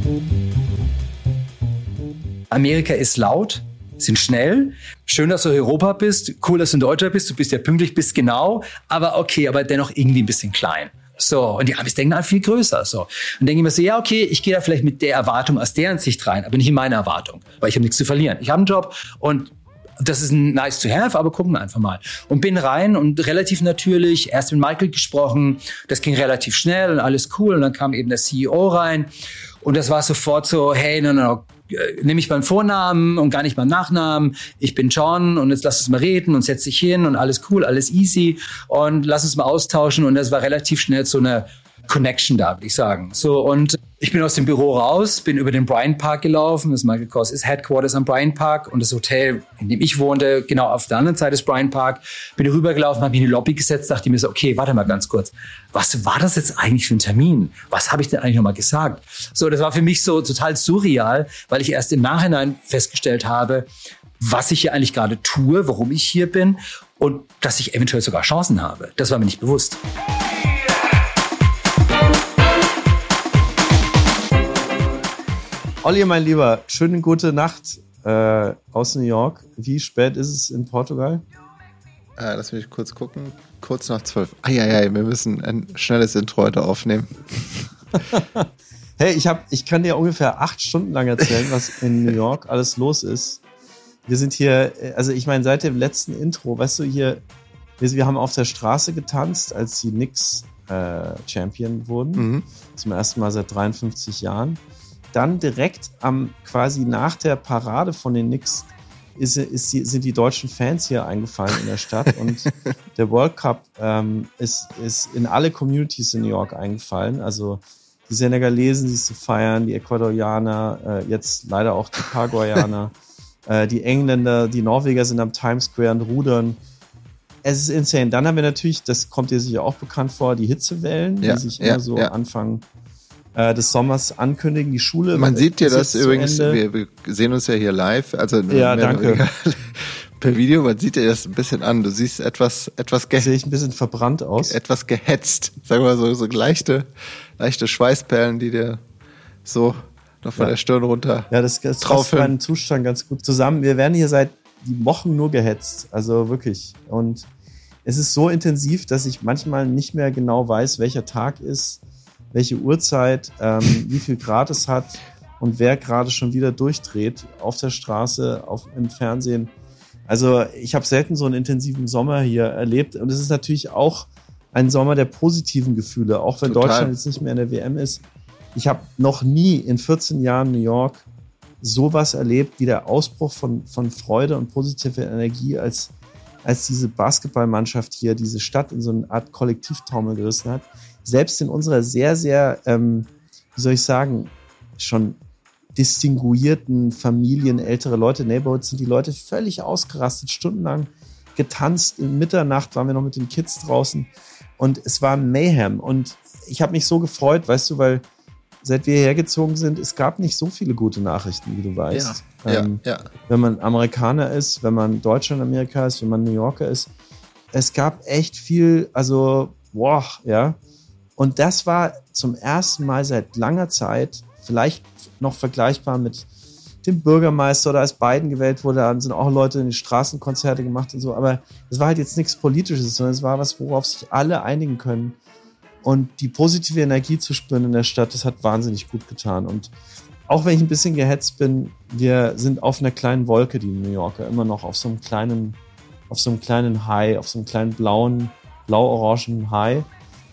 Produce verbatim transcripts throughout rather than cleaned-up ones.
Amerika ist laut, sind schnell. Schön, dass du in Europa bist. Cool, dass du in Deutschland bist. Du bist ja pünktlich, bist genau. Aber okay, aber dennoch irgendwie ein bisschen klein. So, und die Amis denken halt viel größer. So. Und denke ich mir so, ja, okay, ich gehe da vielleicht mit der Erwartung aus deren Sicht rein, aber nicht in meine Erwartung. Weil ich habe nichts zu verlieren. Ich habe einen Job und das ist ein nice to have, aber gucken wir einfach mal. Und bin rein und relativ natürlich, erst mit Michael gesprochen, das ging relativ schnell und alles cool. Und dann kam eben der C E O rein und das war sofort so, hey, no, no, no, nimm mich beim Vornamen und gar nicht beim Nachnamen. Ich bin John und jetzt lass uns mal reden und setz dich hin und alles cool, alles easy und lass uns mal austauschen. Und das war relativ schnell so eine Connection da, würde ich sagen. So, und ich bin aus dem Büro raus, bin über den Bryant Park gelaufen. Das Michael Kors ist Headquarters am Bryant Park und das Hotel, in dem ich wohnte, genau auf der anderen Seite des Bryant Park. Bin rübergelaufen, habe mich in die Lobby gesetzt, dachte mir so, okay, warte mal ganz kurz. Was war das jetzt eigentlich für ein Termin? Was habe ich denn eigentlich nochmal gesagt? So, das war für mich so total surreal, weil ich erst im Nachhinein festgestellt habe, was ich hier eigentlich gerade tue, warum ich hier bin und dass ich eventuell sogar Chancen habe. Das war mir nicht bewusst. Olli, mein Lieber, schöne gute Nacht äh, aus New York. Wie spät ist es in Portugal? Äh, lass mich kurz gucken. Kurz nach zwölf. Eieiei, wir müssen ein schnelles Intro heute aufnehmen. Hey, ich, hab, ich kann dir ungefähr acht Stunden lang erzählen, was in New York alles los ist. Wir sind hier, also ich meine, seit dem letzten Intro, weißt du, hier, wir, wir haben auf der Straße getanzt, als die Knicks äh, Champion wurden. Mhm. Zum ersten Mal seit dreiundfünfzig Jahren. Dann direkt am quasi nach der Parade von den Knicks ist, ist die, sind die deutschen Fans hier eingefallen in der Stadt und der World Cup ähm, ist, ist in alle Communities in New York eingefallen. Also die Senegalesen siehst du feiern, die Ecuadorianer, äh, jetzt leider auch die Paraguayaner, äh, die Engländer, die Norweger sind am Times Square und rudern. Es ist insane. Dann haben wir natürlich, das kommt dir sicher auch bekannt vor, die Hitzewellen, ja, die sich ja, immer so ja. anfangen des Sommers ankündigen, die Schule. Man sieht dir das übrigens, wir, wir sehen uns ja hier live, also ja, danke. per Video, man sieht dir das ein bisschen an. Du siehst etwas, etwas ge- sehe ich ein bisschen verbrannt aus, etwas gehetzt, sagen wir mal so, so leichte, leichte Schweißperlen, die dir so noch von ja. der Stirn runter. Ja, das, das fasst meinen Zustand ganz gut zusammen. Wir werden hier seit Wochen nur gehetzt, also wirklich. Und es ist so intensiv, dass ich manchmal nicht mehr genau weiß, welcher Tag ist, welche Uhrzeit, ähm, wie viel Grad es hat und wer gerade schon wieder durchdreht auf der Straße, auf, im Fernsehen. Also ich habe selten so einen intensiven Sommer hier erlebt und es ist natürlich auch ein Sommer der positiven Gefühle, auch wenn Total. Deutschland jetzt nicht mehr in der W M ist. Ich habe noch nie in vierzehn Jahren New York sowas erlebt wie der Ausbruch von, von Freude und positiver Energie, als, als diese Basketballmannschaft hier diese Stadt in so eine Art Kollektivtaumel gerissen hat. Selbst in unserer sehr, sehr, ähm, wie soll ich sagen, schon distinguierten Familien, ältere Leute, Neighborhoods, sind die Leute völlig ausgerastet, stundenlang getanzt. In Mitternacht waren wir noch mit den Kids draußen und es war ein Mayhem. Und ich habe mich so gefreut, weißt du, weil seit wir hierher gezogen sind, es gab nicht so viele gute Nachrichten, wie du weißt. Ja, ähm, ja, ja. Wenn man Amerikaner ist, wenn man Deutscher in Amerika ist, wenn man New Yorker ist. Es gab echt viel, also, boah, ja. Und das war zum ersten Mal seit langer Zeit, vielleicht noch vergleichbar mit dem Bürgermeister oder als Biden gewählt wurde, da sind auch Leute in die Straßenkonzerte gemacht und so, aber es war halt jetzt nichts Politisches, sondern es war was, worauf sich alle einigen können. Und die positive Energie zu spüren in der Stadt, das hat wahnsinnig gut getan. Und auch wenn ich ein bisschen gehetzt bin, wir sind auf einer kleinen Wolke, die New Yorker, immer noch auf so einem kleinen, auf so einem kleinen High, auf so einem kleinen blauen, blau-orangen High.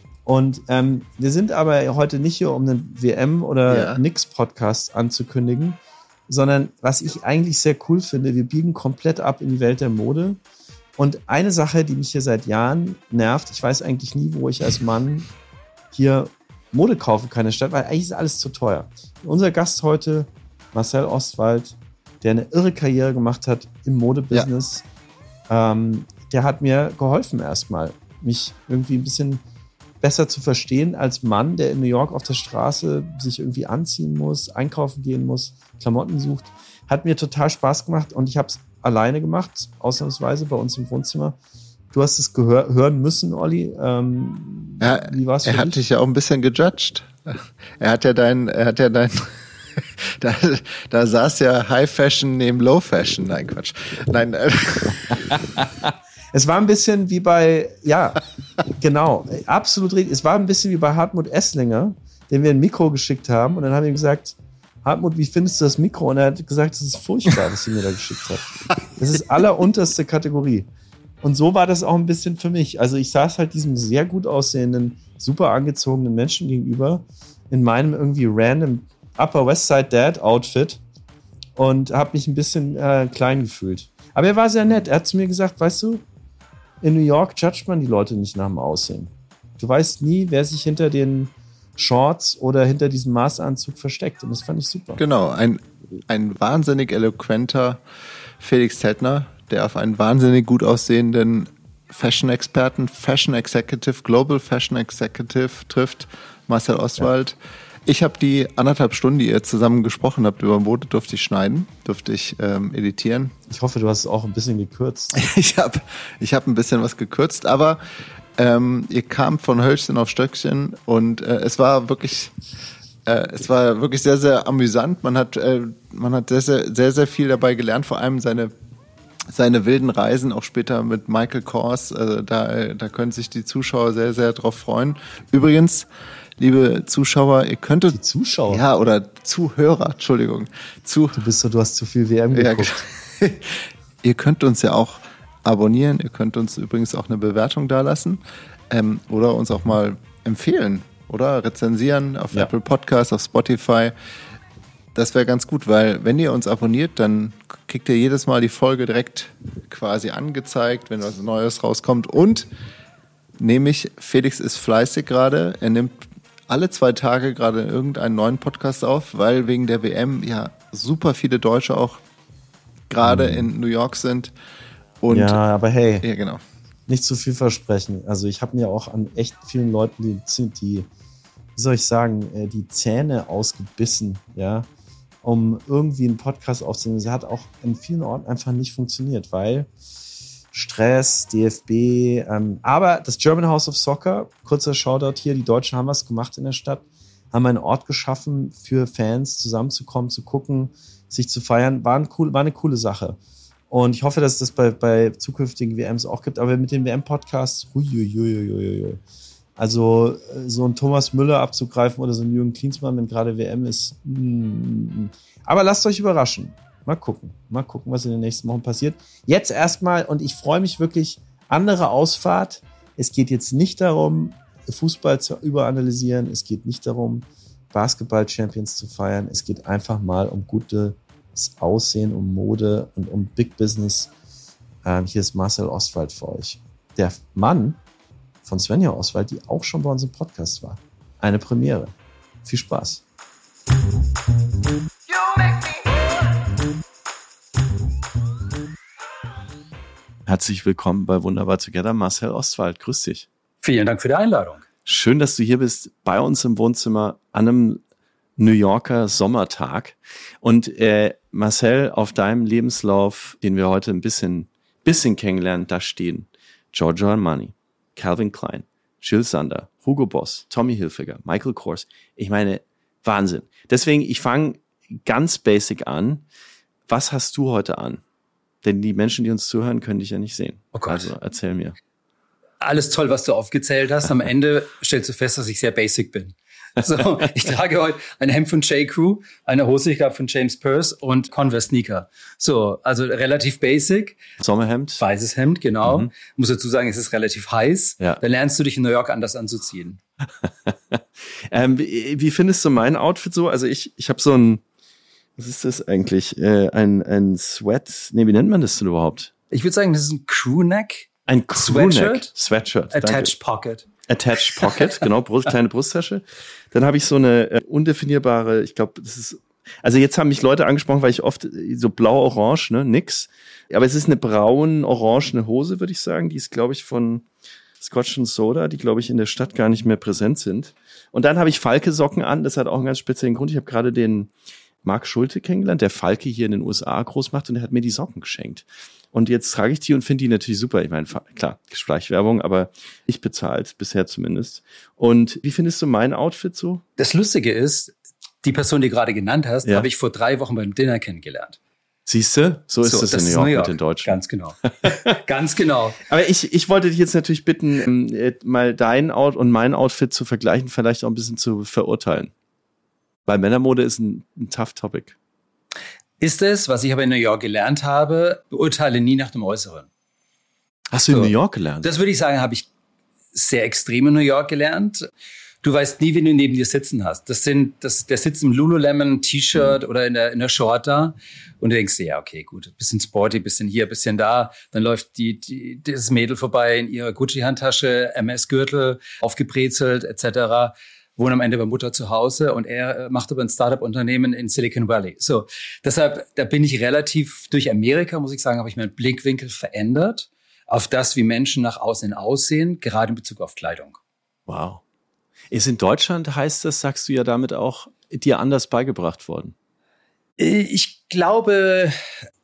Und ähm, wir sind aber heute nicht hier, um einen W M- oder ja. Nix-Podcast anzukündigen, sondern was ich eigentlich sehr cool finde, wir biegen komplett ab in die Welt der Mode. Und eine Sache, die mich hier seit Jahren nervt, ich weiß eigentlich nie, wo ich als Mann hier Mode kaufen kann in der Stadt, weil eigentlich ist alles zu teuer. Unser Gast heute, Marcel Ostwald, der eine irre Karriere gemacht hat im Modebusiness, ja. ähm, der hat mir geholfen erstmal, mich irgendwie ein bisschen besser zu verstehen als Mann, der in New York auf der Straße sich irgendwie anziehen muss, einkaufen gehen muss, Klamotten sucht. Hat mir total Spaß gemacht und ich habe es alleine gemacht, ausnahmsweise bei uns im Wohnzimmer. Du hast es gehör- hören müssen, Olli. Ähm, ja, wie war's für er hat dich? dich ja auch ein bisschen gejudged. Er hat ja dein, er hat ja dein, da, da saß ja High Fashion neben Low Fashion. Nein, Quatsch. Nein. Äh. Es war ein bisschen wie bei, ja, genau, absolut richtig. Es war ein bisschen wie bei Hartmut Esslinger, dem wir ein Mikro geschickt haben. Und dann haben wir ihm gesagt, Hartmut, wie findest du das Mikro? Und er hat gesagt, das ist furchtbar, was sie mir da geschickt hat. Das ist allerunterste Kategorie. Und so war das auch ein bisschen für mich. Also ich saß halt diesem sehr gut aussehenden, super angezogenen Menschen gegenüber in meinem irgendwie random Upper West Side Dad Outfit und habe mich ein bisschen äh, klein gefühlt. Aber er war sehr nett. Er hat zu mir gesagt, weißt du, in New York judgt man die Leute nicht nach dem Aussehen. Du weißt nie, wer sich hinter den Shorts oder hinter diesem Maßanzug versteckt. Und das fand ich super. Genau, ein, ein wahnsinnig eloquenter Felix Zeltner, der auf einen wahnsinnig gut aussehenden Fashion-Experten, Fashion Executive, Global Fashion Executive trifft, Marcel Ostwald. Ja. Ich habe die anderthalb Stunden, die ihr zusammen gesprochen habt über Mode, durfte ich schneiden, durfte ich ähm, editieren. Ich hoffe, du hast es auch ein bisschen gekürzt. ich habe ich hab ein bisschen was gekürzt, aber ähm, ihr kamt von Hölzchen auf Stöckchen und äh, es war wirklich, äh, es war wirklich sehr, sehr amüsant. Man hat, äh, man hat sehr, sehr, sehr, sehr viel dabei gelernt, vor allem seine seine wilden Reisen, auch später mit Michael Kors. Also da, da können sich die Zuschauer sehr, sehr drauf freuen. Übrigens, liebe Zuschauer, ihr könntet... Die Zuschauer? Ja, oder Zuhörer, Entschuldigung. Zu, du bist so, du hast zu viel W M geguckt. Ja, ihr könnt uns ja auch abonnieren, ihr könnt uns übrigens auch eine Bewertung dalassen ähm, oder uns auch mal empfehlen oder rezensieren auf ja. Apple Podcasts, auf Spotify. Das wäre ganz gut, weil wenn ihr uns abonniert, dann kriegt ihr jedes Mal die Folge direkt quasi angezeigt, wenn was Neues rauskommt. Und nämlich, Felix ist fleißig gerade. Er nimmt alle zwei Tage gerade irgendeinen neuen Podcast auf, weil wegen der W M ja super viele Deutsche auch gerade mhm. in New York sind. Und ja, aber hey, ja, genau. nicht zu viel versprechen. Also ich habe mir auch an echt vielen Leuten, die, die, wie soll ich sagen, die Zähne ausgebissen, ja, um irgendwie einen Podcast aufzunehmen. Sie hat auch in vielen Orten einfach nicht funktioniert, weil Stress, D F B, ähm, aber das German House of Soccer, kurzer Shoutout hier, die Deutschen haben was gemacht in der Stadt, haben einen Ort geschaffen für Fans, zusammenzukommen, zu gucken, sich zu feiern, war, ein cool, war eine coole Sache. Und ich hoffe, dass es das bei, bei zukünftigen W Ms auch gibt, aber mit den W M-Podcasts, huiuiuiui. Also so ein Thomas Müller abzugreifen oder so ein Jürgen Klinsmann, wenn gerade W M ist. Mm. Aber lasst euch überraschen. Mal gucken. Mal gucken, was in den nächsten Wochen passiert. Jetzt erstmal, und ich freue mich wirklich, andere Ausfahrt. Es geht jetzt nicht darum, Fußball zu überanalysieren. Es geht nicht darum, Basketball-Champions zu feiern. Es geht einfach mal um gutes Aussehen, um Mode und um Big Business. Ähm, hier ist Marcel Ostwald für euch. Der Mann von Svenja Oswald, die auch schon bei uns im Podcast war. Eine Premiere. Viel Spaß. Herzlich willkommen bei Wunderbar Together, Marcel Ostwald. Grüß dich. Vielen Dank für die Einladung. Schön, dass du hier bist, bei uns im Wohnzimmer an einem New Yorker Sommertag. Und äh, Marcel, auf deinem Lebenslauf, den wir heute ein bisschen, bisschen kennenlernen, da stehen Giorgio Armani, Calvin Klein, Jill Sander, Hugo Boss, Tommy Hilfiger, Michael Kors. Ich meine, Wahnsinn. Deswegen, ich fange ganz basic an. Was hast du heute an? Denn die Menschen, die uns zuhören, können dich ja nicht sehen. Oh Gott. Also erzähl mir. Alles toll, was du aufgezählt hast. Am Ende stellst du fest, dass ich sehr basic bin. So, ich trage heute ein Hemd von J. Crew, eine Hose von James Purse und Converse Sneaker. So, also relativ basic. Sommerhemd. Weißes Hemd, genau. Mhm. Muss dazu sagen, es ist relativ heiß. Ja. Dann lernst du dich in New York anders anzuziehen. ähm, wie, wie findest du mein Outfit so? Also ich, ich habe so ein, was ist das eigentlich? Äh, ein, ein Sweat, nee, wie nennt man das denn überhaupt? Ich würde sagen, das ist ein Crewneck. Ein Crewneck. Sweatshirt. Attached Pocket. Attached Pocket, genau, Brust, kleine Brusttasche. Dann habe ich so eine äh, undefinierbare, ich glaube, das ist, also jetzt haben mich Leute angesprochen, weil ich oft so blau-orange, ne, nix. Aber es ist eine braun-orangene Hose, würde ich sagen. Die ist, glaube ich, von Scotch and Soda, die, glaube ich, in der Stadt gar nicht mehr präsent sind. Und dann habe ich Falke-Socken an. Das hat auch einen ganz speziellen Grund. Ich habe gerade den Marc Schulte kennengelernt, der Falke hier in den U S A groß macht, und der hat mir die Socken geschenkt. Und jetzt trage ich die und finde die natürlich super. Ich meine, klar, Schleichwerbung, aber ich bezahlt, bisher zumindest. Und wie findest du mein Outfit so? Das Lustige ist, Die Person, die du gerade genannt hast, ja. habe ich vor drei Wochen beim Dinner kennengelernt. Siehst du? So ist so, das, das in New York, New York mit den Deutschen. Ganz genau. Ganz genau. Aber ich, ich wollte dich jetzt natürlich bitten, mal dein Out und mein Outfit zu vergleichen, vielleicht auch ein bisschen zu verurteilen. Weil Männermode ist ein, ein tough Topic. Ist es, was ich aber in New York gelernt habe, beurteile nie nach dem Äußeren. Hast du so, in New York gelernt? Das würde ich sagen, habe ich sehr extrem in New York gelernt. Du weißt nie, wen du neben dir sitzen hast. Das sind, das, der sitzt im Lululemon T-Shirt mhm. oder in der, in der Short da. Und du denkst dir, ja, okay, gut, bisschen sporty, bisschen hier, bisschen da. Dann läuft die, die, das Mädel vorbei in ihrer Gucci-Handtasche, M S-Gürtel, aufgebrezelt, et cetera. Wohnt am Ende bei Mutter zu Hause und er macht aber ein Startup-Unternehmen in Silicon Valley. So, deshalb, da bin ich relativ, durch Amerika, muss ich sagen, habe ich meinen Blickwinkel verändert auf das, wie Menschen nach außen aussehen, gerade in Bezug auf Kleidung. Wow. Ist in Deutschland, heißt das, sagst du ja damit auch, dir anders beigebracht worden? Ich glaube,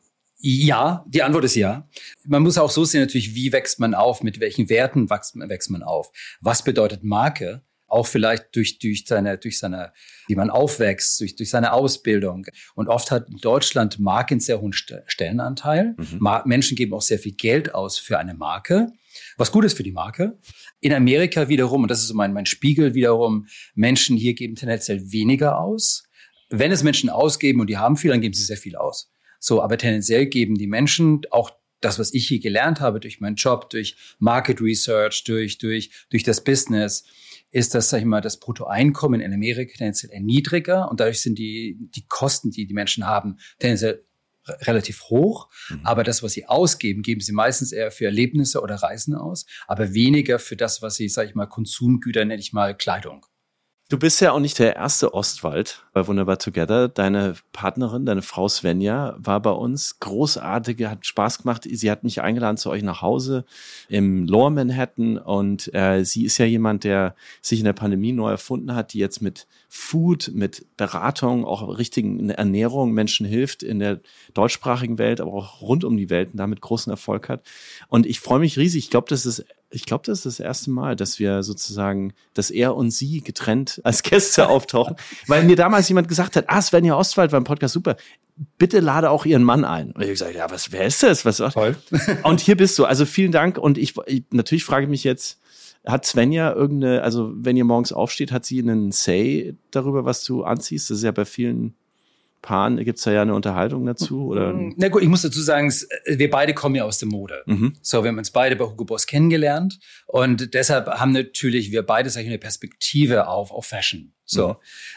ja. Die Antwort ist ja. Man muss auch so sehen natürlich, wie wächst man auf, mit welchen Werten wächst, wächst man auf. Was bedeutet Marke? Auch vielleicht durch, durch seine, durch seine, wie man aufwächst, durch, durch seine Ausbildung. Und oft hat in Deutschland Marke einen sehr hohen Stellenanteil. Mhm. Ma- Menschen geben auch sehr viel Geld aus für eine Marke. Was gut ist für die Marke. In Amerika wiederum, und das ist so mein, mein Spiegel wiederum, Menschen hier geben tendenziell weniger aus. Wenn es Menschen ausgeben und die haben viel, dann geben sie sehr viel aus. So, aber tendenziell geben die Menschen auch das, was ich hier gelernt habe, durch meinen Job, durch Market Research, durch, durch, durch das Business, ist das, sag ich mal, das Bruttoeinkommen in Amerika tendenziell eher niedriger und dadurch sind die, die Kosten, die die Menschen haben, tendenziell r- relativ hoch. Mhm. Aber das, was sie ausgeben, geben sie meistens eher für Erlebnisse oder Reisen aus, aber weniger für das, was sie, sag ich mal, Konsumgüter, nenne ich mal Kleidung. Du bist ja auch nicht der erste Ostwald bei Wunderbar Together. Deine Partnerin, deine Frau Svenja, war bei uns. Großartig, hat Spaß gemacht. Sie hat mich eingeladen zu euch nach Hause im Lower Manhattan. Und äh, sie ist ja jemand, der sich in der Pandemie neu erfunden hat, die jetzt mit Food, mit Beratung, auch richtigen Ernährung Menschen hilft in der deutschsprachigen Welt, aber auch rund um die Welt und damit großen Erfolg hat. Und ich freue mich riesig. Ich glaube, das ist Ich glaube, das ist das erste Mal, dass wir sozusagen, dass er und sie getrennt als Gäste auftauchen. Weil mir damals jemand gesagt hat, ah, Svenja Ostwald war im Podcast super. Bitte lade auch ihren Mann ein. Und ich habe gesagt, ja, was, wer ist das? Was? Toll. Und hier bist du. Also vielen Dank. Und ich, ich natürlich frage ich mich jetzt, hat Svenja irgendeine, also wenn ihr morgens aufsteht, hat sie einen Say darüber, was du anziehst? Das ist ja bei vielen Paaren, gibt es da ja eine Unterhaltung dazu? Oder? Na gut, ich muss dazu sagen, wir beide kommen ja aus der Mode. Mhm. So, wir haben uns beide bei Hugo Boss kennengelernt und deshalb haben natürlich wir beide, sag ich, eine Perspektive auf, auf Fashion. So. Mhm.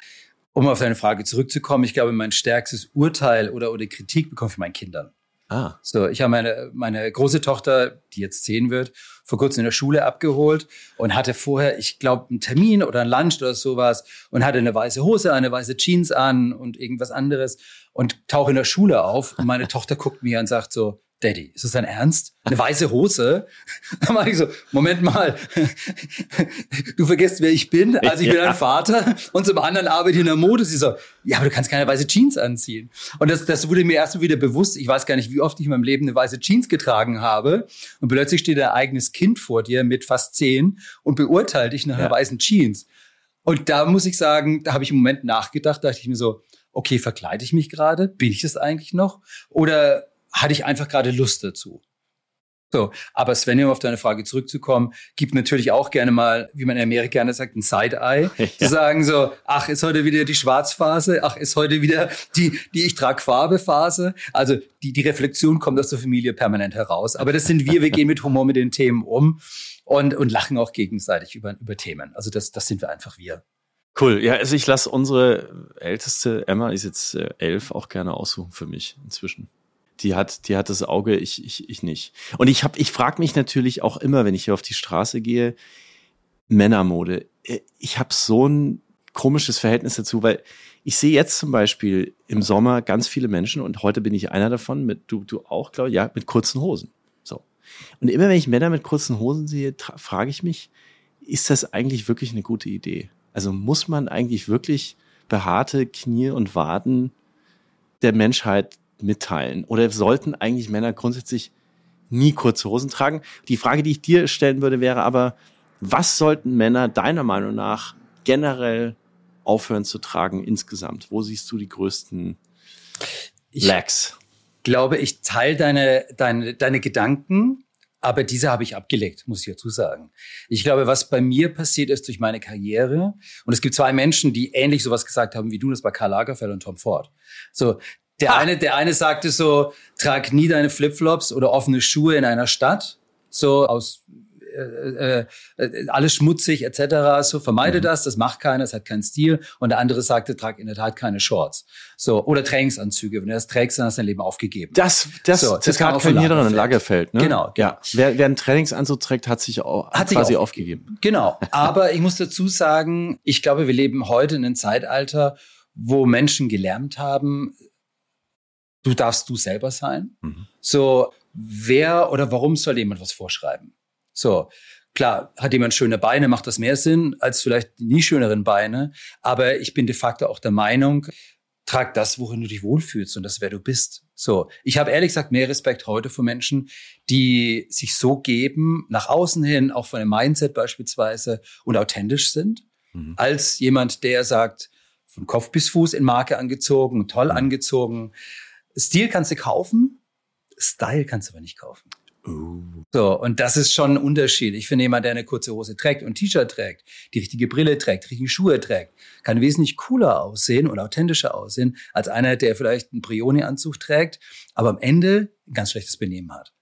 Um auf deine Frage zurückzukommen, ich glaube, mein stärkstes Urteil oder, oder Kritik bekomme ich von meinen Kindern. Ah. So, ich habe meine, meine große Tochter, die jetzt zehn wird, vor kurzem in der Schule abgeholt und hatte vorher, ich glaube, einen Termin oder ein Lunch oder sowas und hatte eine weiße Hose, eine weiße Jeans an und irgendwas anderes und tauche in der Schule auf und meine Tochter guckt mir und sagt so, Daddy, ist das dein Ernst? Eine weiße Hose? Da meine ich so, Moment mal, du vergisst, wer ich bin. Also ich ja. bin dein Vater und zum anderen arbeite ich in der Mode. Sie so, ja, aber du kannst keine weiße Jeans anziehen. Und das, das wurde mir erst wieder bewusst. Ich weiß gar nicht, wie oft ich in meinem Leben eine weiße Jeans getragen habe. Und plötzlich steht ein eigenes Kind vor dir mit fast zehn und beurteilt dich nach ja. einer weißen Jeans. Und da muss ich sagen, da habe ich im Moment nachgedacht, dachte ich mir so, okay, verkleide ich mich gerade? Bin ich das eigentlich noch? Oder hatte ich einfach gerade Lust dazu. So, aber Svenja, um auf deine Frage zurückzukommen, gibt natürlich auch gerne mal, wie man in Amerika gerne sagt, ein Side-Eye. Ja. Zu sagen so, ach, ist heute wieder die Schwarzphase, ach, ist heute wieder die, die ich trage Farbe-Phase. Also die, die Reflexion kommt aus der Familie permanent heraus. Aber das sind wir, wir gehen mit Humor mit den Themen um und, und lachen auch gegenseitig über, über Themen. Also das, das sind wir einfach wir. Cool. Ja, also ich lasse unsere älteste, Emma ist jetzt äh, elf, auch gerne aussuchen für mich inzwischen. Die hat, die hat das Auge, ich, ich, ich nicht. Und ich hab, ich frage mich natürlich auch immer, wenn ich hier auf die Straße gehe, Männermode. Ich habe so ein komisches Verhältnis dazu, weil ich sehe jetzt zum Beispiel im Sommer ganz viele Menschen und heute bin ich einer davon, mit du, du auch, glaube ich, ja, mit kurzen Hosen. So. Und immer wenn ich Männer mit kurzen Hosen sehe, tra- frage ich mich, ist das eigentlich wirklich eine gute Idee? Also muss man eigentlich wirklich behaarte Knie und Waden der Menschheit mitteilen? Oder sollten eigentlich Männer grundsätzlich nie kurze Hosen tragen? Die Frage, die ich dir stellen würde, wäre aber, was sollten Männer deiner Meinung nach generell aufhören zu tragen insgesamt? Wo siehst du die größten Lags? Ich glaube, ich teile deine, deine, deine Gedanken, aber diese habe ich abgelegt, muss ich dazu sagen. Ich glaube, was bei mir passiert ist durch meine Karriere, und es gibt zwei Menschen, die ähnlich sowas gesagt haben wie du, das war Karl Lagerfeld und Tom Ford. So, der ah. eine, der eine sagte so, trag nie deine Flipflops oder offene Schuhe in einer Stadt, so aus Äh, äh, alles schmutzig et cetera. So, vermeide mhm. das, das macht keiner, das hat keinen Stil. Und der andere sagte, trag in der Tat keine Shorts. So, oder Trainingsanzüge. Wenn du das trägst, dann hast du dein Leben aufgegeben. Das, das, so, das, das kam von hier in Lagerfeld, ne? Genau. Ja. Wer, wer einen Trainingsanzug trägt, hat sich auch hat quasi sich aufgegeben. aufgegeben. Genau. Aber ich muss dazu sagen, ich glaube, wir leben heute in einem Zeitalter, wo Menschen gelernt haben, du darfst du selber sein. Mhm. So, wer oder warum soll jemand was vorschreiben? So, klar, hat jemand schöne Beine, macht das mehr Sinn als vielleicht die nie schöneren Beine. Aber ich bin de facto auch der Meinung, trag das, worin du dich wohlfühlst und das, wer du bist. So, ich habe ehrlich gesagt mehr Respekt heute vor Menschen, die sich so geben, nach außen hin, auch von dem Mindset beispielsweise, und authentisch sind, mhm. als jemand, der sagt, von Kopf bis Fuß in Marke angezogen, toll mhm. angezogen. Stil kannst du kaufen, Style kannst du aber nicht kaufen. Uh. So, und das ist schon ein Unterschied. Ich finde, jemand, der eine kurze Hose trägt und ein T-Shirt trägt, die richtige Brille trägt, die richtigen Schuhe trägt, kann wesentlich cooler aussehen und authentischer aussehen, als einer, der vielleicht einen Brioni-Anzug trägt, aber am Ende ein ganz schlechtes Benehmen hat.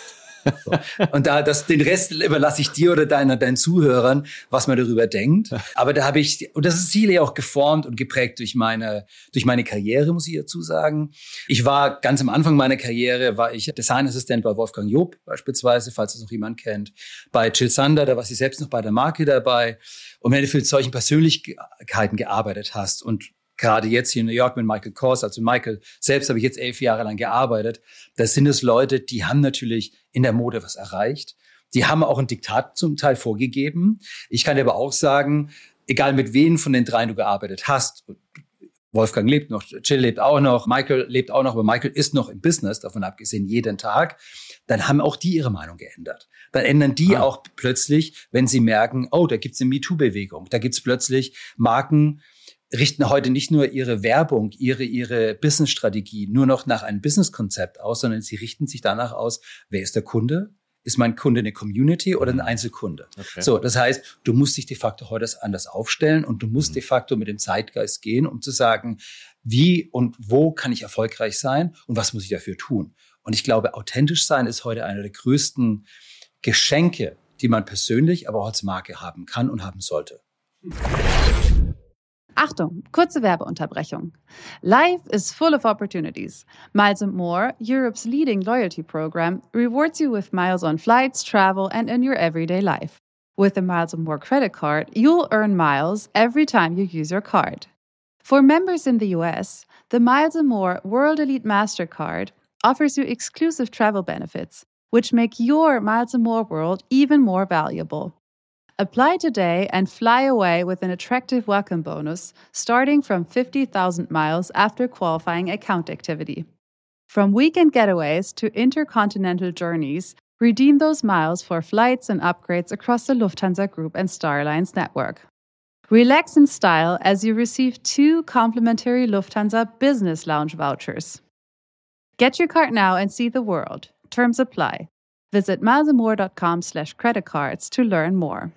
So. Und da, das, den Rest überlasse ich dir oder deinen, deinen Zuhörern, was man darüber denkt. Aber da habe ich, und das ist sicherlich auch geformt und geprägt durch meine, durch meine Karriere, muss ich dazu sagen. Ich war ganz am Anfang meiner Karriere, war ich Designassistent bei Wolfgang Job beispielsweise, falls das noch jemand kennt. Bei Jill Sander, da warst du selbst noch bei der Marke dabei. Und wenn du für solchen Persönlichkeiten gearbeitet hast und gerade jetzt hier in New York mit Michael Kors, also Michael selbst habe ich jetzt elf Jahre lang gearbeitet. Das sind es Leute, die haben natürlich in der Mode was erreicht. Die haben auch ein Diktat zum Teil vorgegeben. Ich kann dir aber auch sagen, egal mit wem von den dreien du gearbeitet hast, Wolfgang lebt noch, Jill lebt auch noch, Michael lebt auch noch, aber Michael ist noch im Business, davon abgesehen jeden Tag, dann haben auch die ihre Meinung geändert. Dann ändern die ah. auch plötzlich, wenn sie merken, oh, da gibt's eine MeToo-Bewegung, da gibt's plötzlich Marken, richten heute nicht nur ihre Werbung, ihre, ihre Business-Strategie nur noch nach einem Business-Konzept aus, sondern sie richten sich danach aus, wer ist der Kunde? Ist mein Kunde eine Community oder ein Einzelkunde? Okay. So, das heißt, du musst dich de facto heute anders aufstellen und du musst mhm. de facto mit dem Zeitgeist gehen, um zu sagen, wie und wo kann ich erfolgreich sein und was muss ich dafür tun? Und ich glaube, authentisch sein ist heute einer der größten Geschenke, die man persönlich, aber auch als Marke haben kann und haben sollte. Achtung, kurze Werbeunterbrechung. Life is full of opportunities. Miles and More, Europe's leading loyalty program, rewards you with miles on flights, travel, and in your everyday life. With the Miles and More credit card, you'll earn miles every time you use your card. For members in the U S, the Miles and More World Elite MasterCard offers you exclusive travel benefits, which make your Miles and More world even more valuable. Apply today and fly away with an attractive welcome bonus starting from fifty thousand miles after qualifying account activity. From weekend getaways to intercontinental journeys, redeem those miles for flights and upgrades across the Lufthansa Group and Star Alliance network. Relax in style as you receive two complimentary Lufthansa Business Lounge vouchers. Get your card now and see the world. Terms apply. Visit milesandmore.com slash credit cards to learn more.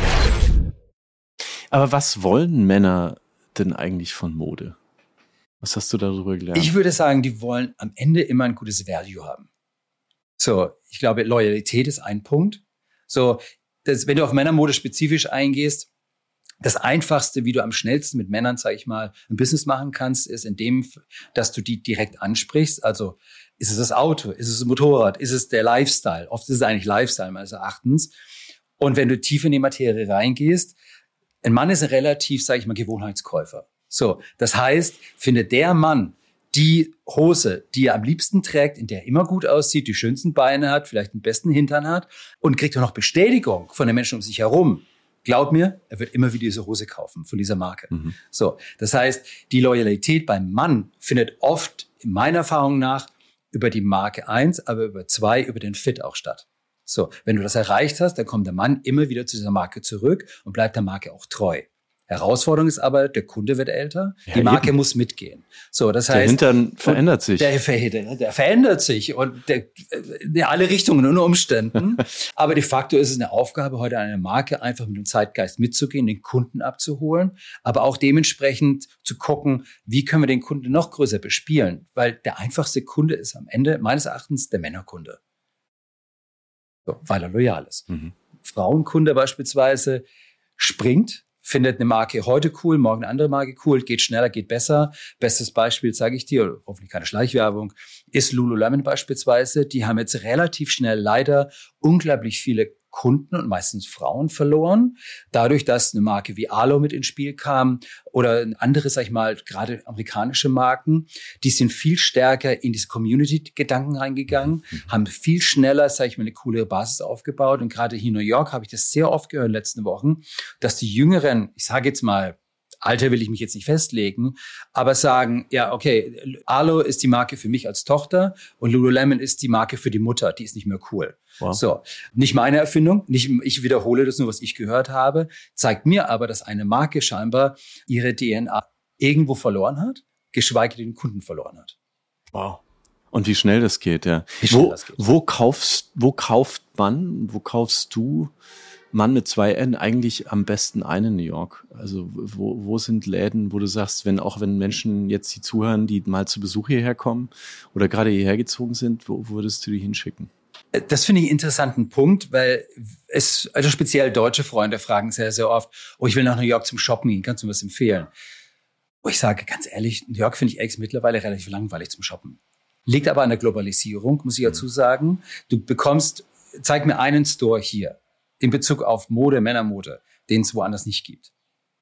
Aber was wollen Männer denn eigentlich von Mode? Was hast du darüber gelernt? Ich würde sagen, die wollen am Ende immer ein gutes Value haben. So, ich glaube, Loyalität ist ein Punkt. So, das, wenn du auf Männermode spezifisch eingehst, das Einfachste, wie du am schnellsten mit Männern, sage ich mal, ein Business machen kannst, ist in dem, dass du die direkt ansprichst. Also ist es das Auto, ist es das Motorrad, ist es der Lifestyle? Oft ist es eigentlich Lifestyle meines Erachtens. Und wenn du tief in die Materie reingehst, ein Mann ist ein relativ, sage ich mal, Gewohnheitskäufer. So, das heißt, findet der Mann die Hose, die er am liebsten trägt, in der er immer gut aussieht, die schönsten Beine hat, vielleicht den besten Hintern hat und kriegt auch noch Bestätigung von den Menschen um sich herum, glaub mir, er wird immer wieder diese Hose kaufen von dieser Marke. Mhm. So, das heißt, die Loyalität beim Mann findet oft, in meiner Erfahrung nach, über die Marke eins, aber über zwei, über den Fit auch statt. So, wenn du das erreicht hast, dann kommt der Mann immer wieder zu dieser Marke zurück und bleibt der Marke auch treu. Herausforderung ist aber, der Kunde wird älter, Ja, die Marke eben. muss mitgehen. So, das Der heißt, Hintern verändert sich. Der, der, der verändert sich und der, in alle Richtungen unter Umständen. Aber de facto ist es eine Aufgabe heute einer Marke, einfach mit dem Zeitgeist mitzugehen, den Kunden abzuholen, aber auch dementsprechend zu gucken, wie können wir den Kunden noch größer bespielen. Weil der einfachste Kunde ist am Ende meines Erachtens der Männerkunde. So, weil er loyal ist. Mhm. Frauenkunde beispielsweise springt, findet eine Marke heute cool, morgen eine andere Marke cool, geht schneller, geht besser. Bestes Beispiel, sage ich dir, hoffentlich keine Schleichwerbung, ist Lululemon beispielsweise. Die haben jetzt relativ schnell leider unglaublich viele Kunden und meistens Frauen verloren. Dadurch, dass eine Marke wie Alo mit ins Spiel kam oder andere, sag ich mal, gerade amerikanische Marken, die sind viel stärker in diese Community-Gedanken reingegangen, mhm. haben viel schneller, sag ich mal, eine coole Basis aufgebaut. Und gerade hier in New York habe ich das sehr oft gehört in den letzten Wochen, dass die Jüngeren, ich sage jetzt mal, Alter will ich mich jetzt nicht festlegen, aber sagen, ja, okay, Alo ist die Marke für mich als Tochter und Lululemon ist die Marke für die Mutter, die ist nicht mehr cool. Wow. So, nicht meine Erfindung, nicht, ich wiederhole das nur, was ich gehört habe, zeigt mir aber, dass eine Marke scheinbar ihre D N A irgendwo verloren hat, geschweige denn den Kunden verloren hat. Wow. Und wie schnell das geht, ja. Wie schnell wo, das geht. Wo kaufst, wo kauft man, wo kaufst du Mann mit zwei N eigentlich am besten ein in New York? Also wo, wo sind Läden, wo du sagst, wenn auch wenn Menschen jetzt die zuhören, die mal zu Besuch hierher kommen oder gerade hierher gezogen sind, wo, wo würdest du die hinschicken? Das finde ich einen interessanten Punkt, weil es, also speziell deutsche Freunde fragen sehr, sehr oft, oh, ich will nach New York zum Shoppen gehen, kannst du mir was empfehlen? Oh, ich sage ganz ehrlich, New York finde ich echt mittlerweile relativ langweilig zum Shoppen. Liegt aber an der Globalisierung, muss ich dazu sagen. Du bekommst, zeig mir einen Store hier in Bezug auf Mode, Männermode, den es woanders nicht gibt.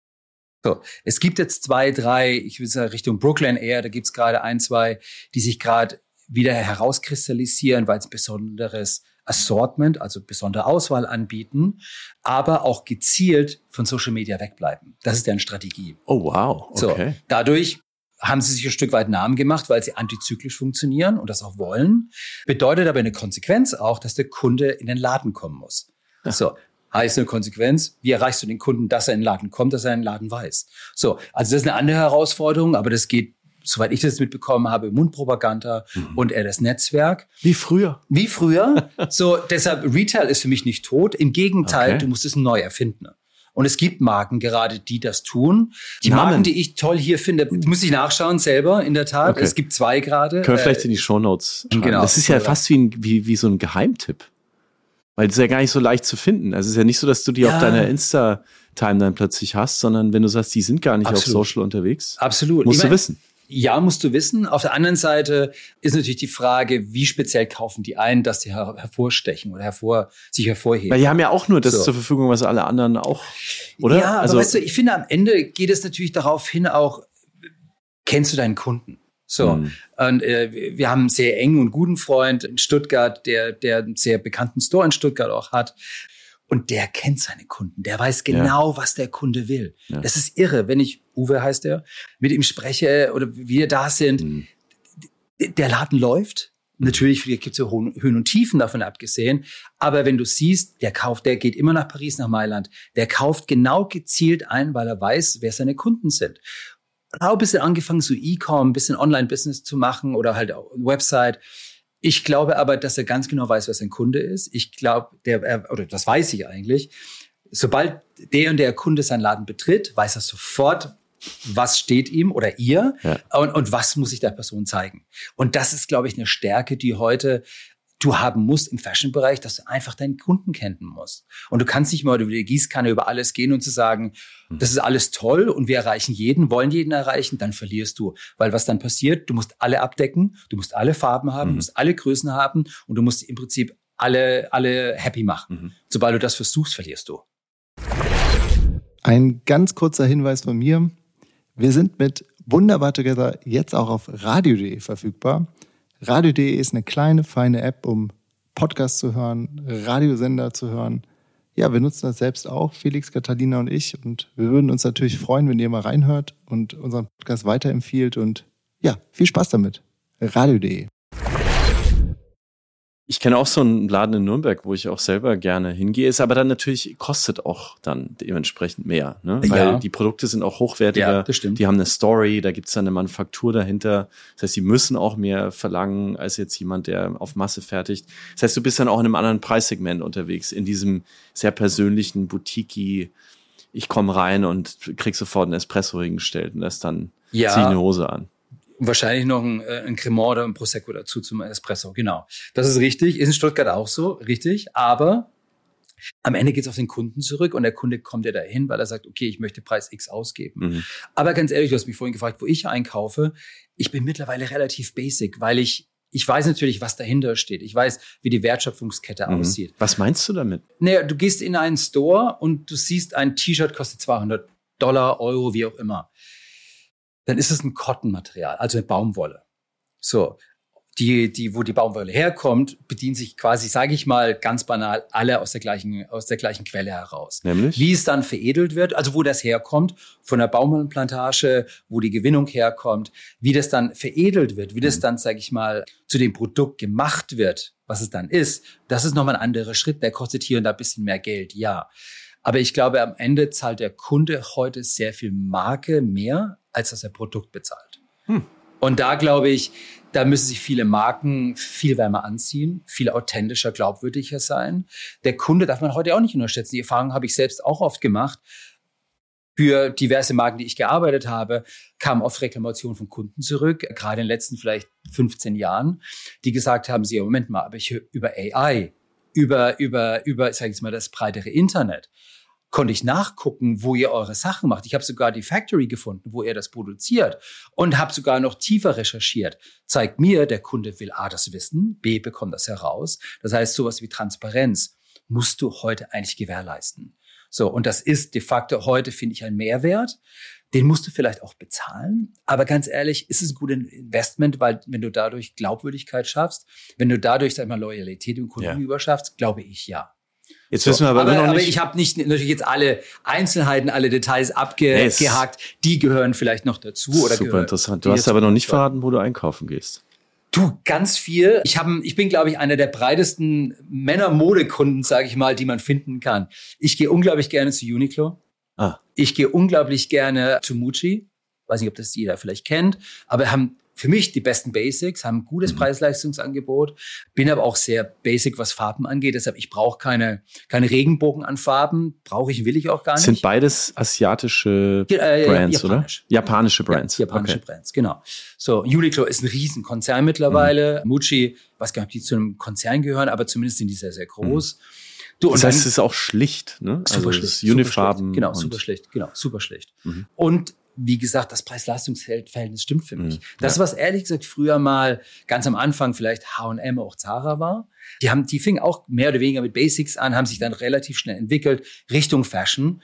So, es gibt jetzt zwei, drei, ich will sagen Richtung Brooklyn eher, da gibt es gerade ein, zwei, die sich gerade wieder herauskristallisieren, weil es besonderes Assortment, also besondere Auswahl anbieten, aber auch gezielt von Social Media wegbleiben. Das ist deren Strategie. Oh wow, okay. So, dadurch haben sie sich ein Stück weit Namen gemacht, weil sie antizyklisch funktionieren und das auch wollen. Bedeutet aber eine Konsequenz auch, dass der Kunde in den Laden kommen muss. Ja. So, heißt eine Konsequenz, wie erreichst du den Kunden, dass er in den Laden kommt, dass er in den Laden weiß. So, also das ist eine andere Herausforderung, aber das geht, soweit ich das mitbekommen habe, Mundpropaganda mhm. und eher das Netzwerk. Wie früher. Wie früher. So, deshalb, Retail ist für mich nicht tot. Im Gegenteil, okay. Du musst es neu erfinden. Und es gibt Marken gerade, die das tun. Die Namen. Marken, die ich toll hier finde, muss ich nachschauen selber, in der Tat. Okay. Es gibt zwei gerade. Können wir vielleicht in die Shownotes schreiben. Genau. Das ist ja fast wie, ein, wie, wie so ein Geheimtipp. Weil das ist ja gar nicht so leicht zu finden. Also es ist ja nicht so, dass du die ja. auf deiner Insta-Timeline plötzlich hast, sondern wenn du sagst, die sind gar nicht Absolut. auf Social unterwegs. Absolut. Musst ich du mein, wissen. Ja, musst du wissen. Auf der anderen Seite ist natürlich die Frage, wie speziell kaufen die ein, dass die her- hervorstechen oder hervor, sich hervorheben. Weil die haben ja auch nur das so. zur Verfügung, was alle anderen auch, oder? Ja, aber also, weißt du, ich finde, am Ende geht es natürlich darauf hin auch, kennst du deinen Kunden? So, hm. und äh, wir haben einen sehr engen und guten Freund in Stuttgart, der, der einen sehr bekannten Store in Stuttgart auch hat. Und der kennt seine Kunden. Der weiß genau, ja. was der Kunde will. Ja. Das ist irre. Wenn ich, Uwe heißt der, mit ihm spreche oder wir da sind, hm. der Laden läuft. Natürlich gibt es ja Höhen und Tiefen davon abgesehen. Aber wenn du siehst, der kauft, der geht immer nach Paris, nach Mailand. Der kauft genau gezielt ein, weil er weiß, wer seine Kunden sind. Und auch ein bisschen angefangen, so E-Com, ein bisschen Online-Business zu machen oder halt auch eine Website. Ich glaube aber, dass er ganz genau weiß, wer sein Kunde ist. Ich glaube, der, er, oder das weiß ich eigentlich, sobald der und der Kunde seinen Laden betritt, weiß er sofort, was steht ihm oder ihr ja. und, und was muss ich der Person zeigen. Und das ist, glaube ich, eine Stärke, die heute du haben musst im Fashion-Bereich, dass du einfach deinen Kunden kennen musst. Und du kannst nicht mal über die Gießkanne über alles gehen und zu sagen, mhm. das ist alles toll und wir erreichen jeden, wollen jeden erreichen, dann verlierst du. Weil was dann passiert, du musst alle abdecken, du musst alle Farben haben, mhm. du musst alle Größen haben und du musst im Prinzip alle, alle happy machen. Mhm. Sobald du das versuchst, verlierst du. Ein ganz kurzer Hinweis von mir. Wir sind mit Wunderbar Together jetzt auch auf radio punkt de verfügbar. radio punkt de ist eine kleine, feine App, um Podcasts zu hören, Radiosender zu hören. Ja, wir nutzen das selbst auch, Felix, Catalina und ich. Und wir würden uns natürlich freuen, wenn ihr mal reinhört und unseren Podcast weiterempfiehlt. Und ja, viel Spaß damit. radio punkt de. Ich kenne auch so einen Laden in Nürnberg, wo ich auch selber gerne hingehe, ist aber dann natürlich, kostet auch dann dementsprechend mehr, ne? Weil Ja. die Produkte sind auch hochwertiger, Ja, das stimmt. die haben eine Story, da gibt's dann eine Manufaktur dahinter. Das heißt, die müssen auch mehr verlangen als jetzt jemand, der auf Masse fertigt. Das heißt, du bist dann auch in einem anderen Preissegment unterwegs, in diesem sehr persönlichen Boutique. Ich komme rein und krieg sofort einen Espresso hingestellt und das dann Ja. zieh ich eine Hose an. Wahrscheinlich noch ein, äh, ein Cremant oder ein Prosecco dazu zum Espresso, genau. Das ist richtig, ist in Stuttgart auch so, richtig, aber am Ende geht es auf den Kunden zurück und der Kunde kommt ja dahin, weil er sagt, okay, ich möchte Preis X ausgeben. Mhm. Aber ganz ehrlich, du hast mich vorhin gefragt, wo ich einkaufe. Ich bin mittlerweile relativ basic, weil ich, ich weiß natürlich, was dahinter steht. Ich weiß, wie die Wertschöpfungskette Mhm. aussieht. Was meinst du damit? Naja, du gehst in einen Store und du siehst, ein T-Shirt kostet zweihundert Dollar, Euro, wie auch immer. Dann ist es ein Cotton-Material, also eine Baumwolle. So, die, die, wo die Baumwolle herkommt, bedienen sich quasi, sage ich mal, ganz banal, alle aus der gleichen, aus der gleichen Quelle heraus. Nämlich? Wie es dann veredelt wird, also wo das herkommt, von der Baumwollenplantage, wo die Gewinnung herkommt, wie das dann veredelt wird, wie das dann, sage ich mal, zu dem Produkt gemacht wird, was es dann ist, das ist nochmal ein anderer Schritt, der kostet hier und da ein bisschen mehr Geld, ja. Aber ich glaube, am Ende zahlt der Kunde heute sehr viel Marke mehr, als dass er Produkt bezahlt. Hm. Und da glaube ich, da müssen sich viele Marken viel wärmer anziehen, viel authentischer, glaubwürdiger sein. Der Kunde darf man heute auch nicht unterschätzen. Die Erfahrung habe ich selbst auch oft gemacht. Für diverse Marken, die ich gearbeitet habe, kamen oft Reklamationen von Kunden zurück, gerade in den letzten vielleicht fünfzehn Jahren, die gesagt haben, sie, Moment mal, aber ich höre über A I, über, über, über, sag ich mal, das breitere Internet, konnte ich nachgucken, wo ihr eure Sachen macht. Ich habe sogar die Factory gefunden, wo ihr das produziert und habe sogar noch tiefer recherchiert. Zeigt mir, der Kunde will A, das wissen, B, bekommt das heraus. Das heißt, sowas wie Transparenz musst du heute eigentlich gewährleisten. So, und das ist de facto heute, finde ich, ein Mehrwert. Den musst du vielleicht auch bezahlen. Aber ganz ehrlich, ist es ein gutes Investment, weil wenn du dadurch Glaubwürdigkeit schaffst, wenn du dadurch, sag ich mal, Loyalität dem Kunden Ja. gegenüber schaffst, glaube ich, ja. Jetzt So, wissen wir aber, aber, immer noch aber nicht. ich habe nicht natürlich jetzt alle Einzelheiten, alle Details Nee, es- abgehakt. Die gehören vielleicht noch dazu. Oder Super gehören, interessant. die Du hast jetzt- aber noch nicht verraten, wo du einkaufen gehst. Du, ganz viel. Ich, hab, ich bin, glaube ich, einer der breitesten Männer-Modekunden, sage ich mal, die man finden kann. Ich gehe unglaublich gerne zu Uniqlo. Ah. Ich gehe unglaublich gerne zu Muji. Weiß nicht, ob das jeder vielleicht kennt, aber haben für mich die besten Basics, haben ein gutes Mhm. Preis-Leistungsangebot, bin aber auch sehr basic, was Farben angeht. Deshalb, ich brauche keine, keine Regenbogen an Farben. Brauche ich, will ich auch gar nicht. Sind beides asiatische Ja, äh, Brands, japanisch. oder? Japanische Brands. Ja, japanische Okay. Brands, genau. So, Uniqlo ist ein Riesenkonzern mittlerweile. Muji, weiß gar nicht, ob die zu einem Konzern gehören, aber zumindest sind die sehr, sehr groß. Du, Das und heißt, dann- es ist auch schlicht, ne? super also schlicht. es ist Unifarben. Super schlicht. Genau, und- super schlicht. Genau, super schlicht. Mhm. Und wie gesagt, das Preis-Leistungs-Verhältnis stimmt für mich. Mhm. Das, was ehrlich gesagt früher mal ganz am Anfang vielleicht H und M, auch Zara war, die haben, die fingen auch mehr oder weniger mit Basics an, haben sich dann relativ schnell entwickelt Richtung Fashion.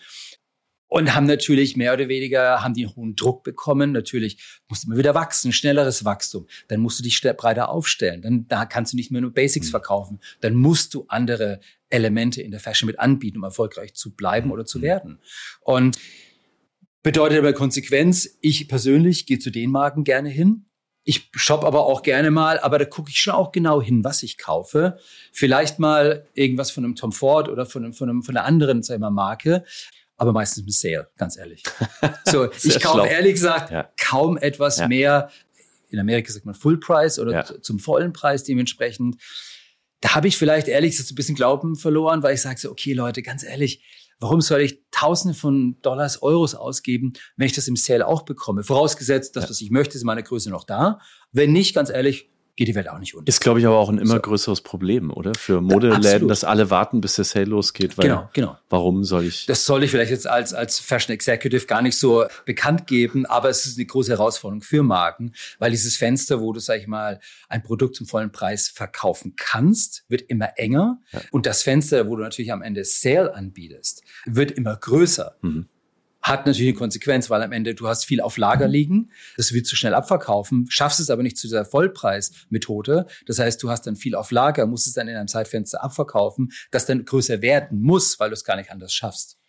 Und haben natürlich mehr oder weniger, haben die einen hohen Druck bekommen. Natürlich musste man wieder wachsen, schnelleres Wachstum. Dann musst du dich ste- breiter aufstellen. Dann da kannst du nicht mehr nur Basics verkaufen. Dann musst du andere Elemente in der Fashion mit anbieten, um erfolgreich zu bleiben oder zu werden. Und bedeutet aber Konsequenz, ich persönlich gehe zu den Marken gerne hin. Ich shoppe aber auch gerne mal, aber da gucke ich schon auch genau hin, was ich kaufe. Vielleicht mal irgendwas von einem Tom Ford oder von einem, von einem, von einer anderen, sag ich mal, Marke. Aber meistens im Sale, ganz ehrlich. So, Sehr ich kaufe schlau. ehrlich gesagt Ja. kaum etwas Ja. mehr. In Amerika sagt man Full Price oder Ja. z- zum vollen Preis dementsprechend. Da habe ich vielleicht ehrlich gesagt so ein bisschen Glauben verloren, weil ich sage so, okay Leute, ganz ehrlich, warum soll ich Tausende von Dollars, Euros ausgeben, wenn ich das im Sale auch bekomme? Vorausgesetzt, das, was ich möchte, ist in meiner Größe noch da. Wenn nicht, ganz ehrlich, geht die Welt auch nicht unter. Ist, glaube ich, aber auch ein immer So. größeres Problem, oder? Für Modeläden, absolut. dass alle warten, bis der Sale losgeht. Weil Genau, genau. Warum soll ich? Das soll ich vielleicht jetzt als, als Fashion Executive gar nicht so bekannt geben, aber es ist eine große Herausforderung für Marken, weil dieses Fenster, wo du, sag ich mal, ein Produkt zum vollen Preis verkaufen kannst, wird immer enger. Ja. Und das Fenster, wo du natürlich am Ende Sale anbietest, wird immer größer. Mhm. Hat natürlich eine Konsequenz, weil am Ende du hast viel auf Lager liegen, das wird zu schnell abverkaufen, schaffst es aber nicht zu dieser Vollpreismethode. Das heißt, du hast dann viel auf Lager, musst es dann in einem Zeitfenster abverkaufen, das dann größer werden muss, weil du es gar nicht anders schaffst.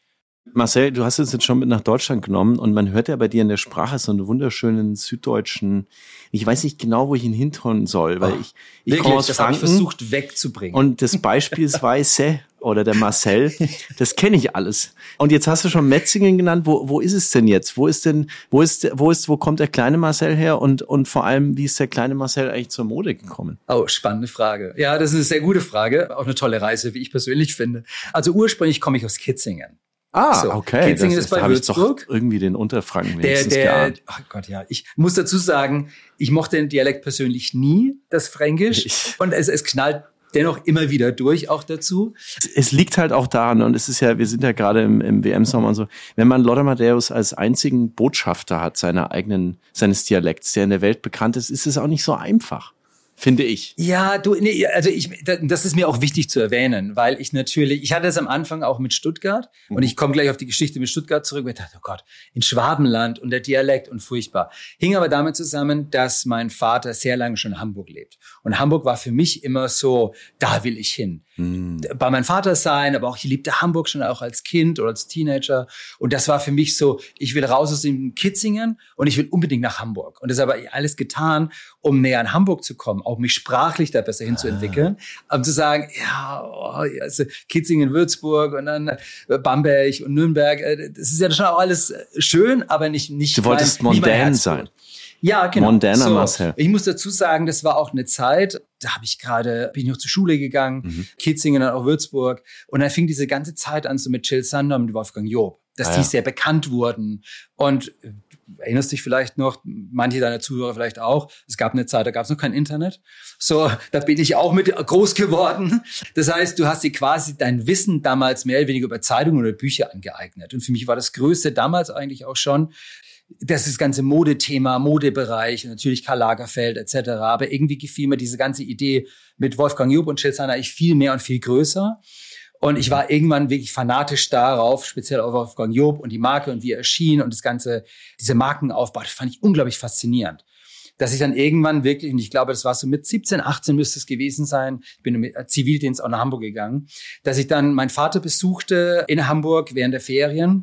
Marcel, du hast es jetzt schon mit nach Deutschland genommen und man hört ja bei dir in der Sprache so einen wunderschönen süddeutschen, ich weiß nicht genau, wo ich ihn hintun soll, weil oh, ich, ich wirklich, komme aus das Franken. habe ich versucht wegzubringen. Und das beispielsweise oder der Marcel, das kenne ich alles. Und jetzt hast du schon Metzingen genannt. Wo, wo ist es denn jetzt? Wo ist denn, wo ist, wo ist, wo kommt der kleine Marcel her? Und, und vor allem, wie ist der kleine Marcel eigentlich zur Mode gekommen? Oh, spannende Frage. Ja, das ist eine sehr gute Frage. Auch eine tolle Reise, wie ich persönlich finde. Also ursprünglich komme ich aus Kitzingen. Ah, so, okay. Kitzingen das ist bei da Würzburg. Ich doch irgendwie den Unterfranken Der, wenigstens der, geahnt. oh Gott, ja. Ich muss dazu sagen, ich mochte den Dialekt persönlich nie, das Fränkisch. Ich. Und es, es knallt dennoch immer wieder durch auch dazu. Es liegt halt auch daran, und es ist ja, wir sind ja gerade im, im W M-Sommer und so, wenn man Lothar Matthäus als einzigen Botschafter hat seiner eigenen, seines Dialekts, der in der Welt bekannt ist, ist es auch nicht so einfach. Finde ich. Ja, du, nee, also ich, das ist mir auch wichtig zu erwähnen, weil ich natürlich, ich hatte es am Anfang auch mit Stuttgart mhm. und ich komme gleich auf die Geschichte mit Stuttgart zurück und ich dachte, oh Gott, in Schwabenland und der Dialekt und furchtbar. Hing aber damit zusammen, dass mein Vater sehr lange schon in Hamburg lebt. Und Hamburg war für mich immer so, da will ich hin. Mhm. Bei meinem Vater sein, aber auch ich liebte Hamburg schon auch als Kind oder als Teenager. Und das war für mich so, ich will raus aus dem Kitzingen und ich will unbedingt nach Hamburg. Und das habe ich alles getan, um näher an Hamburg zu kommen, auch mich sprachlich da besser hinzuentwickeln. Ah. Um zu sagen, ja, oh, also Kitzingen, Würzburg und dann Bamberg und Nürnberg, das ist ja schon auch alles schön, aber nicht nicht. Du wolltest mein, mondän sein. Ja, genau. Mondäner so, Marcel. Ich muss dazu sagen, das war auch eine Zeit, da habe ich gerade, bin ich noch zur Schule gegangen, mhm. Kitzingen, dann auch Würzburg. Und dann fing diese ganze Zeit an, so mit Jill Sander und Wolfgang Job, dass ah, die ja. sehr bekannt wurden. Und erinnerst dich vielleicht noch, manche deiner Zuhörer vielleicht auch, es gab eine Zeit, da gab es noch kein Internet. So, da bin ich auch mit groß geworden. Das heißt, du hast dir quasi dein Wissen damals mehr oder weniger über Zeitungen oder Bücher angeeignet. Und für mich war das Größte damals eigentlich auch schon, das ist das ganze Modethema, Modebereich, natürlich Karl Lagerfeld et cetera. Aber irgendwie gefiel mir diese ganze Idee mit Wolfgang Job und Jill Sander eigentlich viel mehr und viel größer. Und ich war irgendwann wirklich fanatisch darauf, speziell auf Wolfgang Job und die Marke und wie er erschien und das ganze, diese Markenaufbau, das fand ich unglaublich faszinierend. Dass ich dann irgendwann wirklich, und ich glaube, das war so mit siebzehn, achtzehn müsste es gewesen sein, ich bin mit Zivildienst auch nach Hamburg gegangen, dass ich dann meinen Vater besuchte in Hamburg während der Ferien.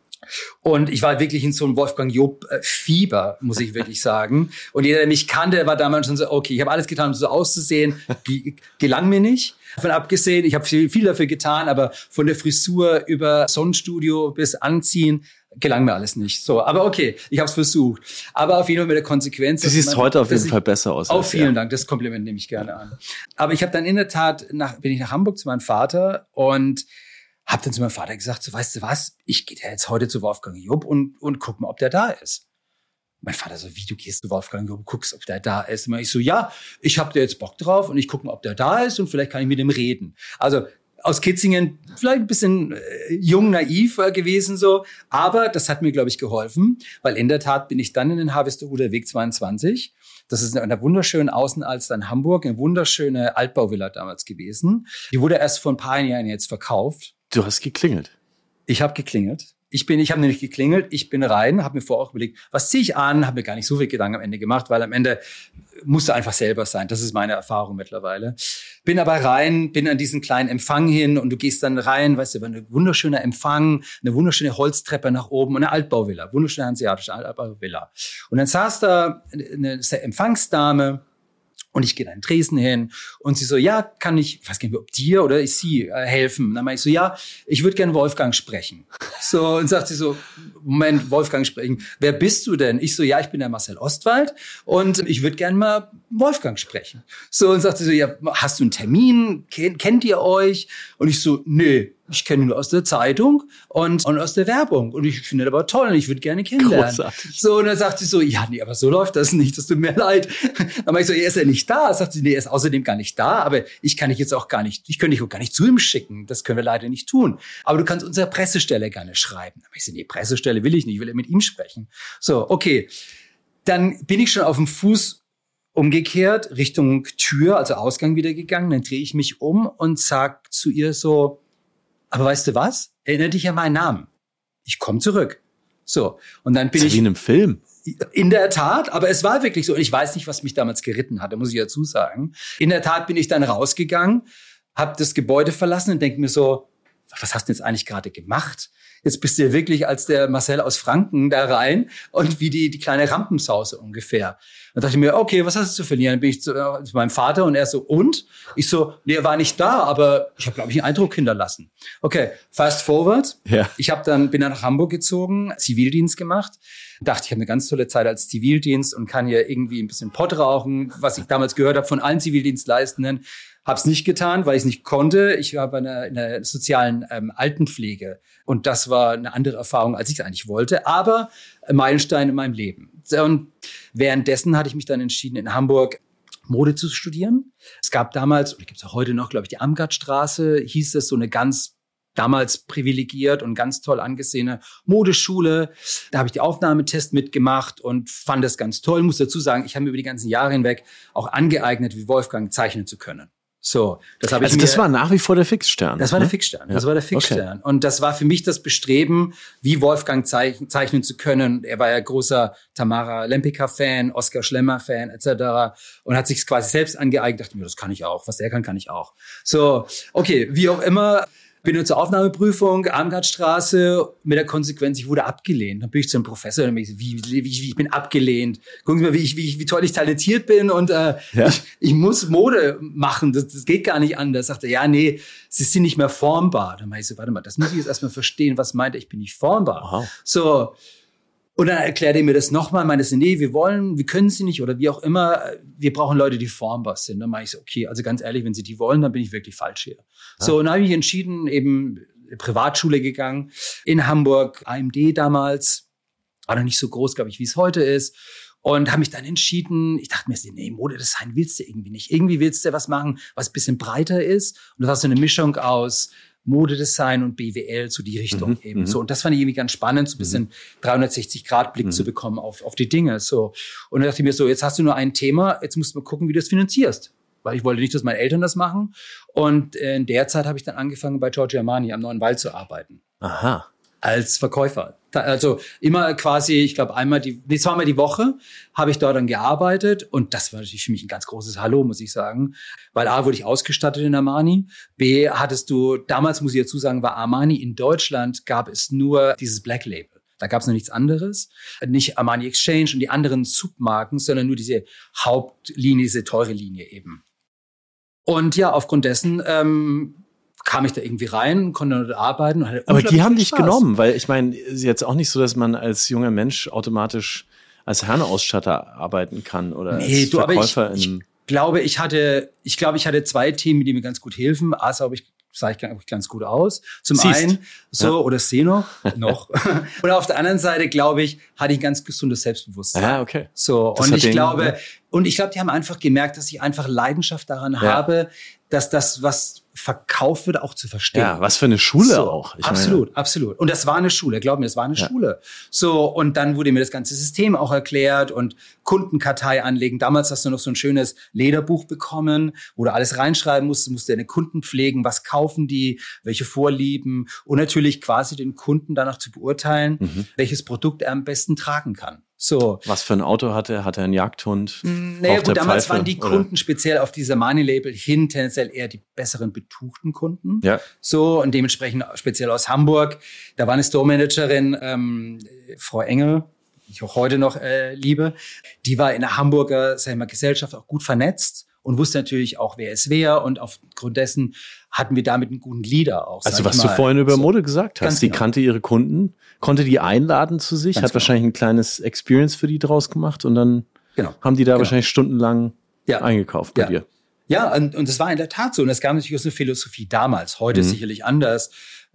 Und ich war wirklich in so einem Wolfgang Job-Fieber, muss ich wirklich sagen. Und jeder, der mich kannte, war damals schon so, okay, ich habe alles getan, um so auszusehen. G- gelang mir nicht. Davon abgesehen, ich habe viel, viel dafür getan, aber von der Frisur über Sonnenstudio bis Anziehen gelang mir alles nicht. So, aber okay, ich habe es versucht. Aber auf jeden Fall mit der Konsequenz. Du siehst man, heute auf jeden Fall besser aus. Auf vielen ja. Dank, das Kompliment nehme ich gerne an. Aber ich habe dann in der Tat, nach, bin ich nach Hamburg zu meinem Vater und hab dann zu meinem Vater gesagt, so, weißt du was, ich gehe ja jetzt heute zu Wolfgang Job und, und guck mal, ob der da ist. Mein Vater so, wie, du gehst zu Wolfgang Job und guckst, ob der da ist? Und ich so, ja, ich hab da jetzt Bock drauf und ich guck mal, ob der da ist und vielleicht kann ich mit ihm reden. Also aus Kitzingen vielleicht ein bisschen äh, jung, naiv äh, gewesen so, aber das hat mir, glaube ich, geholfen, weil in der Tat bin ich dann in den Harvesterhuder Weg zweiundzwanzig. Das ist in einer wunderschönen Außenalster in Hamburg, eine wunderschöne Altbauvilla damals gewesen. Die wurde erst vor ein paar Jahren jetzt verkauft. Du hast geklingelt. Ich habe geklingelt. Ich bin, ich habe nämlich geklingelt. Ich bin rein, habe mir vorher auch überlegt, was ziehe ich an? Habe mir gar nicht so viel Gedanken am Ende gemacht, weil am Ende musste einfach selber sein. Das ist meine Erfahrung mittlerweile. Bin aber rein, bin an diesen kleinen Empfang hin und du gehst dann rein, weißt du, war ein wunderschöner Empfang, eine wunderschöne Holztreppe nach oben und eine Altbauvilla, wunderschöne hanseatische Altbauvilla. Und dann saß da eine Empfangsdame. Und ich gehe da in Dresden hin und sie so, ja, kann ich, ich weiß gar nicht, ob dir oder ich sie äh, helfen. Und dann meine ich so, ja, ich würde gerne Wolfgang sprechen. So, und sagt sie so, Moment, Wolfgang sprechen. Wer bist du denn? Ich so, ja, ich bin der Marcel Ostwald und ich würde gerne mal Wolfgang sprechen. So, und sagt sie so, ja, hast du einen Termin? Ken, kennt ihr euch? Und ich so, nee. Ich kenne ihn nur aus der Zeitung und, und aus der Werbung. Und ich finde das aber toll und ich würde gerne kennenlernen. Großartig. So, und dann sagt sie so, ja, nee, aber so läuft das nicht, das tut mir leid. Dann meine ich so, er ist ja nicht da. Sagt sie, nee, er ist außerdem gar nicht da, aber ich kann dich jetzt auch gar nicht, ich könnte dich auch gar nicht zu ihm schicken. Das können wir leider nicht tun. Aber du kannst unserer Pressestelle gerne schreiben. Dann meine ich so, nee, Pressestelle will ich nicht, ich will ja mit ihm sprechen. So, okay. Dann bin ich schon auf dem Fuß umgekehrt, Richtung Tür, also Ausgang wieder gegangen. Dann drehe ich mich um und sag zu ihr so, aber weißt du was? Erinnere dich an meinen Namen. Ich komme zurück. So. Und dann bin das ist ich. Wie in einem Film. In der Tat, aber es war wirklich so. Und ich weiß nicht, was mich damals geritten hat, da muss ich dazu sagen. In der Tat bin ich dann rausgegangen, habe das Gebäude verlassen und denke mir so, was hast du jetzt eigentlich gerade gemacht? Jetzt bist du ja wirklich als der Marcel aus Franken da rein und wie die, die kleine Rampensause ungefähr. Dann dachte ich mir, okay, was hast du zu verlieren? Dann bin ich zu, äh, zu meinem Vater und er so, und? Ich so, nee, er war nicht da, aber ich habe, glaube ich, einen Eindruck hinterlassen. Okay, fast forward. Ja. Ich habe dann, bin dann nach Hamburg gezogen, Zivildienst gemacht. Dachte, ich habe eine ganz tolle Zeit als Zivildienst und kann hier irgendwie ein bisschen Pott rauchen, was ich damals gehört habe von allen Zivildienstleistenden. Hab's nicht getan, weil ich es nicht konnte. Ich war in einer, in einer sozialen ähm, Altenpflege. Und das war eine andere Erfahrung, als ich es eigentlich wollte. Aber ein Meilenstein in meinem Leben. Und währenddessen hatte ich mich dann entschieden, in Hamburg Mode zu studieren. Es gab damals, und gibt es auch heute noch, glaube ich, die Amgartstraße, hieß es, so eine ganz damals privilegiert und ganz toll angesehene Modeschule. Da habe ich die Aufnahmetest mitgemacht und fand das ganz toll. Ich muss dazu sagen, ich habe mir über die ganzen Jahre hinweg auch angeeignet, wie Wolfgang zeichnen zu können. So, das habe ich Also mir, das war nach wie vor der Fixstern. Das war ne? der Fixstern. Ja. Das war der Fixstern. Okay. Und das war für mich das Bestreben, wie Wolfgang zeichnen, zeichnen zu können. Er war ja großer Tamara Lempicka-Fan, Oskar Schlemmer-Fan et cetera. Und hat sich quasi selbst angeeignet. Dachte mir, das kann ich auch. Was der kann, kann ich auch. So, okay, wie auch immer. Bin dann zur Aufnahmeprüfung, Armgardstraße, mit der Konsequenz, ich wurde abgelehnt. Dann bin ich zu einem Professor und bin ich so, wie, wie, wie, ich bin abgelehnt. Gucken Sie mal, wie ich, wie, wie toll ich talentiert bin und äh, ja. ich, ich muss Mode machen, das, das geht gar nicht anders. Sagte, ja, nee, Sie sind nicht mehr formbar. Dann meinte ich so, warte mal, das muss ich jetzt erstmal verstehen, was meint er, ich bin nicht formbar. Aha. So. Und dann erklärte er mir das nochmal, meinte so, nee, wir wollen, wir können sie nicht oder wie auch immer, wir brauchen Leute, die formbar sind. Dann meinte ich so, okay, also ganz ehrlich, wenn sie die wollen, dann bin ich wirklich falsch hier. Ja. So, und dann habe ich entschieden, eben Privatschule gegangen, in Hamburg, A M D damals, war noch nicht so groß, glaube ich, wie es heute ist. Und habe mich dann entschieden, ich dachte mir, nee, Modedesign willst du irgendwie nicht. Irgendwie willst du was machen, was ein bisschen breiter ist. Und das war so eine Mischung aus Modedesign und B W L, so die Richtung mhm, eben. So, und das fand ich irgendwie ganz spannend, so ein bisschen dreihundertsechzig Grad Blick mhm. zu bekommen auf, auf die Dinge. So. Und dann dachte ich mir so, jetzt hast du nur ein Thema, jetzt musst du mal gucken, wie du das finanzierst. Weil ich wollte nicht, dass meine Eltern das machen. Und in der Zeit habe ich dann angefangen, bei Giorgio Armani am Neuen Wald zu arbeiten. Aha. Als Verkäufer. Also immer quasi, ich glaube einmal die, nee, zweimal die Woche habe ich dort dann gearbeitet und das war natürlich für mich ein ganz großes Hallo, muss ich sagen. Weil A, wurde ich ausgestattet in Armani, B, hattest du, damals muss ich dazu sagen, war Armani in Deutschland, gab es nur dieses Black Label. Da gab es noch nichts anderes. Nicht Armani Exchange und die anderen Submarken, sondern nur diese Hauptlinie, diese teure Linie eben. Und ja, aufgrund dessen ähm, kam ich da irgendwie rein, konnte dort arbeiten. Und hatte Aber die haben dich Spaß. genommen, weil ich meine, ist jetzt auch nicht so, dass man als junger Mensch automatisch als Herrenausstatter arbeiten kann oder nee, als du, Verkäufer aber ich, in einem. Ich glaube, ich hatte, ich glaube, ich hatte zwei Themen, die mir ganz gut helfen. A, glaube ich, sah ich ganz gut aus. Zum Siehst. einen, so, ja. oder sehe noch, noch. Und auf der anderen Seite, glaube ich, hatte ich ganz gesundes Selbstbewusstsein. Ja, okay. So, Das und hat ich den, glaube, ja. und ich glaube, die haben einfach gemerkt, dass ich einfach Leidenschaft daran Ja. habe, dass das, was verkauft wird, auch zu verstehen. Ja, was für eine Schule So, auch. Ich absolut, meine, absolut. Und das war eine Schule, glaub mir, das war eine Ja. Schule. So, und dann wurde mir das ganze System auch erklärt und Kundenkartei anlegen. Damals hast du noch so ein schönes Lederbuch bekommen, wo du alles reinschreiben musst, du musst deine Kunden pflegen, was kaufen die, welche Vorlieben und natürlich quasi den Kunden danach zu beurteilen, Mhm. welches Produkt er am besten tragen kann. So. was für ein Auto hat er? Hat er einen Jagdhund? Naja, Braucht gut, er damals Pfeife? waren die Oder? Kunden speziell auf dieser Money-Label hin tendenziell eher die besseren betuchten Kunden. Ja. So, und dementsprechend speziell aus Hamburg. Da war eine Store-Managerin, ähm, Frau Engel, die ich auch heute noch äh, liebe. Die war in der Hamburger, sag ich mal, Gesellschaft auch gut vernetzt und wusste natürlich auch, wer es wäre. Und aufgrund dessen hatten wir damit einen guten Leader auch. Also sag was ich du mal. vorhin über So. Mode gesagt hast, Ganz die genau. kannte ihre Kunden, konnte die einladen zu sich, Ganz hat genau. wahrscheinlich ein kleines Experience für die draus gemacht und dann Genau. haben die da Genau. wahrscheinlich stundenlang Ja. eingekauft bei Ja. dir. Ja, und, und das war in der Tat so. Und das gab natürlich aus einer Philosophie damals. Heute Mhm. sicherlich anders.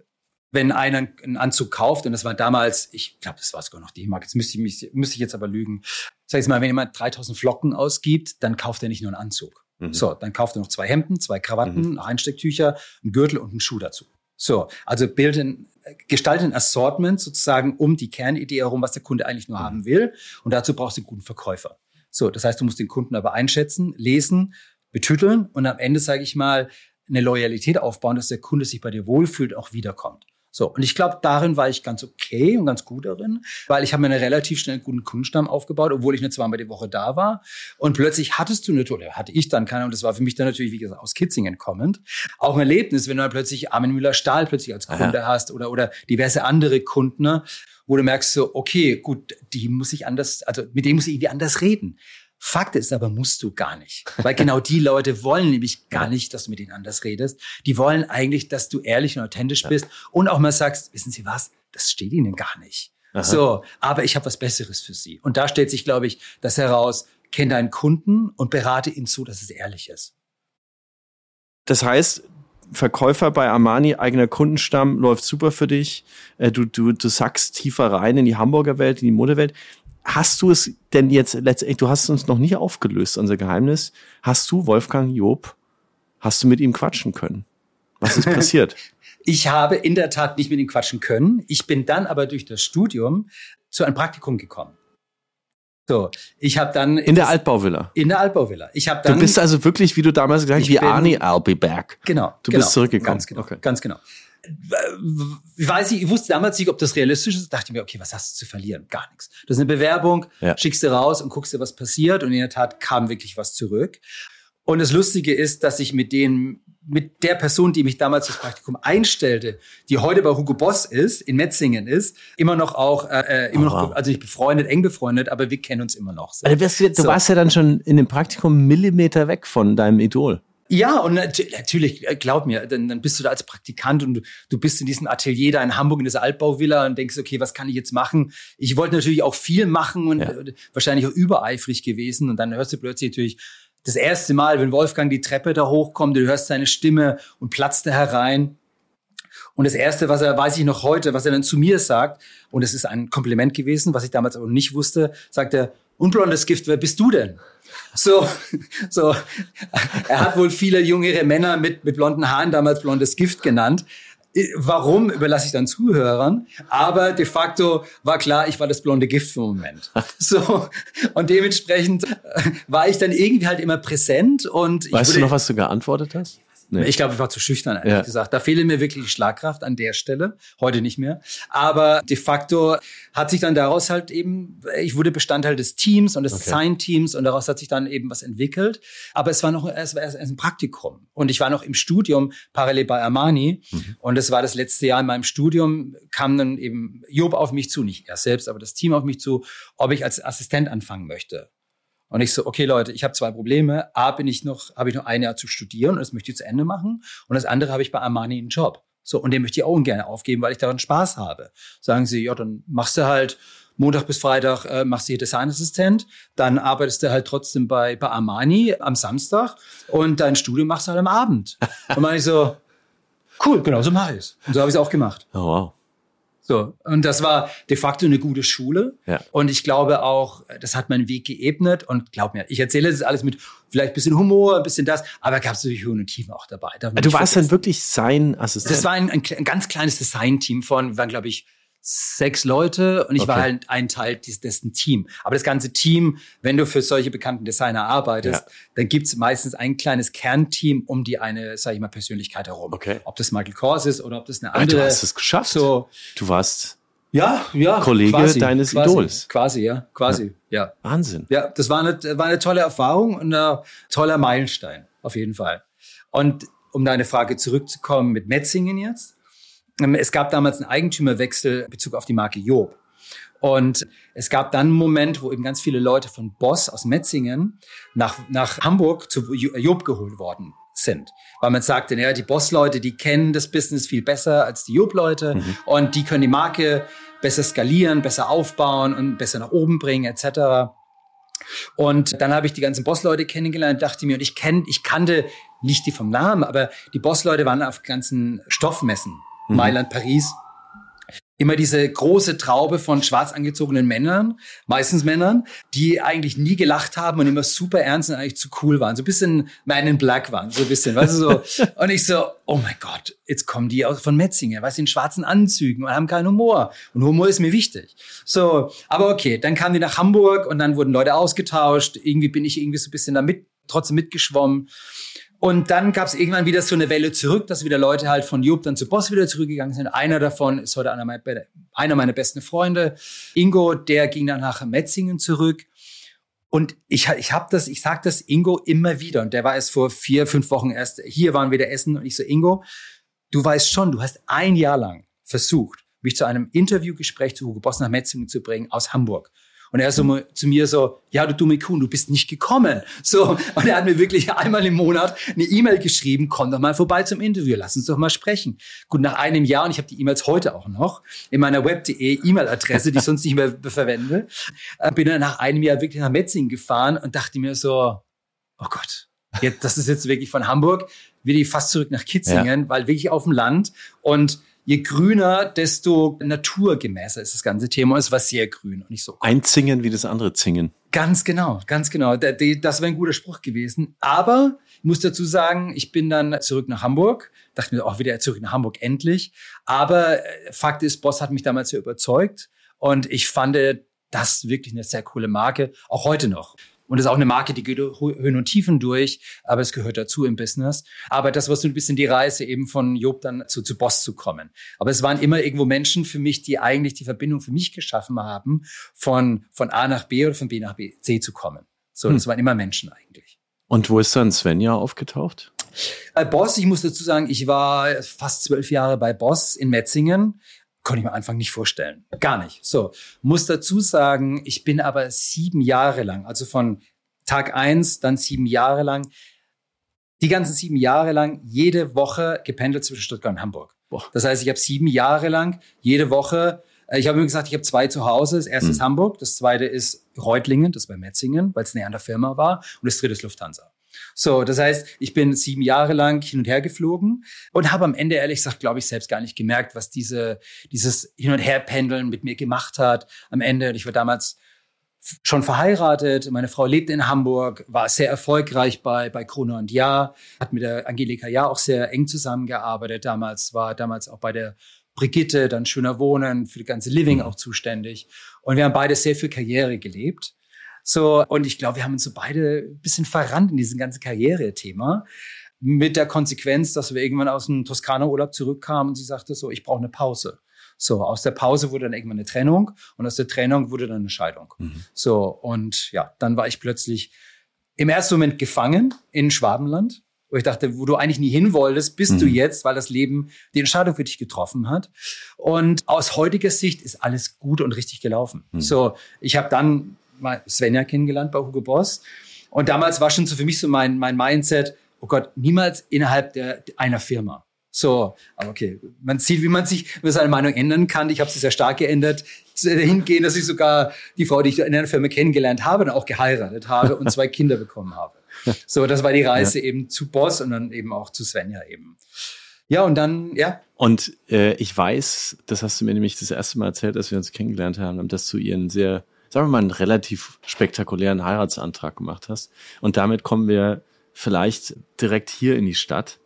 Wenn einer einen Anzug kauft, und das war damals, ich glaube, das war sogar noch D-Mark, jetzt müsste ich, mich, müsste ich jetzt aber lügen. Sag ich mal, wenn jemand dreitausend Flocken ausgibt, dann kauft er nicht nur einen Anzug. Mhm. So, dann kauft er noch zwei Hemden, zwei Krawatten, Mhm. Einstecktücher, einen Gürtel und einen Schuh dazu. So, also bilden, gestalten ein Assortment sozusagen um die Kernidee herum, was der Kunde eigentlich nur Mhm. haben will. Und dazu brauchst du einen guten Verkäufer. So, das heißt, du musst den Kunden aber einschätzen, lesen, betüteln und am Ende, sage ich mal, eine Loyalität aufbauen, dass der Kunde sich bei dir wohlfühlt und auch wiederkommt. So, und ich glaube, darin war ich ganz okay und ganz gut darin, weil ich habe mir einen relativ schnell guten Kundenstamm aufgebaut, obwohl ich nur zweimal die Woche da war. Und plötzlich hattest du eine, oder hatte ich dann keine, und das war für mich dann natürlich, wie gesagt, aus Kitzingen kommend, auch ein Erlebnis, wenn du dann plötzlich Armin Müller-Stahl plötzlich als Kunde Aha. hast oder, oder diverse andere Kunden, ne, wo du merkst so, okay, gut, die muss ich anders, also mit denen muss ich irgendwie anders reden. Fakt ist aber, musst du gar nicht. Weil genau die Leute wollen nämlich gar nicht, dass du mit ihnen anders redest. Die wollen eigentlich, dass du ehrlich und authentisch bist ja. und auch mal sagst, wissen Sie was, das steht ihnen gar nicht. Aha. So, aber ich habe was Besseres für Sie. Und da stellt sich, glaube ich, das heraus, kenn deinen Kunden und berate ihn so, dass es ehrlich ist. Das heißt, Verkäufer bei Armani, eigener Kundenstamm, läuft super für dich. Du, du, du sackst tiefer rein in die Hamburger Welt, in die Modewelt. Hast du es denn jetzt letztendlich, du hast uns noch nie aufgelöst, unser Geheimnis. Hast du, Wolfgang Job, hast du mit ihm quatschen können? Was ist passiert? Ich habe in der Tat nicht mit ihm quatschen können. Ich bin dann aber durch das Studium zu einem Praktikum gekommen. So, ich habe dann... In der Altbauvilla? In der Altbauvilla. Ich habe dann... Du bist also wirklich, wie du damals gesagt hast, wie Arnie, I'll be back. Genau. Du genau, bist zurückgekommen. Ganz genau, okay. ganz genau. Ich weiß nicht, ich wusste damals nicht, ob das realistisch ist. Dachte mir, okay, was hast du zu verlieren? Gar nichts. Das ist eine Bewerbung, ja. schickst du raus und guckst dir, was passiert. Und in der Tat kam wirklich was zurück. Und das Lustige ist, dass ich mit denen, mit der Person, die mich damals das Praktikum einstellte, die heute bei Hugo Boss ist, in Metzingen ist, immer noch auch, äh, immer Aha. noch, also ich befreundet, eng befreundet, aber wir kennen uns immer noch. So. Also du du so. warst ja dann schon in dem Praktikum Millimeter weg von deinem Idol. Ja, und natürlich, glaub mir, dann, dann bist du da als Praktikant und du, du bist in diesem Atelier da in Hamburg in dieser Altbauvilla und denkst, okay, was kann ich jetzt machen? Ich wollte natürlich auch viel machen und ja. wahrscheinlich auch übereifrig gewesen. Und dann hörst du plötzlich natürlich das erste Mal, wenn Wolfgang die Treppe da hochkommt, du hörst seine Stimme und platzt da herein. Und das Erste, was er, weiß ich noch heute, was er dann zu mir sagt, und es ist ein Kompliment gewesen, was ich damals aber nicht wusste, sagt er, unblondes Gift, wer bist du denn? So, so. Er hat wohl viele jüngere Männer mit, mit blonden Haaren damals blondes Gift genannt. Warum, überlasse ich dann Zuhörern. Aber de facto war klar, ich war das blonde Gift für den Moment. So. Und dementsprechend war ich dann irgendwie halt immer präsent und ich Weißt wurde, du noch, was du geantwortet hast? Nee. Ich glaube, ich war zu schüchtern, ehrlich ja. gesagt. Da fehle mir wirklich die Schlagkraft an der Stelle. Heute nicht mehr. Aber de facto hat sich dann daraus halt eben, ich wurde Bestandteil des Teams und des okay. Design-Teams und daraus hat sich dann eben was entwickelt. Aber es war noch, es war erst ein Praktikum. Und ich war noch im Studium parallel bei Armani. Mhm. Und das war das letzte Jahr in meinem Studium, kam dann eben Job auf mich zu, nicht er selbst, aber das Team auf mich zu, ob ich als Assistent anfangen möchte. Und ich so, okay Leute, ich habe zwei Probleme. A, bin ich noch, habe ich noch ein Jahr zu studieren und das möchte ich zu Ende machen. Und das andere habe ich bei Armani einen Job. So, und den möchte ich auch gerne aufgeben, weil ich daran Spaß habe. Sagen sie, ja, dann machst du halt Montag bis Freitag, äh, machst du hier Designassistent. Dann arbeitest du halt trotzdem bei, bei Armani am Samstag und dein Studium machst du halt am Abend. Und dann ich so, cool, genau so mache ich es. Und so habe ich es auch gemacht. Oh, wow. So, und das war de facto eine gute Schule. Ja. Und ich glaube auch, das hat meinen Weg geebnet. Und glaub mir, ich erzähle das alles mit vielleicht ein bisschen Humor, ein bisschen das, aber gab es natürlich Höhen und Tiefen auch dabei. Du warst vergessen. Dann wirklich sein Assistent? Das war ein, ein, ein ganz kleines Design-Team von, wir waren, glaube ich, sechs Leute und ich okay. war halt ein Teil des, dessen Team. Aber das ganze Team, wenn du für solche bekannten Designer arbeitest, ja. dann gibt's meistens ein kleines Kernteam um die eine, sag ich mal, Persönlichkeit herum. Okay. Ob das Michael Kors ist oder ob das eine andere. Aber du hast es geschafft. So, du warst ja, ja, Kollege quasi, deines quasi, Idols. Quasi, ja, quasi, ja. ja. Wahnsinn. Ja, das war eine, war eine tolle Erfahrung und ein toller Meilenstein, auf jeden Fall. Und um deine Frage zurückzukommen mit Metzingen jetzt. Es gab damals einen Eigentümerwechsel in Bezug auf die Marke Job. Und es gab dann einen Moment, wo eben ganz viele Leute von Boss aus Metzingen nach, nach Hamburg zu Job geholt worden sind. Weil man sagte, naja, die Boss-Leute, die kennen das Business viel besser als die Job-Leute mhm. und die können die Marke besser skalieren, besser aufbauen und besser nach oben bringen, et cetera. Und dann habe ich die ganzen Boss-Leute kennengelernt, dachte mir, und ich kenn, ich kannte nicht die vom Namen, aber die Boss-Leute waren auf ganzen Stoffmessen. Mhm. Mailand, Paris. Immer diese große Traube von schwarz angezogenen Männern, meistens Männern, die eigentlich nie gelacht haben und immer super ernst und eigentlich zu cool waren. So ein bisschen Man in Black waren, so ein bisschen, weißt du, so. Und ich so, oh mein Gott, jetzt kommen die aus von Metzingen, weißt du, in schwarzen Anzügen und haben keinen Humor. Und Humor ist mir wichtig. So, aber okay, dann kamen die nach Hamburg und dann wurden Leute ausgetauscht. Irgendwie bin ich irgendwie so ein bisschen da mit, trotzdem mitgeschwommen. Und dann gab es irgendwann wieder so eine Welle zurück, dass wieder Leute halt von Joop dann zu Boss wieder zurückgegangen sind. Einer davon ist heute einer meiner, einer meiner besten Freunde, Ingo, der ging dann nach Metzingen zurück. Und ich, ich habe das, ich sag das Ingo immer wieder. Und der war erst vor vier, fünf Wochen erst, hier waren wir da essen. Und ich so, Ingo, du weißt schon, du hast ein Jahr lang versucht, mich zu einem Interviewgespräch zu Hugo Boss nach Metzingen zu bringen aus Hamburg. Und er so mhm. zu mir so, ja, du dumme Kuh, du bist nicht gekommen. So, und er hat mir wirklich einmal im Monat eine E-Mail geschrieben, komm doch mal vorbei zum Interview, lass uns doch mal sprechen. Gut, nach einem Jahr, und ich habe die E-Mails heute auch noch, in meiner web punkt de E-Mail-Adresse, die ich sonst nicht mehr verwende, bin dann nach einem Jahr wirklich nach Metzingen gefahren und dachte mir so, oh Gott, jetzt, das ist jetzt wirklich von Hamburg, wieder fast zurück nach Kitzingen, ja. weil wirklich auf dem Land und je grüner, desto naturgemäßer ist das ganze Thema. Es war sehr grün. Und ich so, ein Zingen wie das andere Zingen. Ganz genau, ganz genau. Das wäre ein guter Spruch gewesen. Aber ich muss dazu sagen, ich bin dann zurück nach Hamburg. Dachte mir auch wieder zurück nach Hamburg, endlich. Aber Fakt ist, Boss hat mich damals sehr überzeugt. Und ich fand das wirklich eine sehr coole Marke. Auch heute noch. Und das ist auch eine Marke, die geht Höhen und Tiefen durch, aber es gehört dazu im Business. Aber das war so ein bisschen die Reise eben von Joop dann zu, zu Boss zu kommen. Aber es waren immer irgendwo Menschen für mich, die eigentlich die Verbindung für mich geschaffen haben, von, von A nach B oder von B nach B, C zu kommen. So, hm. das waren immer Menschen eigentlich. Und wo ist dann Svenja aufgetaucht? Bei Boss, ich muss dazu sagen, ich war fast zwölf Jahre bei Boss in Metzingen. Konnte ich mir am Anfang nicht vorstellen. Gar nicht. So, muss dazu sagen, ich bin aber sieben Jahre lang, also von Tag eins, dann sieben Jahre lang, die ganzen sieben Jahre lang jede Woche gependelt zwischen Stuttgart und Hamburg. Boah. Das heißt, ich habe sieben Jahre lang jede Woche, ich habe immer gesagt, ich habe zwei zu Hause. Das erste mhm. ist Hamburg, das zweite ist Reutlingen, das bei Metzingen, weil es näher an der Firma war, und das dritte ist Lufthansa. So, das heißt, ich bin sieben Jahre lang hin und her geflogen und habe am Ende, ehrlich gesagt, glaube ich, selbst gar nicht gemerkt, was diese dieses Hin- und Herpendeln mit mir gemacht hat. Am Ende, ich war damals schon verheiratet, meine Frau lebte in Hamburg, war sehr erfolgreich bei bei Gruner und Jahr, hat mit der Angelika Jahr auch sehr eng zusammengearbeitet. Damals war damals auch bei der Brigitte, dann Schöner Wohnen, für die ganze Living auch zuständig. Und wir haben beide sehr viel Karriere gelebt. So, und ich glaube, wir haben uns so beide ein bisschen verrannt in diesem ganzen Karriere-Thema. Mit der Konsequenz, dass wir irgendwann aus dem Toskana-Urlaub zurückkamen und sie sagte so, ich brauche eine Pause. So, aus der Pause wurde dann irgendwann eine Trennung und aus der Trennung wurde dann eine Scheidung. Mhm. So, und ja, dann war ich plötzlich im ersten Moment gefangen in Schwabenland, wo ich dachte, wo du eigentlich nie hin wolltest, bist mhm. du jetzt, weil das Leben die Entscheidung für dich getroffen hat. Und aus heutiger Sicht ist alles gut und richtig gelaufen. Mhm. So, ich habe dann mal Svenja kennengelernt bei Hugo Boss. Und damals war schon so für mich so mein, mein Mindset, oh Gott, niemals innerhalb der, einer Firma. So, aber okay, man sieht, wie man sich über seine Meinung ändern kann. Ich habe sie sehr stark geändert, hingehen, dass ich sogar die Frau, die ich in einer Firma kennengelernt habe, dann auch geheiratet habe und zwei Kinder bekommen habe. So, das war die Reise ja. eben zu Boss und dann eben auch zu Svenja eben. Ja, und dann, ja. Und äh, ich weiß, das hast du mir nämlich das erste Mal erzählt, als wir uns kennengelernt haben, dass du ihren sehr, sagen wir mal, einen relativ spektakulären Heiratsantrag gemacht hast. Und damit kommen wir vielleicht direkt hier in die Stadt.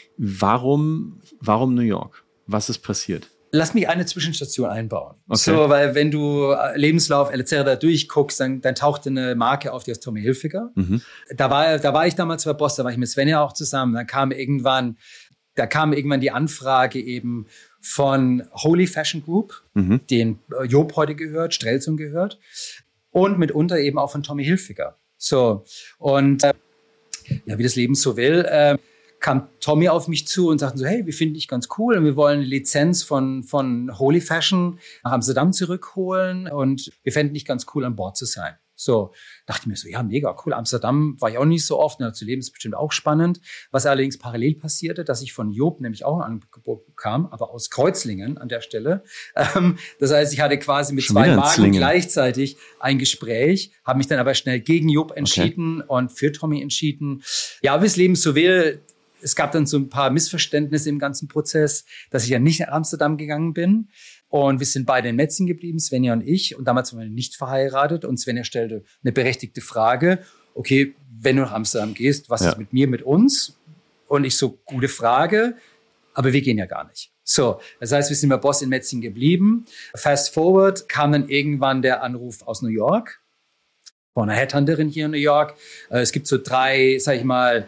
Warum, warum New York? Was ist passiert? Lass mich eine Zwischenstation einbauen. Okay. So, weil wenn du Lebenslauf et cetera durchguckst, dann, dann taucht eine Marke auf, die heißt Tommy Hilfiger. Mhm. Da war, da war ich damals bei Boss, da war ich mit Svenja auch zusammen. Dann kam irgendwann, da kam irgendwann die Anfrage eben von Holy Fashion Group, mhm. den Joop heute gehört, Strelzum gehört, und mitunter eben auch von Tommy Hilfiger. So, und äh, ja, wie das Leben so will, äh, kam Tommy auf mich zu und sagten so, hey, wir finden dich ganz cool und wir wollen eine Lizenz von, von Holy Fashion nach Amsterdam zurückholen und wir fänden dich ganz cool, an Bord zu sein. So, dachte ich mir so, ja, mega cool. Amsterdam war ich auch nicht so oft, und zu leben ist bestimmt auch spannend. Was allerdings parallel passierte, dass ich von Joop nämlich auch ein Angebot bekam, aber aus Kreuzlingen an der Stelle. Ähm, das heißt, ich hatte quasi mit Schon zwei Marken gleichzeitig ein Gespräch, habe mich dann aber schnell gegen Joop entschieden okay. und für Tommy entschieden. Ja, wie das Leben so will. Es gab dann so ein paar Missverständnisse im ganzen Prozess, dass ich ja nicht nach Amsterdam gegangen bin. Und wir sind beide in Metzingen geblieben, Svenja und ich. Und damals waren wir nicht verheiratet. Und Svenja stellte eine berechtigte Frage. Okay, wenn du nach Amsterdam gehst, was ja. ist mit mir, mit uns? Und ich so, gute Frage. Aber wir gehen ja gar nicht. So, das heißt, wir sind bei Boss in Metzingen geblieben. Fast forward kam dann irgendwann der Anruf aus New York. Von einer Headhunterin hier in New York. Es gibt so drei, sag ich mal,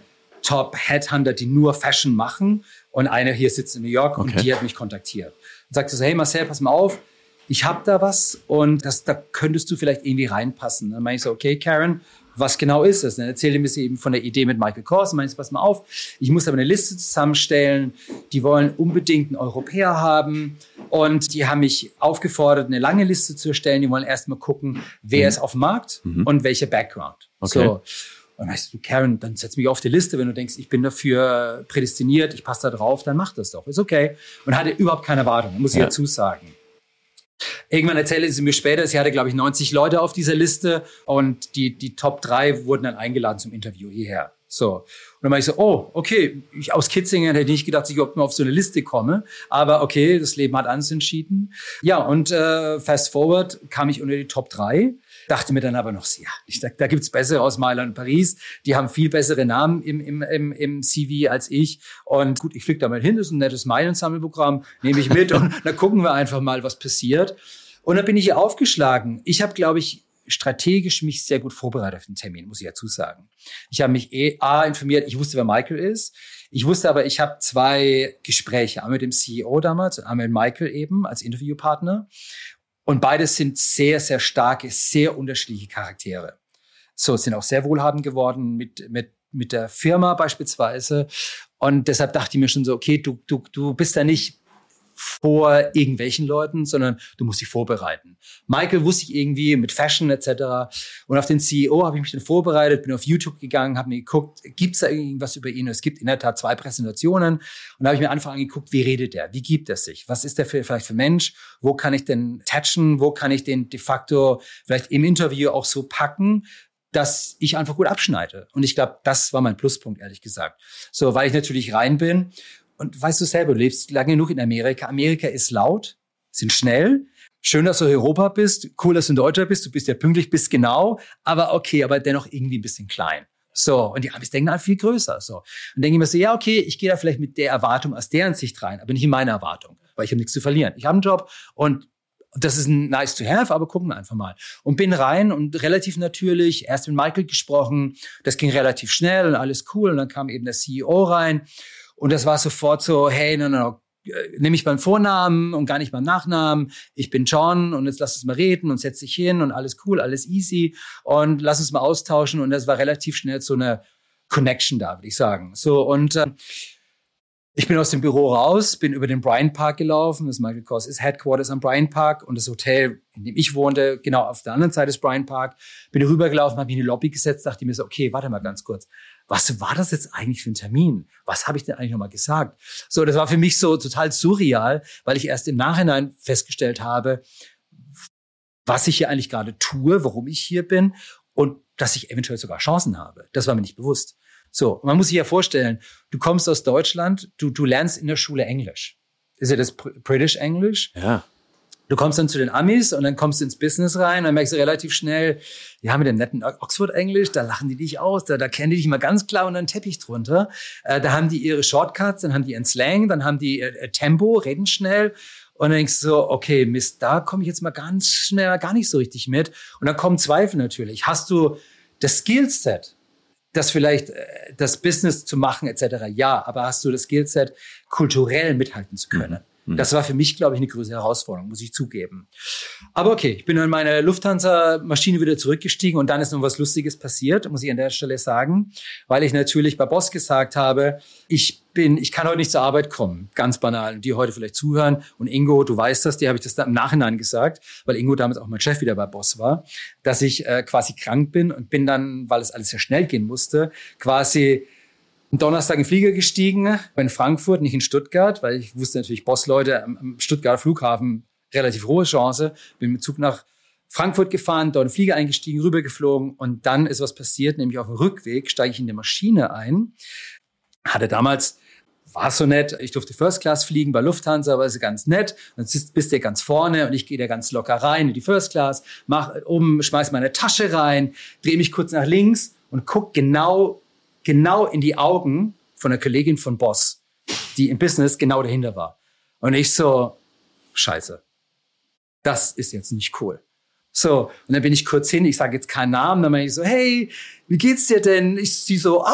Top-Headhunter, die nur Fashion machen. Und eine hier sitzt in New York Okay. und die hat mich kontaktiert. Und sagte so, hey Marcel, pass mal auf, ich habe da was und das, da könntest du vielleicht irgendwie reinpassen. Dann meine ich so, okay, Karen, was genau ist das? Dann erzählte mir sie eben von der Idee mit Michael Kors. Und meinte, pass mal auf, ich muss aber eine Liste zusammenstellen. Die wollen unbedingt einen Europäer haben. Und die haben mich aufgefordert, eine lange Liste zu erstellen. Die wollen erst mal gucken, wer Mhm. ist auf dem Markt Mhm. und welcher Background. Okay. So. Und dann weißt du, Karen, dann setz mich auf die Liste, wenn du denkst, ich bin dafür prädestiniert, ich passe da drauf, dann mach das doch. Ist okay. Und hatte überhaupt keine Erwartung, muss ich Ja. dazu sagen. Irgendwann erzählte sie mir später, sie hatte, glaube ich, neunzig Leute auf dieser Liste und die, die Top drei wurden dann eingeladen zum Interview hierher. So. Und dann war ich so, oh, okay, ich aus Kitzingen hätte nicht gedacht, dass ich überhaupt mal auf so eine Liste komme. Aber okay, das Leben hat anders entschieden. Ja, und äh, fast forward kam ich unter die Top drei. Dachte mir dann aber noch, ja, ich, da, da gibt's bessere aus Mailand und Paris. Die haben viel bessere Namen im, im, im, im C V als ich. Und gut, ich fliege da mal hin, das ist ein nettes Meilensammelprogramm, nehme ich mit und dann gucken wir einfach mal, was passiert. Und dann bin ich hier aufgeschlagen. Ich habe, glaube ich, strategisch mich sehr gut vorbereitet auf den Termin, muss ich dazu sagen. Ich habe mich eh A, informiert, ich wusste, wer Michael ist. Ich wusste aber, ich habe zwei Gespräche, einmal mit dem C E O damals und einmal mit Michael eben als Interviewpartner. Und beides sind sehr, sehr starke, sehr unterschiedliche Charaktere. So, sind auch sehr wohlhabend geworden mit, mit, mit der Firma beispielsweise. Und deshalb dachte ich mir schon so, okay, du, du, du bist da nicht vor irgendwelchen Leuten, sondern du musst dich vorbereiten. Michael wusste ich irgendwie mit Fashion et cetera. Und auf den C E O habe ich mich dann vorbereitet, bin auf YouTube gegangen, habe mir geguckt, gibt es da irgendwas über ihn? Es gibt in der Tat zwei Präsentationen. Und da habe ich mir einfach angeguckt, wie redet er? Wie gibt er sich? Was ist der für, vielleicht für Mensch? Wo kann ich den touchen? Wo kann ich den de facto vielleicht im Interview auch so packen, dass ich einfach gut abschneide? Und ich glaube, das war mein Pluspunkt, ehrlich gesagt. So, weil ich natürlich rein bin. Und weißt du selber, du lebst lange genug in Amerika. Amerika ist laut, sind schnell. Schön, dass du in Europa bist. Cool, dass du in Deutschland bist. Du bist ja pünktlich, bist genau. Aber okay, aber dennoch irgendwie ein bisschen klein. So. Und die Amis denken halt viel größer. So. Und denke ich mir so, ja, okay, ich gehe da vielleicht mit der Erwartung aus deren Sicht rein, aber nicht in meine Erwartung. Weil ich habe nichts zu verlieren. Ich habe einen Job und das ist ein nice to have, aber gucken wir einfach mal. Und bin rein und relativ natürlich, erst mit Michael gesprochen. Das ging relativ schnell und alles cool. Und dann kam eben der C E O rein. Und das war sofort so, hey, no, no, no, nimm mich beim Vornamen und gar nicht beim Nachnamen. Ich bin John und jetzt lass uns mal reden und setz dich hin und alles cool, alles easy und lass uns mal austauschen. Und das war relativ schnell so eine Connection da, würde ich sagen. So, und äh, ich bin aus dem Büro raus, bin über den Bryant Park gelaufen. Das Michael Kors ist Headquarters am Bryant Park und das Hotel, in dem ich wohnte, genau auf der anderen Seite des Bryant Park. Bin rübergelaufen, habe mich in die Lobby gesetzt, dachte mir so, okay, warte mal ganz kurz. Was war das jetzt eigentlich für ein Termin? Was habe ich denn eigentlich nochmal gesagt? So, das war für mich so total surreal, weil ich erst im Nachhinein festgestellt habe, was ich hier eigentlich gerade tue, warum ich hier bin und dass ich eventuell sogar Chancen habe. Das war mir nicht bewusst. So, man muss sich ja vorstellen, du kommst aus Deutschland, du, du lernst in der Schule Englisch. Ist ja das British English? Ja. Du kommst dann zu den Amis und dann kommst du ins Business rein, dann merkst du relativ schnell, die haben mit dem netten Oxford-Englisch, da lachen die dich aus, da, da kennen die dich mal ganz klar und einen Teppich drunter. Äh, da haben die ihre Shortcuts, dann haben die ihren Slang, dann haben die äh, Tempo, reden schnell. Und dann denkst du so, okay, Mist, da komme ich jetzt mal ganz schnell gar nicht so richtig mit. Und dann kommen Zweifel natürlich. Hast du das Skillset, das vielleicht äh, das Business zu machen et cetera? Ja, aber hast du das Skillset, kulturell mithalten zu können? Mhm. Das war für mich, glaube ich, eine größere Herausforderung, muss ich zugeben. Aber okay, ich bin in meine Lufthansa-Maschine wieder zurückgestiegen und dann ist noch was Lustiges passiert, muss ich an der Stelle sagen, weil ich natürlich bei Boss gesagt habe, ich bin, ich kann heute nicht zur Arbeit kommen, ganz banal. Und die heute vielleicht zuhören und Ingo, du weißt das, die habe ich das da im Nachhinein gesagt, weil Ingo damals auch mein Chef wieder bei Boss war, dass ich äh, quasi krank bin und bin dann, weil es alles sehr schnell gehen musste, quasi am Donnerstag in den Flieger gestiegen, in Frankfurt, nicht in Stuttgart, weil ich wusste natürlich, Boss-Leute am, am Stuttgarter Flughafen, relativ hohe Chance. Bin mit Zug nach Frankfurt gefahren, dort in den Flieger eingestiegen, rübergeflogen und dann ist was passiert, nämlich auf dem Rückweg steige ich in die Maschine ein. Hatte damals, war so nett, ich durfte First Class fliegen bei Lufthansa, war so ganz nett. Dann bist du ganz vorne und ich gehe da ganz locker rein in die First Class, mach oben, schmeiß meine Tasche rein, drehe mich kurz nach links und guck genau genau in die Augen von einer Kollegin von Boss, die im Business genau dahinter war. Und ich so, scheiße, das ist jetzt nicht cool. So, und dann bin ich kurz hin, ich sage jetzt keinen Namen, dann meine ich so, hey, wie geht's dir denn? Ich sie so, ach,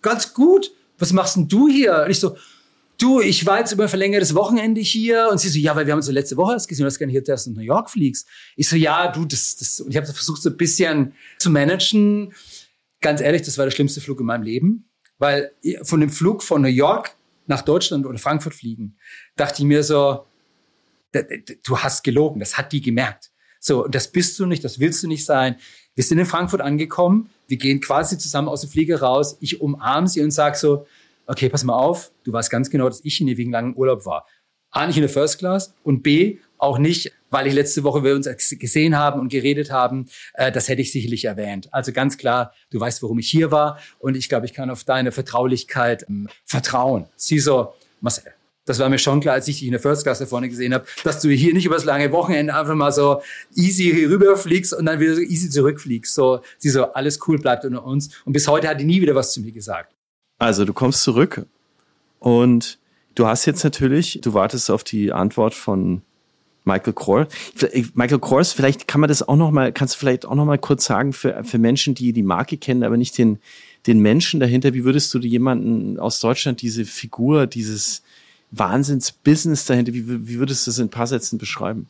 ganz gut. Was machst denn du hier? Und ich so, du, ich war jetzt über ein verlängertes Wochenende hier. Und sie so, ja, weil wir haben uns so letzte Woche erst gesehen, du hast gerne hier, dass du nach New York fliegst. Ich so, ja, du, das, das. Und ich habe versucht, so ein bisschen zu managen. Ganz ehrlich, das war der schlimmste Flug in meinem Leben. Weil von dem Flug von New York nach Deutschland oder Frankfurt fliegen, dachte ich mir so, du hast gelogen, das hat die gemerkt. So, und das bist du nicht, das willst du nicht sein. Wir sind in Frankfurt angekommen, wir gehen quasi zusammen aus dem Flieger raus, ich umarme sie und sage so, okay, pass mal auf, du weißt ganz genau, dass ich in ewigen langen Urlaub war. A, nicht in der First Class und B, auch nicht, weil ich letzte Woche wir uns gesehen haben und geredet haben, äh, das hätte ich sicherlich erwähnt. Also ganz klar, du weißt, warum ich hier war und ich glaube, ich kann auf deine Vertraulichkeit ähm, vertrauen. Sie so, Marcel, das war mir schon klar, als ich dich in der First Class da vorne gesehen habe, dass du hier nicht über das lange Wochenende einfach mal so easy hier rüberfliegst und dann wieder so easy zurückfliegst. So, sie so, alles cool, bleibt unter uns. Und bis heute hat die nie wieder was zu mir gesagt. Also du kommst zurück und du hast jetzt natürlich, du wartest auf die Antwort von Michael Kors. Michael Kors, vielleicht kann man das auch noch mal, kannst du vielleicht auch noch mal kurz sagen für, für Menschen, die die Marke kennen, aber nicht den, den Menschen dahinter. Wie würdest du jemanden aus Deutschland, diese Figur, dieses Wahnsinns-Business dahinter, wie, wie würdest du das in ein paar Sätzen beschreiben?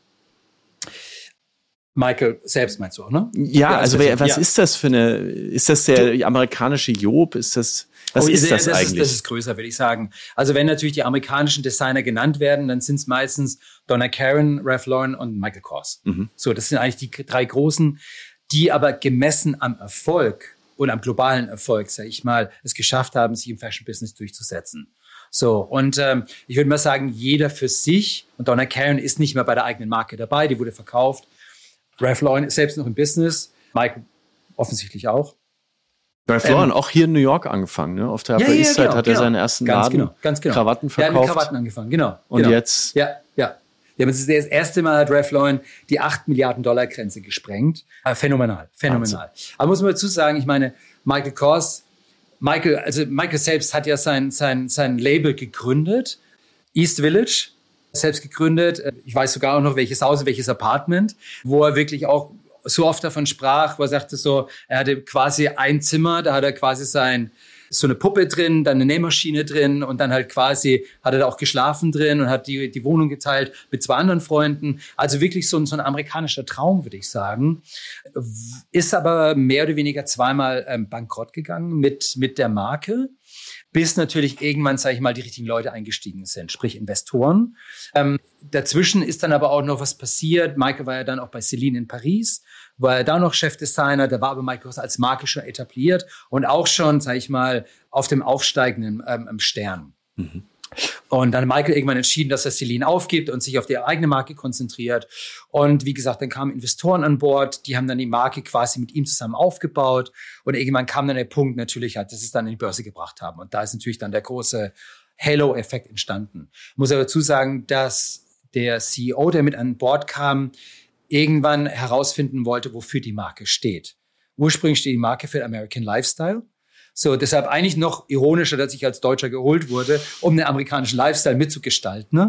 Michael selbst meinst du auch, ne? Ja, ja also wer, was ja. ist das für eine, ist das der du, amerikanische Job? Ist das, was oh, ist das, das, das eigentlich? Ist, das ist größer, würde ich sagen. Also wenn natürlich die amerikanischen Designer genannt werden, dann sind es meistens Donna Karan, Ralph Lauren und Michael Kors. Mhm. So, das sind eigentlich die drei großen, die aber gemessen am Erfolg und am globalen Erfolg, sage ich mal, es geschafft haben, sich im Fashion-Business durchzusetzen. So, und ähm, ich würde mal sagen, jeder für sich, und Donna Karan ist nicht mehr bei der eigenen Marke dabei, die wurde verkauft. Ralph Lauren ist selbst noch im Business, Michael offensichtlich auch. Ralph Lauren, ähm, auch hier in New York angefangen, ne? Auf der ja, Upper ja, East Side genau, hat er genau. seinen ersten ganz Laden, genau, ganz genau. Krawatten verkauft. Ja, mit Krawatten angefangen, genau. Und genau. jetzt? Ja, ja. Ja, das ist das erste Mal hat Ralph Lauren die acht Milliarden Dollar Grenze gesprengt. Äh, phänomenal, phänomenal. Wahnsinn. Aber muss man dazu sagen, ich meine, Michael Kors, Michael, also Michael selbst hat ja sein, sein, sein Label gegründet, East Village, selbst gegründet. Ich weiß sogar auch noch, welches Haus, welches Apartment, wo er wirklich auch so oft davon sprach, wo er sagte so, er hatte quasi ein Zimmer, da hat er quasi sein, so eine Puppe drin, dann eine Nähmaschine drin und dann halt quasi hat er da auch geschlafen drin und hat die, die Wohnung geteilt mit zwei anderen Freunden. Also wirklich so ein, so ein amerikanischer Traum, würde ich sagen. Ist aber mehr oder weniger zweimal ähm, bankrott gegangen mit, mit der Marke, bis natürlich irgendwann, sage ich mal, die richtigen Leute eingestiegen sind, sprich Investoren. Ähm, dazwischen ist dann aber auch noch was passiert. Michael war ja dann auch bei Celine in Paris, war er da noch Chefdesigner, da war aber Michael Kors als Marke schon etabliert und auch schon, sage ich mal, auf dem aufsteigenden ähm, Stern. Mhm. Und dann hat Michael irgendwann entschieden, dass er Celine aufgibt und sich auf die eigene Marke konzentriert. Und wie gesagt, dann kamen Investoren an Bord, die haben dann die Marke quasi mit ihm zusammen aufgebaut. Und irgendwann kam dann der Punkt natürlich, halt, dass sie es dann in die Börse gebracht haben. Und da ist natürlich dann der große Halo-Effekt entstanden. Ich muss aber dazu sagen, dass der C E O, der mit an Bord kam, irgendwann herausfinden wollte, wofür die Marke steht. Ursprünglich steht die Marke für American Lifestyle. So, deshalb eigentlich noch ironischer, dass ich als Deutscher geholt wurde, um den amerikanischen Lifestyle mitzugestalten.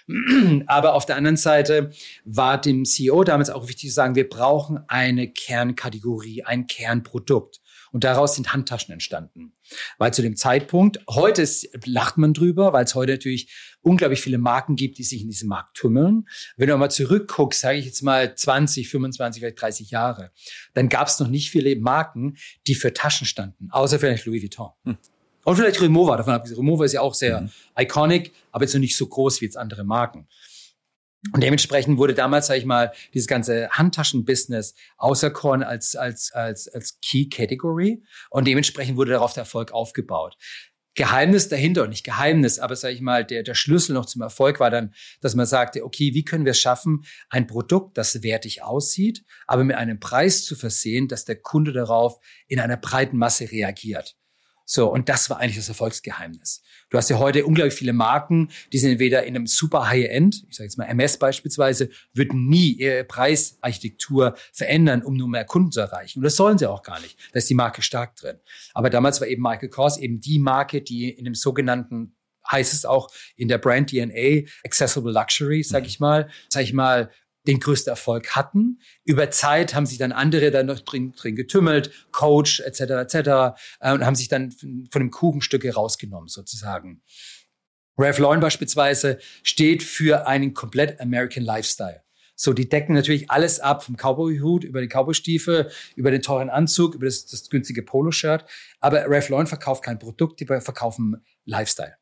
Ne? Aber auf der anderen Seite war dem C E O damals auch wichtig zu sagen, wir brauchen eine Kernkategorie, ein Kernprodukt. Und daraus sind Handtaschen entstanden. Weil zu dem Zeitpunkt, heute ist, lacht man drüber, weil es heute natürlich unglaublich viele Marken gibt, die sich in diesem Markt tümmeln. Wenn du mal zurückguckst, sage ich jetzt mal zwanzig, fünfundzwanzig, vielleicht dreißig Jahre, dann gab es noch nicht viele Marken, die für Taschen standen, außer vielleicht Louis Vuitton. Hm. Und vielleicht Rimowa, davon abgesehen. Rimowa ist ja auch sehr mhm. iconic, aber jetzt noch nicht so groß wie jetzt andere Marken. Und dementsprechend wurde damals, sage ich mal, dieses ganze Handtaschen-Business auserkoren als, als, als, als Key Category. Und dementsprechend wurde darauf der Erfolg aufgebaut. Geheimnis dahinter, und nicht Geheimnis, aber sage ich mal, der, der Schlüssel noch zum Erfolg war dann, dass man sagte, okay, wie können wir es schaffen, ein Produkt, das wertig aussieht, aber mit einem Preis zu versehen, dass der Kunde darauf in einer breiten Masse reagiert. So, und das war eigentlich das Erfolgsgeheimnis. Du hast ja heute unglaublich viele Marken, die sind entweder in einem super High-End, ich sage jetzt mal M S beispielsweise, würden nie ihre Preisarchitektur verändern, um nur mehr Kunden zu erreichen. Und das sollen sie auch gar nicht. Da ist die Marke stark drin. Aber damals war eben Michael Kors eben die Marke, die in dem sogenannten, heißt es auch in der Brand D N A, Accessible Luxury, sage ich mal, sage ich mal, den größten Erfolg hatten. Über Zeit haben sich dann andere dann noch drin, drin getümmelt, Coach et cetera et cetera äh, und haben sich dann von dem Kuchenstücke rausgenommen sozusagen. Ralph Lauren beispielsweise steht für einen komplett American Lifestyle. So, die decken natürlich alles ab, vom Cowboy-Hut über die Cowboy-Stiefel, über den teuren Anzug, über das, das günstige Poloshirt. Aber Ralph Lauren verkauft kein Produkt, die verkaufen Lifestyle.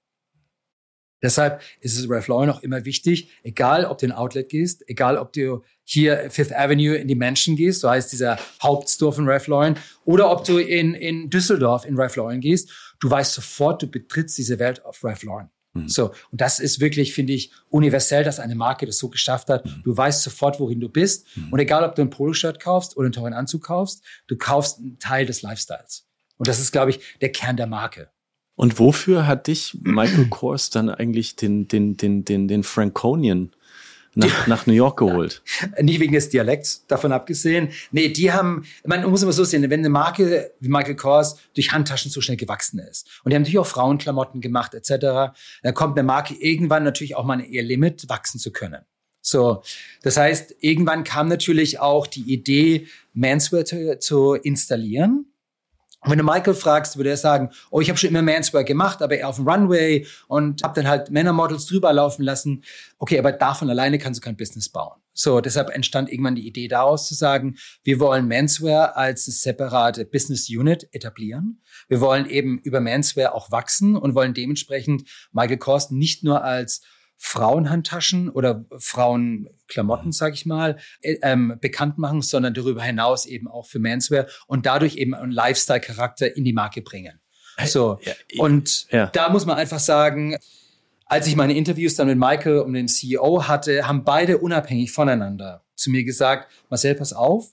Deshalb ist es Ralph Lauren auch immer wichtig, egal ob du in ein Outlet gehst, egal ob du hier Fifth Avenue in die Mansion gehst, so heißt dieser Hauptstore von Ralph Lauren, oder ob du in, in Düsseldorf in Ralph Lauren gehst, du weißt sofort, du betrittst diese Welt auf Ralph Lauren. Mhm. So, und das ist wirklich, finde ich, universell, dass eine Marke das so geschafft hat. Mhm. Du weißt sofort, wohin du bist. Mhm. Und egal, ob du ein Poloshirt kaufst oder einen teuren Anzug kaufst, du kaufst einen Teil des Lifestyles. Und das ist, glaube ich, der Kern der Marke. Und wofür hat dich Michael Kors dann eigentlich den, den, den, den, den Franconian nach, nach New York geholt? Nicht wegen des Dialekts, davon abgesehen. Nee, die haben, man muss immer so sehen, wenn eine Marke wie Michael Kors durch Handtaschen so schnell gewachsen ist und die haben natürlich auch Frauenklamotten gemacht et cetera, dann kommt eine Marke irgendwann natürlich auch mal an ihr Limit, wachsen zu können. So, das heißt, irgendwann kam natürlich auch die Idee, Menswear zu, zu installieren. Und wenn du Michael fragst, würde er sagen, oh, ich habe schon immer Menswear gemacht, aber eher auf dem Runway und habe dann halt Männermodels drüber laufen lassen. Okay, aber davon alleine kannst du kein Business bauen. So, deshalb entstand irgendwann die Idee daraus zu sagen, wir wollen Menswear als eine separate Business Unit etablieren. Wir wollen eben über Menswear auch wachsen und wollen dementsprechend Michael Kors nicht nur als Frauenhandtaschen oder Frauenklamotten, sag ich mal, ähm, bekannt machen, sondern darüber hinaus eben auch für Menswear und dadurch eben einen Lifestyle-Charakter in die Marke bringen. So. Ja, ich, und ja. Da muss man einfach sagen, als ich meine Interviews dann mit Michael und dem C E O hatte, haben beide unabhängig voneinander zu mir gesagt, Marcel, pass auf,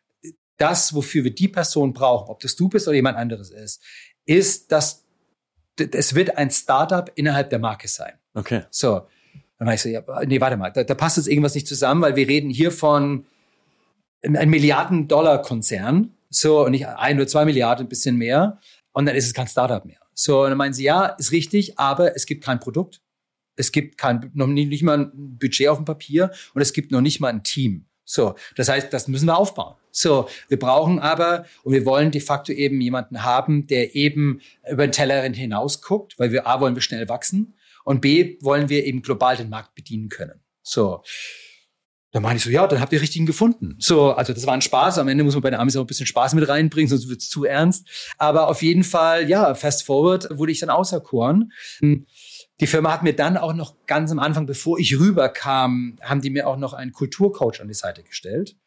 das, wofür wir die Person brauchen, ob das du bist oder jemand anderes ist, ist, dass es wird ein Startup innerhalb der Marke sein. Okay. So. Dann war ich so, ja, nee, warte mal, da, da passt jetzt irgendwas nicht zusammen, weil wir reden hier von einem Milliarden-Dollar-Konzern, so, und nicht ein oder zwei Milliarden, ein bisschen mehr, und dann ist es kein Startup mehr. So, und dann meinen sie, ja, ist richtig, aber es gibt kein Produkt, es gibt kein, noch nicht, nicht mal ein Budget auf dem Papier und es gibt noch nicht mal ein Team. So, das heißt, das müssen wir aufbauen. So, wir brauchen aber, und wir wollen de facto eben jemanden haben, der eben über den Tellerrand hinaus guckt, weil wir A, wollen wir schnell wachsen, und B, wollen wir eben global den Markt bedienen können. So. Dann meine ich so, ja, dann habt ihr richtigen gefunden. So, also das war ein Spaß. Am Ende muss man bei den Amis auch ein bisschen Spaß mit reinbringen, sonst wird es zu ernst. Aber auf jeden Fall, ja, fast forward wurde ich dann auserkoren. Die Firma hat mir dann auch noch ganz am Anfang, bevor ich rüberkam, haben die mir auch noch einen Kulturcoach an die Seite gestellt.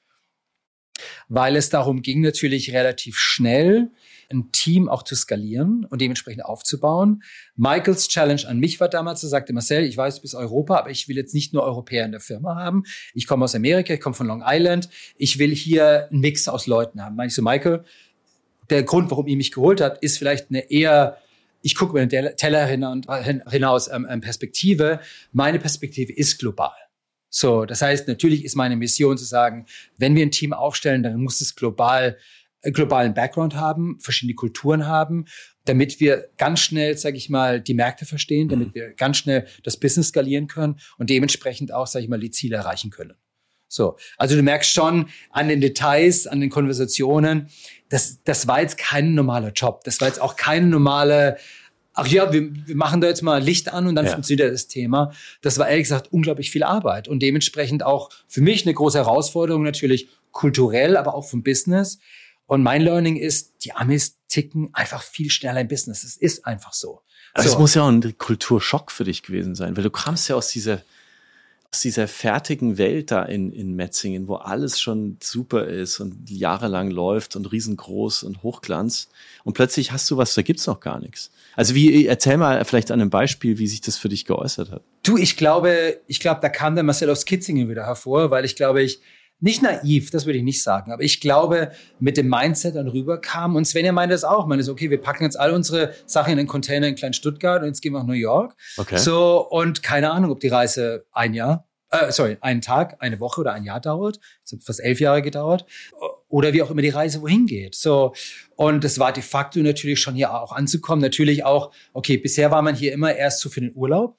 Weil es darum ging, natürlich relativ schnell ein Team auch zu skalieren und dementsprechend aufzubauen. Michaels Challenge an mich war damals, er sagte, Marcel, ich weiß, du bist Europa, aber ich will jetzt nicht nur Europäer in der Firma haben. Ich komme aus Amerika, ich komme von Long Island. Ich will hier einen Mix aus Leuten haben. Meine ich so, Michael, der Grund, warum ihr mich geholt habt, ist vielleicht eine eher, ich gucke mir den Teller hinaus, ähm, Perspektive. Meine Perspektive ist global. So, das heißt, natürlich ist meine Mission zu sagen, wenn wir ein Team aufstellen, dann muss es global, äh, globalen Background haben, verschiedene Kulturen haben, damit wir ganz schnell, sage ich mal, die Märkte verstehen, damit wir ganz schnell das Business skalieren können und dementsprechend auch, sage ich mal, die Ziele erreichen können. So, also du merkst schon an den Details, an den Konversationen, das, das war jetzt kein normaler Job, das war jetzt auch keine normale, ach ja, wir, wir machen da jetzt mal Licht an und dann ja. funktioniert das Thema. Das war ehrlich gesagt unglaublich viel Arbeit und dementsprechend auch für mich eine große Herausforderung, natürlich kulturell, aber auch vom Business. Und mein Learning ist, die Amis ticken einfach viel schneller im Business. Es ist einfach so. Also so. Es muss ja auch ein Kulturschock für dich gewesen sein, weil du kamst ja aus dieser aus dieser fertigen Welt da in, in Metzingen, wo alles schon super ist und jahrelang läuft und riesengroß und Hochglanz. Und plötzlich hast du was, da gibt's noch gar nichts. Also wie, erzähl mal vielleicht an einem Beispiel, wie sich das für dich geäußert hat. Du, ich glaube, ich glaube, da kam der Marcel aus Kitzingen wieder hervor, weil ich glaube, ich, nicht naiv, das würde ich nicht sagen, aber ich glaube, mit dem Mindset dann rüberkam, und Svenja meinte das auch, meinte so, okay, wir packen jetzt all unsere Sachen in den Container in klein Stuttgart und jetzt gehen wir nach New York. Okay. So, und keine Ahnung, ob die Reise ein Jahr, äh, sorry, einen Tag, eine Woche oder ein Jahr dauert. Es hat fast elf Jahre gedauert. Oder wie auch immer die Reise wohin geht. So, und es war de facto natürlich schon hier auch anzukommen. Natürlich auch, okay, bisher war man hier immer erst so für den Urlaub.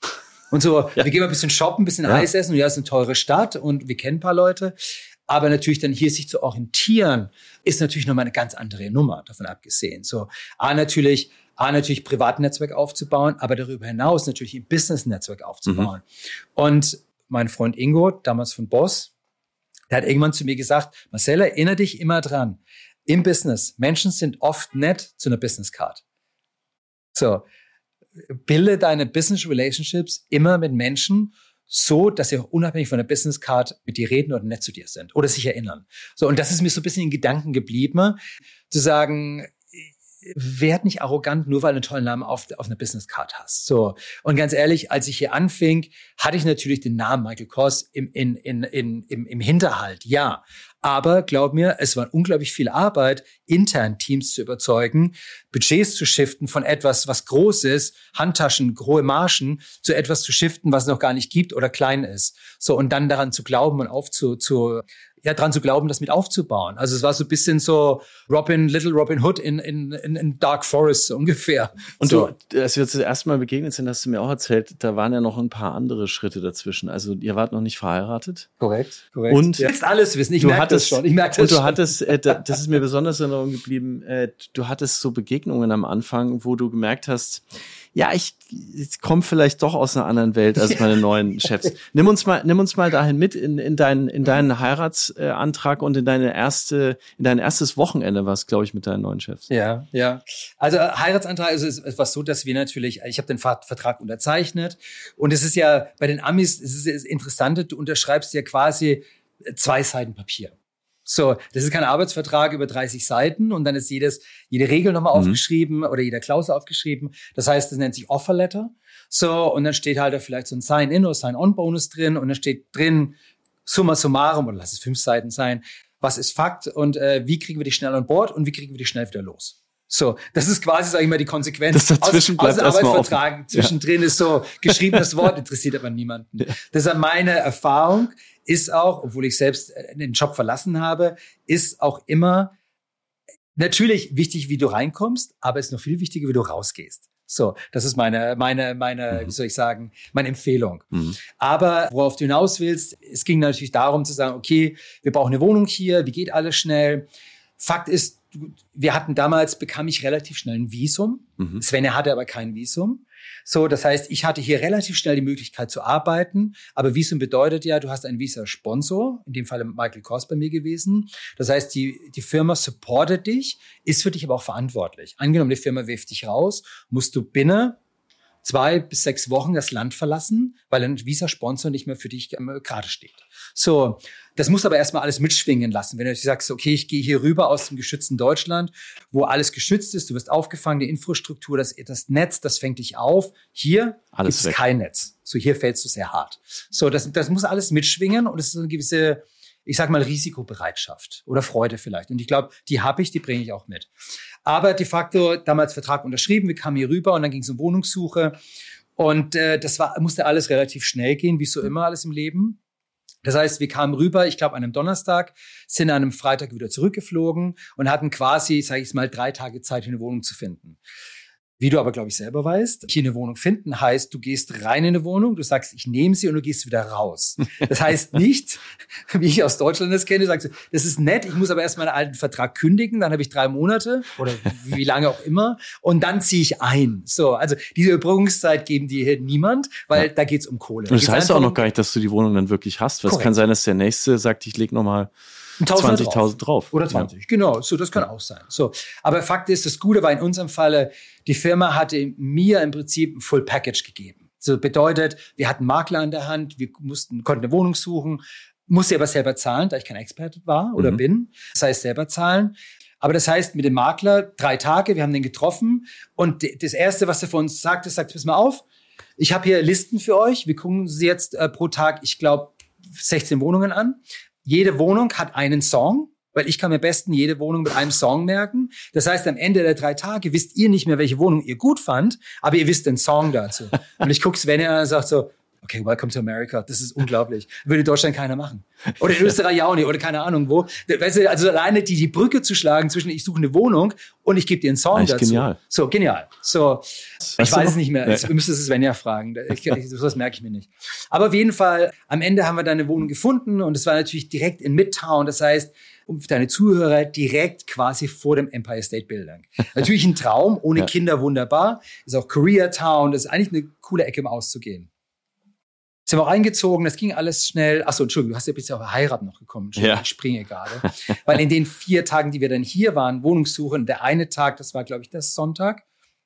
Und so, ja. wir gehen mal ein bisschen shoppen, ein bisschen ja. Eis essen und ja, es ist eine teure Stadt und wir kennen ein paar Leute. Aber natürlich dann hier sich zu orientieren, ist natürlich nochmal eine ganz andere Nummer, davon abgesehen. So, A, natürlich, A, natürlich Privatnetzwerk aufzubauen, aber darüber hinaus natürlich ein Business-Netzwerk aufzubauen. Mhm. Und mein Freund Ingo, damals von Boss, der hat irgendwann zu mir gesagt, Marcel, erinnere dich immer dran, im Business, Menschen sind oft nett zu einer Business-Card. So, bilde deine Business-Relationships immer mit Menschen, so, dass sie auch unabhängig von der Business Card mit dir reden oder nett zu dir sind oder sich erinnern. So, und das ist mir so ein bisschen in Gedanken geblieben, zu sagen, werd nicht arrogant, nur weil du einen tollen Namen auf, auf einer Business Card hast. So. Und ganz ehrlich, als ich hier anfing, hatte ich natürlich den Namen Michael Kors im, in, in, in, im, im Hinterhalt. Ja. Aber glaub mir, es war unglaublich viel Arbeit, intern Teams zu überzeugen, Budgets zu shiften von etwas, was groß ist, Handtaschen, hohe Margen, zu etwas zu shiften, was es noch gar nicht gibt oder klein ist. So, und dann daran zu glauben und aufzu, zu, ja, dran zu glauben, das mit aufzubauen. Also es war so ein bisschen so Robin, Little Robin Hood in, in, in, in Dark Forest, so ungefähr. Und so. du, als wir uns das erste Mal begegnet sind, hast du mir auch erzählt, da waren ja noch ein paar andere Schritte dazwischen. Also ihr wart noch nicht verheiratet. Korrekt, korrekt. Und du willst alles wissen, ich merke das schon. Ich merke das und du schon. hattest, äh, das ist mir besonders in Erinnerung geblieben, äh, du hattest so Begegnungen am Anfang, wo du gemerkt hast, ja, ich, ich komme vielleicht doch aus einer anderen Welt als meine neuen Chefs. Nimm uns mal, nimm uns mal dahin mit in, in deinen, in deinen Heiratsantrag und in deine erste, in dein erstes Wochenende, was, glaube ich, mit deinen neuen Chefs. Ja, ja. Also Heiratsantrag also ist etwas so, dass wir natürlich, ich habe den Vertrag unterzeichnet und es ist ja bei den Amis, es ist das Interessante, du unterschreibst ja quasi zwei Seiten Papier. So, das ist kein Arbeitsvertrag über dreißig Seiten und dann ist jedes, jede Regel nochmal mhm. aufgeschrieben oder jeder Klausel aufgeschrieben. Das heißt, das nennt sich Offer Letter. So, und dann steht halt da vielleicht so ein Sign-in oder Sign-on-Bonus drin und dann steht drin summa summarum, oder lass es fünf Seiten sein, was ist Fakt und äh, wie kriegen wir dich schnell an Bord und wie kriegen wir dich schnell wieder los. So, das ist quasi, sag ich mal, die Konsequenz. Das dazwischen aus, bleibt aus dem Arbeitsvertrag. offen. Zwischendrin ja. ist so geschriebenes Wort, interessiert aber niemanden. Ja. Deshalb meine Erfahrung ist auch, obwohl ich selbst den Job verlassen habe, ist auch immer natürlich wichtig, wie du reinkommst, aber es ist noch viel wichtiger, wie du rausgehst. So, das ist meine, meine, meine, mhm. wie soll ich sagen, meine Empfehlung. Mhm. Aber worauf du hinaus willst, es ging natürlich darum zu sagen, okay, wir brauchen eine Wohnung hier, wie geht alles schnell? Fakt ist, wir hatten damals, bekam ich relativ schnell ein Visum. Mhm. Sven hatte aber kein Visum. So, das heißt, ich hatte hier relativ schnell die Möglichkeit zu arbeiten. Aber Visum bedeutet ja, du hast einen Visa-Sponsor, in dem Fall Michael Kors bei mir gewesen. Das heißt, die, die Firma supportet dich, ist für dich aber auch verantwortlich. Angenommen, die Firma wirft dich raus, musst du binnen zwei bis sechs Wochen das Land verlassen, weil ein Visa-Sponsor nicht mehr für dich gerade steht. So, das muss aber erstmal alles mitschwingen lassen. Wenn du sagst, okay, ich gehe hier rüber aus dem geschützten Deutschland, wo alles geschützt ist, du wirst aufgefangen, die Infrastruktur, das, das Netz, das fängt dich auf. Hier gibt es kein Netz. So, hier fällst du sehr hart. So, das, das muss alles mitschwingen und es ist eine gewisse, ich sag mal, Risikobereitschaft oder Freude vielleicht. Und ich glaube, die habe ich, die bringe ich auch mit. Aber de facto damals Vertrag unterschrieben, wir kamen hier rüber und dann ging es um Wohnungssuche. Und äh, das war, musste alles relativ schnell gehen, wie so immer alles im Leben. Das heißt, wir kamen rüber, ich glaube an einem Donnerstag, sind an einem Freitag wieder zurückgeflogen und hatten quasi, sage ich mal, drei Tage Zeit, hier eine Wohnung zu finden. Wie du aber, glaube ich, selber weißt, hier eine Wohnung finden heißt, du gehst rein in eine Wohnung, du sagst, ich nehme sie und du gehst wieder raus. Das heißt nicht, wie ich aus Deutschland das kenne, sagst du, das ist nett, ich muss aber erst meinen alten Vertrag kündigen, dann habe ich drei Monate oder wie lange auch immer und dann ziehe ich ein. So, also diese Überbrückungszeit geben dir hier niemand, weil ja. da geht's um Kohle. Und das heißt auch noch gar nicht, dass du die Wohnung dann wirklich hast, weil es kann sein, dass der Nächste sagt, ich leg noch mal zwanzigtausend drauf. Oder zwanzig, ja. Genau. So, das kann auch sein. So. Aber Fakt ist, das Gute war in unserem Falle, die Firma hatte mir im Prinzip ein Full Package gegeben. So bedeutet, wir hatten Makler an der Hand, wir mussten, konnten eine Wohnung suchen, musste aber selber zahlen, da ich kein Experte war oder mhm. bin. Das heißt, selber zahlen. Aber das heißt, mit dem Makler drei Tage, wir haben den getroffen und das Erste, was er von uns sagt, ist, sagt, pass mal auf, ich habe hier Listen für euch, wir gucken sie jetzt äh, pro Tag, ich glaube, sechzehn Wohnungen an. Jede Wohnung hat einen Song, weil ich kann mir am besten jede Wohnung mit einem Song merken. Das heißt, am Ende der drei Tage wisst ihr nicht mehr, welche Wohnung ihr gut fand, aber ihr wisst den Song dazu. Und ich gucke Sven an und sage so, Okay, welcome to America. Das ist unglaublich. Würde in Deutschland keiner machen. Oder in Österreich auch nicht. Oder keine Ahnung wo. Weißt du, also alleine die, die Brücke zu schlagen zwischen ich suche eine Wohnung und ich gebe dir einen Song Eigentlich dazu. Genial. So, genial. So, ich Weißt weiß es nicht mehr. Nee. Ich müsste es Svenja fragen. Ich, ich, das merke ich mir nicht. Aber auf jeden Fall, am Ende haben wir dann eine Wohnung gefunden und es war natürlich direkt in Midtown. Das heißt, um deine Zuhörer direkt quasi vor dem Empire State Building. Natürlich ein Traum, ohne Ja. Kinder wunderbar. Ist auch Koreatown. Das ist eigentlich eine coole Ecke, um auszugehen. Sind wir auch eingezogen, das ging alles schnell. Achso, Entschuldigung, du hast ja bis auf Heirat noch gekommen. Entschuldigung, Ja. ich springe gerade. Weil in den vier Tagen, die wir dann hier waren, Wohnungssuche, und der eine Tag, das war, glaube ich, das Sonntag,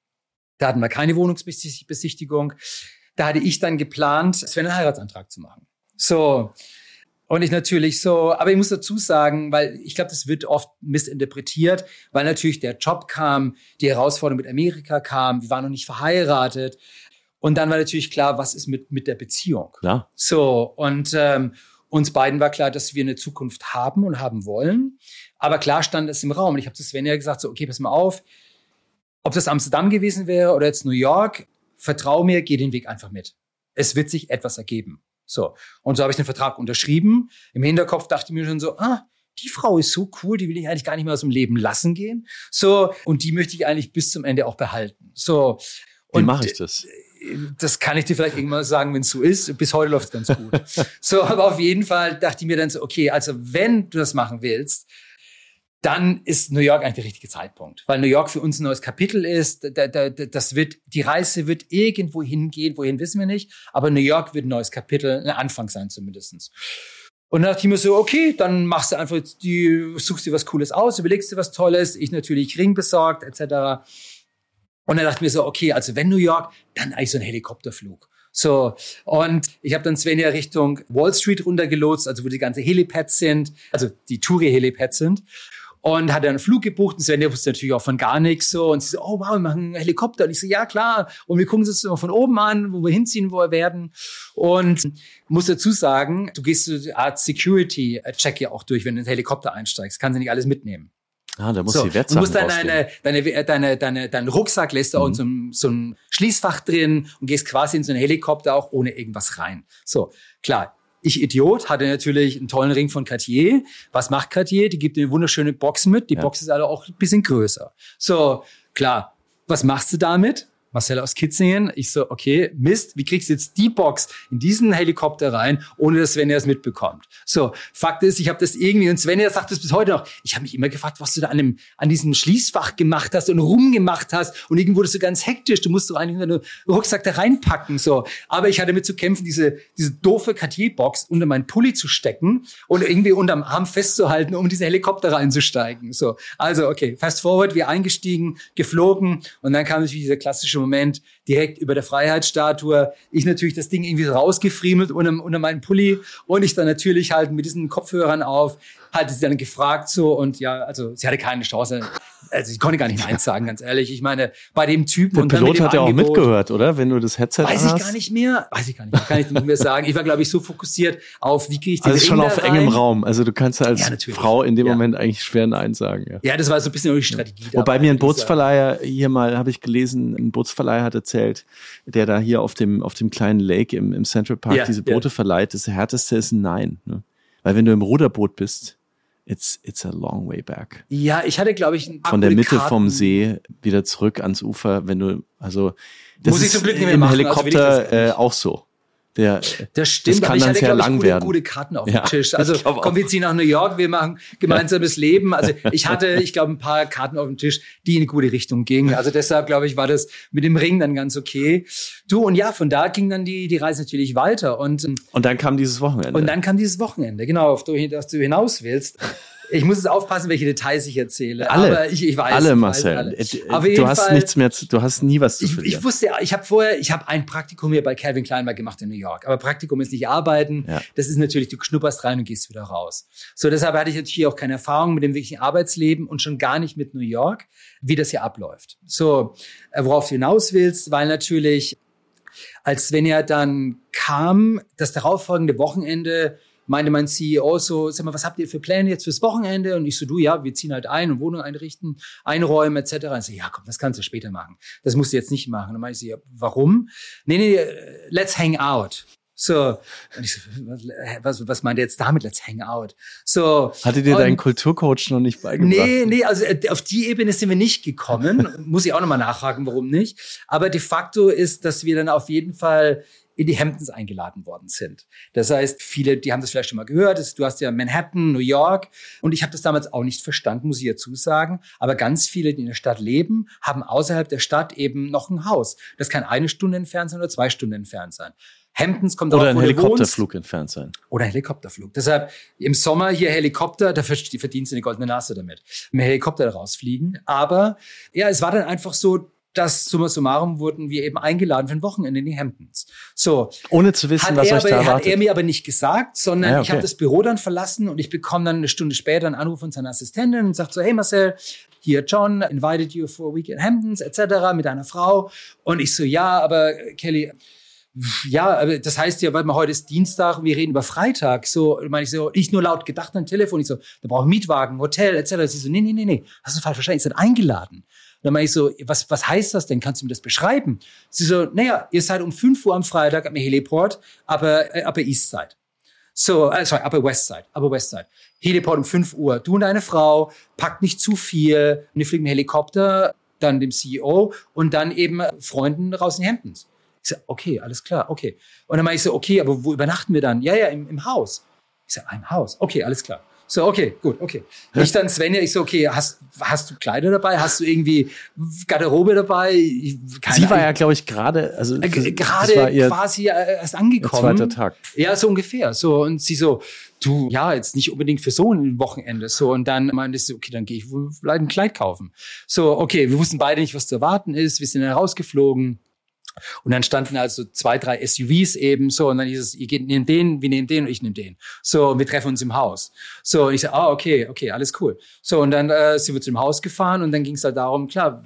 da hatten wir keine Wohnungsbesichtigung. Da hatte ich dann geplant, es wäre einen Heiratsantrag zu machen. So. Und ich natürlich so, aber ich muss dazu sagen, weil ich glaube, das wird oft missinterpretiert, weil natürlich der Job kam, die Herausforderung mit Amerika kam, wir waren noch nicht verheiratet. Und dann war natürlich klar, was ist mit, mit der Beziehung? Klar. So, und ähm, uns beiden war klar, dass wir eine Zukunft haben und haben wollen. Aber klar stand es im Raum. Und ich habe zu Svenja gesagt, so, okay, pass mal auf, ob das Amsterdam gewesen wäre oder jetzt New York, vertrau mir, geh den Weg einfach mit. Es wird sich etwas ergeben. So, und so habe ich den Vertrag unterschrieben. Im Hinterkopf dachte ich mir schon so, ah, die Frau ist so cool, die will ich eigentlich gar nicht mehr aus dem Leben lassen gehen. So, und die möchte ich eigentlich bis zum Ende auch behalten. So. Wie Und mache ich das? das kann ich dir vielleicht irgendwann sagen, wenn es so ist. Bis heute läuft es ganz gut. So, aber auf jeden Fall dachte ich mir dann so, okay, also wenn du das machen willst, dann ist New York eigentlich der richtige Zeitpunkt. Weil New York für uns ein neues Kapitel ist. Da, da, das wird, die Reise wird irgendwo hingehen, wohin wissen wir nicht. Aber New York wird ein neues Kapitel, ein Anfang sein zumindestens. Und dann dachte ich mir so, okay, dann machst du einfach, die, suchst dir was Cooles aus, überlegst dir was Tolles. Ich natürlich Ring besorgt, et cetera. Und dann dachte ich mir so, okay, also wenn New York, dann eigentlich so ein Helikopterflug. So, und ich habe dann Svenja Richtung Wall Street runtergelotst, also wo die ganze Helipads sind, also die Touri-Helipads sind. Und hatte einen Flug gebucht und Svenja wusste natürlich auch von gar nichts so. Und sie so, oh wow, wir machen einen Helikopter. Und ich so, ja klar. Und wir gucken uns das immer von oben an, wo wir hinziehen, wo wir werden. Und muss dazu sagen, du gehst so eine Art Security-Check ja auch durch, wenn du in den Helikopter einsteigst. Kannst du nicht alles mitnehmen. Ah, da muss So, die Wertsachen du musst dann rausgehen. deine, deine, deine, deine, deinen Rucksack lässt du auch in so einem, so einem Schließfach drin und gehst quasi in so einen Helikopter auch ohne irgendwas rein. So, klar. Ich, Idiot, hatte natürlich einen tollen Ring von Cartier. Was macht Cartier? Die gibt dir eine wunderschöne Box mit. Die Ja. Box ist also auch ein bisschen größer. So, klar. Was machst du damit? Marcel aus Kitzingen. Ich so, okay, Mist, wie kriegst du jetzt die Box in diesen Helikopter rein, ohne dass Svenja es mitbekommt? So, Fakt ist, ich habe das irgendwie, und Svenja sagt das bis heute noch, ich habe mich immer gefragt, was du da an, dem, an diesem Schließfach gemacht hast und rumgemacht hast, und irgendwie wurdest du ganz hektisch, du musst doch eigentlich nur den Rucksack da reinpacken, so. Aber ich hatte damit zu kämpfen, diese, diese doofe Cartier-Box unter meinen Pulli zu stecken und irgendwie unterm Arm festzuhalten, um in diese Helikopter reinzusteigen, so. Also, okay, fast forward, wir eingestiegen, geflogen, und dann kam natürlich dieser klassische Moment direkt über der Freiheitsstatue. Ich natürlich das Ding irgendwie rausgefriemelt unter, unter meinen Pulli, und ich dann natürlich halt mit diesen Kopfhörern auf, hatte sie dann gefragt so, und ja, also sie hatte keine Chance. Also ich konnte gar nicht Nein sagen, ganz ehrlich. Ich meine, bei dem Typen Der und dann mit Pilot dem hat ja auch Angebot, mitgehört, oder? Wenn du das Headset weiß anhast. ich gar nicht mehr. Weiß ich gar nicht mehr. Kann ich nicht mehr sagen. Ich war, glaube ich, so fokussiert auf, wie kriege ich den Also schon Ring auf da engem rein. Raum. Also du kannst als Ja, natürlich. Frau in dem Ja. Moment eigentlich schwer Nein sagen. Ja. Ja, das war so ein bisschen die Strategie. Wobei dabei, mir ein dieser- Bootsverleiher hier mal, habe ich gelesen, ein Bootsverleiher hat erzählt, der da hier auf dem auf dem kleinen Lake im, im Central Park Ja, diese ja. Boote verleiht. Das härteste ist ein Nein. Ne? Weil wenn du im Ruderboot bist, it's it's a long way back. Ja, ich hatte, glaube ich, ein paar Von der coole Mitte Karten. vom See wieder zurück ans Ufer, wenn du, also das Muss ich ist zum Glück nicht mehr im machen, also will ich das Helikopter gar nicht. äh, auch so. Der, Das stimmt, Das kann aber ich dann hatte, sehr glaube ich, lang gute, werden. gute Karten auf Ja, dem Tisch. ich Also glaub auch. kommen wir ziehen nach New York, wir machen gemeinsames Leben. Also ich hatte, ich glaube, ein paar Karten auf dem Tisch, die in eine gute Richtung gingen. Also deshalb, glaube ich, war das mit dem Ring dann ganz okay. Du, und ja, von da ging dann die, die Reise natürlich weiter. Und, und dann kam dieses Wochenende. und dann kam dieses Wochenende, genau, auf das du hinaus willst. Ich muss jetzt aufpassen, welche Details ich erzähle. alle, aber ich, ich weiß, alle, ich Marcel. Weiß, alle. Äh, Auf du jeden hast Fall, nichts mehr, zu, du hast nie was zu Ich, verlieren. ich wusste, ich habe vorher, ich habe ein Praktikum hier bei Calvin Klein mal gemacht in New York. Aber Praktikum ist nicht arbeiten. Ja. Das ist natürlich, du schnupperst rein und gehst wieder raus. So, deshalb hatte ich natürlich auch keine Erfahrung mit dem wirklichen Arbeitsleben und schon gar nicht mit New York, wie das hier abläuft. So, äh, worauf du hinaus willst, weil natürlich, als Svenja dann kam, das darauffolgende Wochenende, meinte mein C E O so, sag mal, was habt ihr für Pläne jetzt fürs Wochenende? Und ich so, du, ja, wir ziehen halt ein und Wohnung einrichten, einräumen et cetera. Und ich so, ja, komm, das kannst du später machen. Das musst du jetzt nicht machen. Und dann meinte ich so, ja, warum? Nee, nee, let's hang out. So, und ich so, was, was meint ihr jetzt damit? Let's hang out. So. Hatte dir dein Kulturcoach noch nicht beigebracht? Nee, nee, also auf die Ebene sind wir nicht gekommen. Muss ich auch nochmal nachfragen, warum nicht. Aber de facto ist, dass wir dann auf jeden Fall in die Hamptons eingeladen worden sind. Das heißt, viele, die haben das vielleicht schon mal gehört. Du hast ja Manhattan, New York. Und ich habe das damals auch nicht verstanden, muss ich dazu sagen. Aber ganz viele, die in der Stadt leben, haben außerhalb der Stadt eben noch ein Haus. Das kann eine Stunde entfernt sein oder zwei Stunden entfernt sein. Hamptons kommt oder darauf, ein Helikopterflug entfernt sein. Oder ein Helikopterflug. Deshalb im Sommer hier Helikopter, da verdienst du eine goldene Nase damit. Mit Helikopter rausfliegen. Aber ja, es war dann einfach so, dass summa summarum wurden wir eben eingeladen für ein Wochenende in die Hamptons. So. Ohne zu wissen, was euch da erwartet. Hat er mir aber nicht gesagt, sondern ja, okay. ich habe das Büro dann verlassen und ich bekomme dann eine Stunde später einen Anruf von seiner Assistentin und sagt so, hey Marcel, hier John invited you for a week in Hamptons et cetera mit einer Frau. Und ich so, ja, aber Kelly, ja, aber das heißt ja, weil man heute ist Dienstag und wir reden über Freitag. So, meine ich so, ich nur laut gedacht am Telefon. Ich so, da brauche ich Mietwagen, Hotel, et cetera. Sie so, nee, nee, nee, nee, hast du falsch verstanden. Ich bin eingeladen. Und dann meine ich so, was, was heißt das denn? Kannst du mir das beschreiben? Sie so, naja, ihr seid um fünf Uhr am Freitag am Heliport, aber, äh, aber Eastside. So, äh, sorry, aber Westside, aber Westside. Heliport um fünf Uhr. Du und deine Frau, packt nicht zu viel. Und wir fliegen mit dem Helikopter, dann dem C E O und dann eben Freunden raus in die Hamptons. Ich so, okay, alles klar, okay. Und dann meine ich so, okay, aber wo übernachten wir dann? Ja, ja, im, im Haus. Ich so, im Haus. Okay, alles klar. So, okay, gut, okay. Ich dann Svenja, ich so, okay, hast, hast du Kleider dabei? Hast du irgendwie Garderobe dabei? Ich, keine Sie war Ahnung. ja, glaube ich, gerade, also äh, gerade quasi erst angekommen. Zweiter Tag. Ja, so ungefähr. So, und sie so, du, ja, jetzt nicht unbedingt für so ein Wochenende. So, und dann meinte ich so, okay, dann gehe ich wohl vielleicht ein Kleid kaufen. So, okay, wir wussten beide nicht, was zu erwarten ist. Wir sind dann rausgeflogen. Und dann standen also zwei, drei S U Vs eben so und dann hieß es, ihr geht nehmt den, wir nehmen den und ich nehme den. So, und wir treffen uns im Haus. So, und ich so, ah, okay, okay, alles cool. So, und dann äh, sind wir zu dem Haus gefahren und dann ging es halt darum, klar,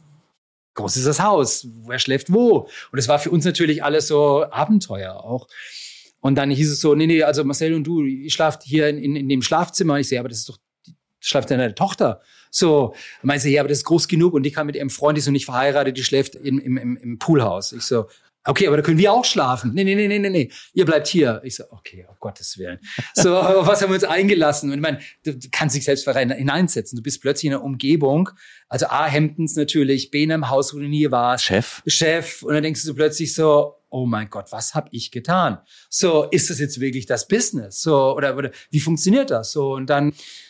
groß ist das Haus, wer schläft wo? Und es war für uns natürlich alles so Abenteuer auch. Und dann hieß es so, nee, nee, also Marcel und du, ihr schlaft hier in, in, in dem Schlafzimmer. Ich sehe, aber das ist doch, schlaft ja deine Tochter. So, meinst du, ja, aber das ist groß genug und die kann mit ihrem Freund, die ist noch nicht verheiratet, die schläft im, im, im, im Poolhaus. Ich so, okay, aber da können wir auch schlafen. Nee, nee, nee, nee, nee, nee, ihr bleibt hier. Ich so, okay, um Gottes Willen. So, auf was haben wir uns eingelassen? Und ich meine, du, du kannst dich selbst hineinsetzen. Du bist plötzlich in einer Umgebung, also A, Hamptons natürlich, B, in einem Haus, wo du nie warst. Chef. Chef. Und dann denkst du so plötzlich so, oh mein Gott, was habe ich getan? So, ist das jetzt wirklich das Business? So, oder, oder wie funktioniert das? So, und dann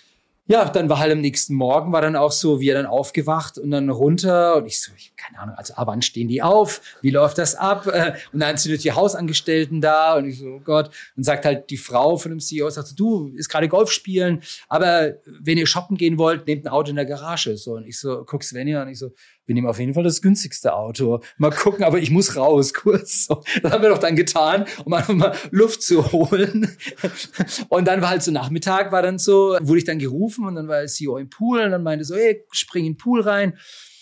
ja, dann war halt am nächsten Morgen, war dann auch so, wir dann aufgewacht und dann runter und ich so, ich, keine Ahnung, also ab wann stehen die auf? Wie läuft das ab? Und dann sind die Hausangestellten da und ich so, oh Gott. Und sagt halt die Frau von dem C E O, sagt so, du, ist gerade Golf spielen, aber wenn ihr shoppen gehen wollt, nehmt ein Auto in der Garage. So, und ich so, guck Svenja und ich so, wir nehmen auf jeden Fall das günstigste Auto. Mal gucken, aber ich muss raus, kurz. So. Das haben wir doch dann getan, um einfach mal Luft zu holen. Und dann war halt so Nachmittag, war dann so, wurde ich dann gerufen und dann war der C E O im Pool und dann meinte so, hey, spring in den Pool rein.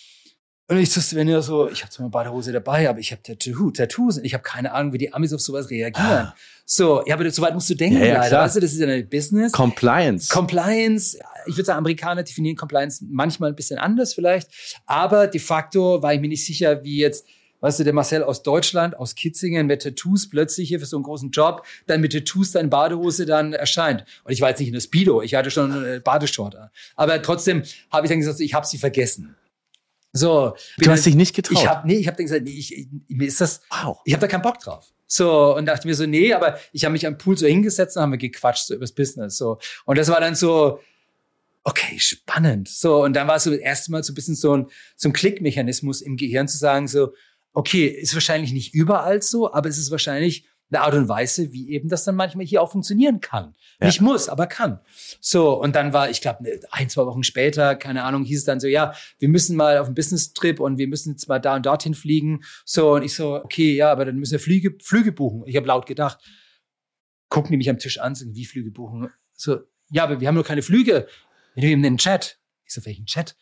Und ich so, Svenja so, ich habe zwar eine Badehose dabei, aber ich habe Tattoo, Tattoos und ich habe keine Ahnung, wie die Amis auf sowas reagieren. Ah. So, ja, aber so weit musst du denken, ja, ja, leider. Weißt du, das ist ja ein Business. Compliance. Compliance. Ich würde sagen, Amerikaner definieren Compliance manchmal ein bisschen anders vielleicht. Aber de facto war ich mir nicht sicher, wie jetzt, weißt du, der Marcel aus Deutschland, aus Kitzingen mit Tattoos plötzlich hier für so einen großen Job, dann mit Tattoos dann Badehose dann erscheint. Und ich war jetzt nicht in der Speedo, ich hatte schon eine Badeshort an. Aber trotzdem habe ich dann gesagt, ich habe sie vergessen. So, du hast dich nicht getraut? Ich hab, nee, ich habe dann gesagt, nee, ich, ich, mir ist das, wow. Ich habe da keinen Bock drauf. So, und dachte mir so, nee, aber ich habe mich am Pool so hingesetzt und haben wir gequatscht so übers Business. So, und das war dann so, okay, spannend. So, und dann war es so das erste Mal so ein bisschen so ein, so ein Klickmechanismus im Gehirn zu sagen so, okay, ist wahrscheinlich nicht überall so, aber es ist wahrscheinlich eine Art und Weise, wie eben das dann manchmal hier auch funktionieren kann. Ja. Nicht muss, aber kann. So, und dann war, ich glaube, ein, zwei Wochen später, keine Ahnung, hieß es dann so, ja, wir müssen mal auf einen Business-Trip und wir müssen jetzt mal da und dorthin fliegen. So, und ich so, okay, ja, aber dann müssen wir Flüge, Flüge buchen. Ich habe laut gedacht, gucken die mich am Tisch an, sagen, wie Flüge buchen? So, ja, aber wir haben nur keine Flüge. Wir nehmen den Chat. Ich so, welchen Chat?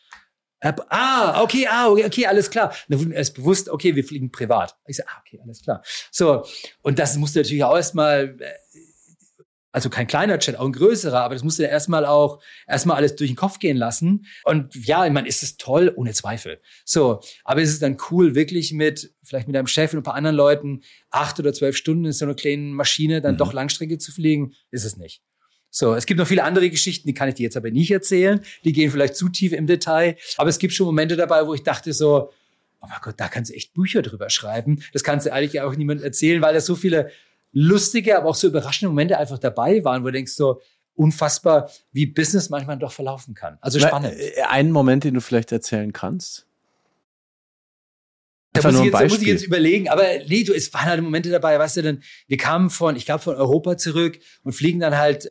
Ah, okay, ah, okay, alles klar. Dann wurde mir erst bewusst, okay, wir fliegen privat. Ich so, ah, okay, alles klar. So, und das musste natürlich auch erstmal Also kein kleiner Chat, auch ein größerer, aber das musst du ja erstmal auch, erstmal alles durch den Kopf gehen lassen. Und ja, ich meine, ist es toll? Ohne Zweifel. So. Aber ist es dann cool, wirklich mit, vielleicht mit deinem Chef und ein paar anderen Leuten, acht oder zwölf Stunden in so einer kleinen Maschine dann mhm. doch Langstrecke zu fliegen? Ist es nicht. So. Es gibt noch viele andere Geschichten, die kann ich dir jetzt aber nicht erzählen. Die gehen vielleicht zu tief im Detail. Aber es gibt schon Momente dabei, wo ich dachte so, oh mein Gott, da kannst du echt Bücher drüber schreiben. Das kannst du eigentlich auch niemandem erzählen, weil da so viele lustige, aber auch so überraschende Momente einfach dabei waren, wo du denkst so, unfassbar, wie Business manchmal doch verlaufen kann. Also spannend. Einen Moment, den du vielleicht erzählen kannst? Da muss, ich jetzt, da muss ich jetzt überlegen, aber nee, du, es waren halt Momente dabei, weißt du, denn wir kamen von, ich glaube, von Europa zurück und fliegen dann halt,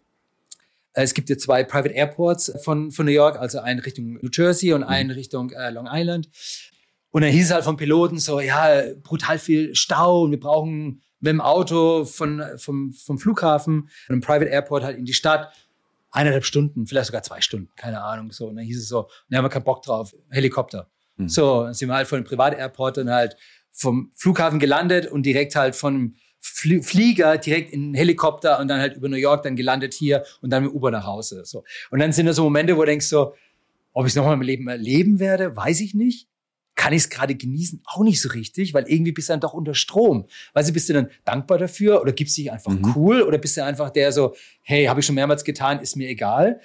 äh, es gibt ja zwei Private Airports von, von New York, also einen Richtung New Jersey und einen Richtung äh, Long Island. Und dann hieß es halt vom Piloten so, ja, brutal viel Stau und wir brauchen mit dem Auto von, vom, vom Flughafen, von einem Private Airport halt in die Stadt, eineinhalb Stunden, vielleicht sogar zwei Stunden, keine Ahnung, so. Und dann hieß es so, da haben wir keinen Bock drauf, Helikopter. Mhm. So, dann sind wir halt von dem Private Airport dann halt vom Flughafen gelandet und direkt halt von Fl- Flieger direkt in den Helikopter und dann halt über New York dann gelandet hier und dann mit Uber nach Hause, so. Und dann sind da so Momente, wo du denkst so, ob ich es nochmal im Leben erleben werde, weiß ich nicht. Kann ich es gerade genießen? Auch nicht so richtig, weil irgendwie bist du dann doch unter Strom. Weißt du, bist du dann dankbar dafür oder gibst du dich einfach mhm. cool oder bist du einfach der so, hey, habe ich schon mehrmals getan, ist mir egal.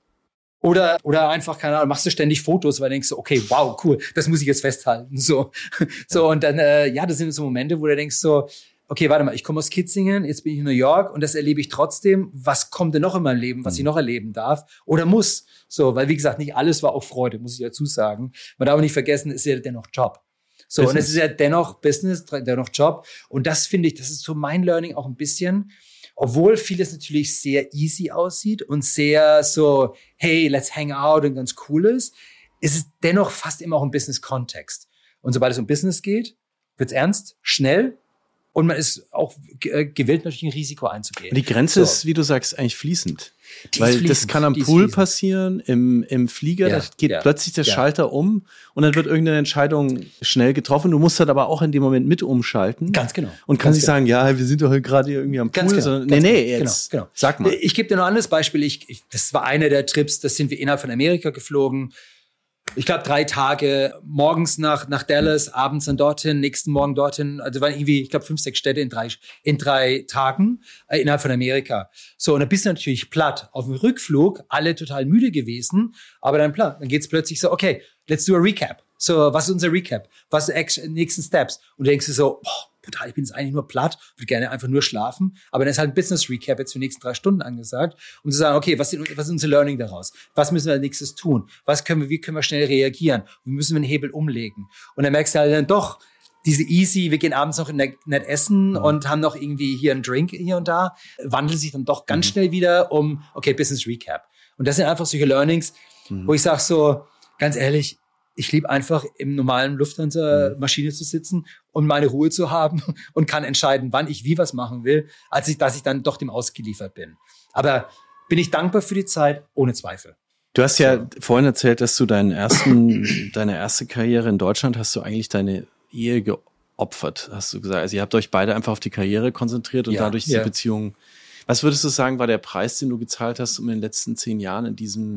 Oder, oder einfach, keine Ahnung, machst du ständig Fotos, weil du denkst so, okay, wow, cool, das muss ich jetzt festhalten. So, so und dann, äh, ja, das sind so Momente, wo du denkst so, okay, warte mal, ich komme aus Kitzingen, jetzt bin ich in New York und das erlebe ich trotzdem. Was kommt denn noch in meinem Leben, was ich noch erleben darf oder muss? So, weil wie gesagt, nicht alles war auch Freude, muss ich dazu sagen. Man darf nicht vergessen, es ist ja dennoch Job. So, Business. Und es ist ja dennoch Business, dennoch Job. Und das finde ich, das ist so mein Learning auch ein bisschen. Obwohl vieles natürlich sehr easy aussieht und sehr so, hey, let's hang out und ganz cool ist, ist es dennoch fast immer auch ein Business-Kontext. Und sobald es um Business geht, wird's ernst, schnell. Und man ist auch gewillt, natürlich ein Risiko einzugehen. Die Grenze so. ist, wie du sagst, eigentlich fließend. Die Weil fließend. Das kann am Pool passieren, im, im Flieger, ja, da geht ja, plötzlich der ja. Schalter um und dann wird irgendeine Entscheidung schnell getroffen. Du musst dann aber auch in dem Moment mit umschalten. Ganz genau. Und kannst nicht genau. sagen, ja, wir sind doch gerade hier irgendwie am Pool. Ganz genau. Sondern, Ganz nee, nee, genau. jetzt genau. sag mal. Ich gebe dir noch ein anderes Beispiel. Ich, ich, das war einer der Trips, das sind wir innerhalb von Amerika geflogen. Ich glaube, drei Tage, morgens nach, nach Dallas, abends dann dorthin, nächsten Morgen dorthin. Also waren irgendwie, ich glaube, fünf, sechs Städte in drei, in drei Tagen äh, innerhalb von Amerika. So, und dann bist du natürlich platt. Auf dem Rückflug, alle total müde gewesen, aber dann platt. Dann geht's plötzlich so, okay, let's do a recap. So, was ist unser Recap? Was sind die nächsten Steps? Und du denkst dir so, boah, brutal, ich bin jetzt eigentlich nur platt, würde gerne einfach nur schlafen. Aber dann ist halt ein Business Recap jetzt für die nächsten drei Stunden angesagt, um zu sagen, okay, was, sind, was ist unser Learning daraus? Was müssen wir als nächstes tun? Was können wir, wie können wir schnell reagieren? Wie müssen wir einen Hebel umlegen? Und dann merkst du halt dann doch, diese easy, wir gehen abends noch nett essen mhm. und haben noch irgendwie hier einen Drink hier und da, wandelt sich dann doch ganz mhm. schnell wieder um, okay, Business Recap. Und das sind einfach solche Learnings, mhm. wo ich sage so, ganz ehrlich, ich liebe einfach im normalen Lufthansa-Maschine zu sitzen und meine Ruhe zu haben und kann entscheiden, wann ich wie was machen will, als ich, dass ich dann doch dem ausgeliefert bin. Aber bin ich dankbar für die Zeit? Ohne Zweifel. Du hast ja vorhin erzählt, dass du deinen ersten, deine erste Karriere in Deutschland hast du eigentlich deine Ehe geopfert, hast du gesagt. Also ihr habt euch beide einfach auf die Karriere konzentriert und ja, dadurch die ja. Beziehung. Was würdest du sagen, war der Preis, den du gezahlt hast, um in den letzten zehn Jahren in diesem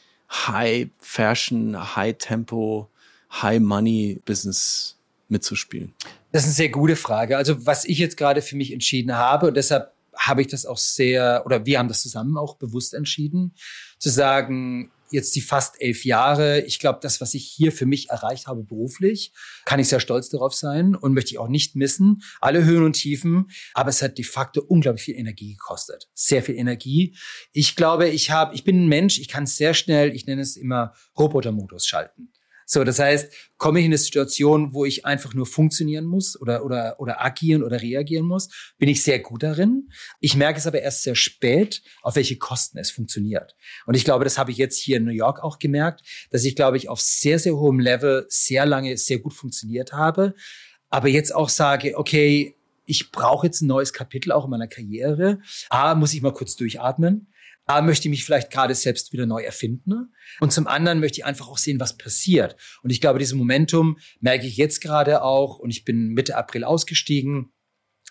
High Fashion, High Tempo, High Money Business mitzuspielen? Das ist eine sehr gute Frage. Also was ich jetzt gerade für mich entschieden habe, und deshalb habe ich das auch sehr, oder wir haben das zusammen auch bewusst entschieden, zu sagen, jetzt die fast elf Jahre, ich glaube, das, was ich hier für mich erreicht habe beruflich, kann ich sehr stolz darauf sein und möchte ich auch nicht missen. Alle Höhen und Tiefen, aber es hat de facto unglaublich viel Energie gekostet. Sehr viel Energie. Ich glaube, ich habe, ich bin ein Mensch, ich kann sehr schnell, ich nenne es immer Robotermodus schalten. So, das heißt, komme ich in eine Situation, wo ich einfach nur funktionieren muss oder oder oder agieren oder reagieren muss, bin ich sehr gut darin. Ich merke es aber erst sehr spät, auf welche Kosten es funktioniert. Und ich glaube, das habe ich jetzt hier in New York auch gemerkt, dass ich, glaube ich, auf sehr, sehr hohem Level sehr lange sehr gut funktioniert habe, aber jetzt auch sage, okay, ich brauche jetzt ein neues Kapitel auch in meiner Karriere. A, muss ich mal kurz durchatmen. A, möchte ich mich vielleicht gerade selbst wieder neu erfinden. Und zum anderen möchte ich einfach auch sehen, was passiert. Und ich glaube, dieses Momentum merke ich jetzt gerade auch. Und ich bin Mitte April ausgestiegen.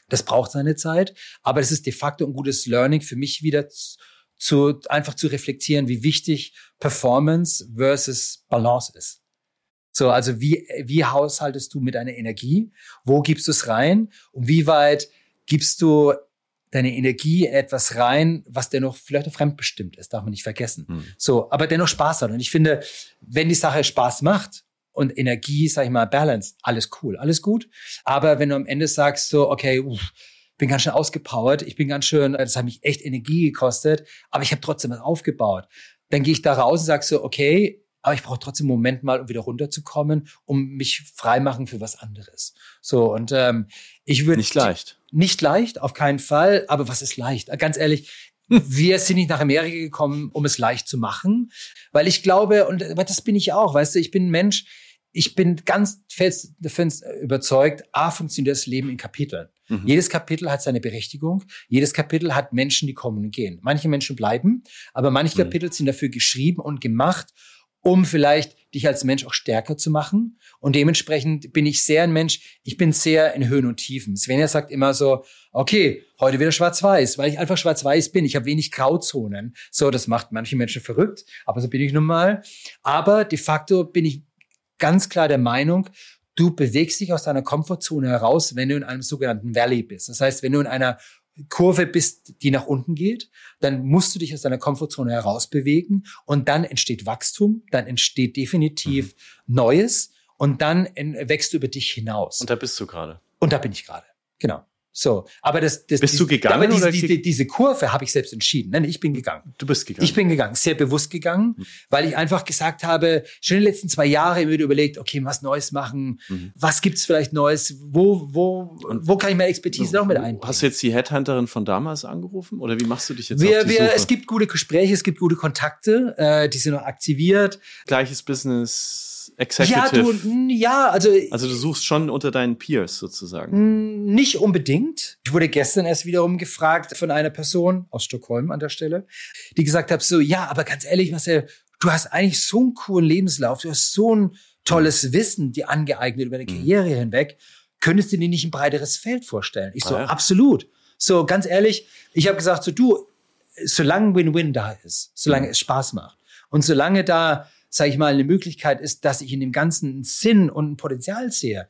Das braucht seine Zeit, aber das ist de facto ein gutes Learning für mich wieder zu, zu einfach zu reflektieren, wie wichtig Performance versus Balance ist. So, also wie, wie haushaltest du mit deiner Energie? Wo gibst du es rein? Und wie weit gibst du deine Energie in etwas rein, was dennoch vielleicht fremdbestimmt ist, darf man nicht vergessen. Hm. So, aber dennoch Spaß hat. Und ich finde, wenn die Sache Spaß macht und Energie, sag ich mal, Balance, alles cool, alles gut. Aber wenn du am Ende sagst so, okay, uff, bin ganz schön ausgepowert, ich bin ganz schön, das hat mich echt Energie gekostet, aber ich habe trotzdem was aufgebaut. Dann gehe ich da raus und sag so, okay, aber ich brauche trotzdem einen Moment mal, um wieder runterzukommen, um mich freimachen für was anderes. So, und ähm, ich würde... Nicht leicht. Nicht leicht, auf keinen Fall. Aber was ist leicht? Ganz ehrlich, wir sind nicht nach Amerika gekommen, um es leicht zu machen. Weil ich glaube, und das bin ich auch, weißt du, ich bin ein Mensch, ich bin ganz fest davon überzeugt, A, funktioniert das Leben in Kapiteln. Mhm. Jedes Kapitel hat seine Berechtigung. Jedes Kapitel hat Menschen, die kommen und gehen. Manche Menschen bleiben, aber manche mhm. Kapitel sind dafür geschrieben und gemacht, um vielleicht dich als Mensch auch stärker zu machen. Und dementsprechend bin ich sehr ein Mensch, ich bin sehr in Höhen und Tiefen. Svenja sagt immer so, okay, heute wieder schwarz-weiß, weil ich einfach schwarz-weiß bin. Ich habe wenig Grauzonen. So, das macht manche Menschen verrückt, aber so bin ich nun mal. Aber de facto bin ich ganz klar der Meinung, du bewegst dich aus deiner Komfortzone heraus, wenn du in einem sogenannten Valley bist. Das heißt, wenn du in einer Kurve bist, die nach unten geht, dann musst du dich aus deiner Komfortzone herausbewegen und dann entsteht Wachstum, dann entsteht definitiv mhm. Neues und dann wächst du über dich hinaus. Und da bist du gerade. Und da bin ich gerade, genau. So, aber das, das bist diese, du gegangen aber diese, oder diese, diese Kurve habe ich selbst entschieden. Nein, ich bin gegangen. Du bist gegangen. Ich bin gegangen, sehr bewusst gegangen, mhm. weil ich einfach gesagt habe, schon in den letzten zwei Jahren immer wieder überlegt, okay, was Neues machen, mhm. was gibt's vielleicht Neues, wo wo Und wo kann ich meine Expertise noch mit einbringen? Hast du jetzt die Headhunterin von damals angerufen oder wie machst du dich jetzt wir, auf die wir, Suche? Es gibt gute Gespräche, es gibt gute Kontakte, äh, die sind noch aktiviert. Gleiches Business. Executive. Ja, du, ja, also. Also du suchst schon unter deinen Peers sozusagen. Nicht unbedingt. Ich wurde gestern erst wiederum gefragt von einer Person aus Stockholm an der Stelle, die gesagt hat so, ja, aber ganz ehrlich, Marcel, du hast eigentlich so einen coolen Lebenslauf, du hast so ein tolles Wissen dir angeeignet über deine Karriere mhm. hinweg. Könntest du dir nicht ein breiteres Feld vorstellen? Ich so, ah, ja. absolut. So, ganz ehrlich, ich habe gesagt so, du, solange Win-Win da ist, solange mhm. es Spaß macht und solange da sage ich mal, eine Möglichkeit ist, dass ich in dem Ganzen einen Sinn und ein Potenzial sehe,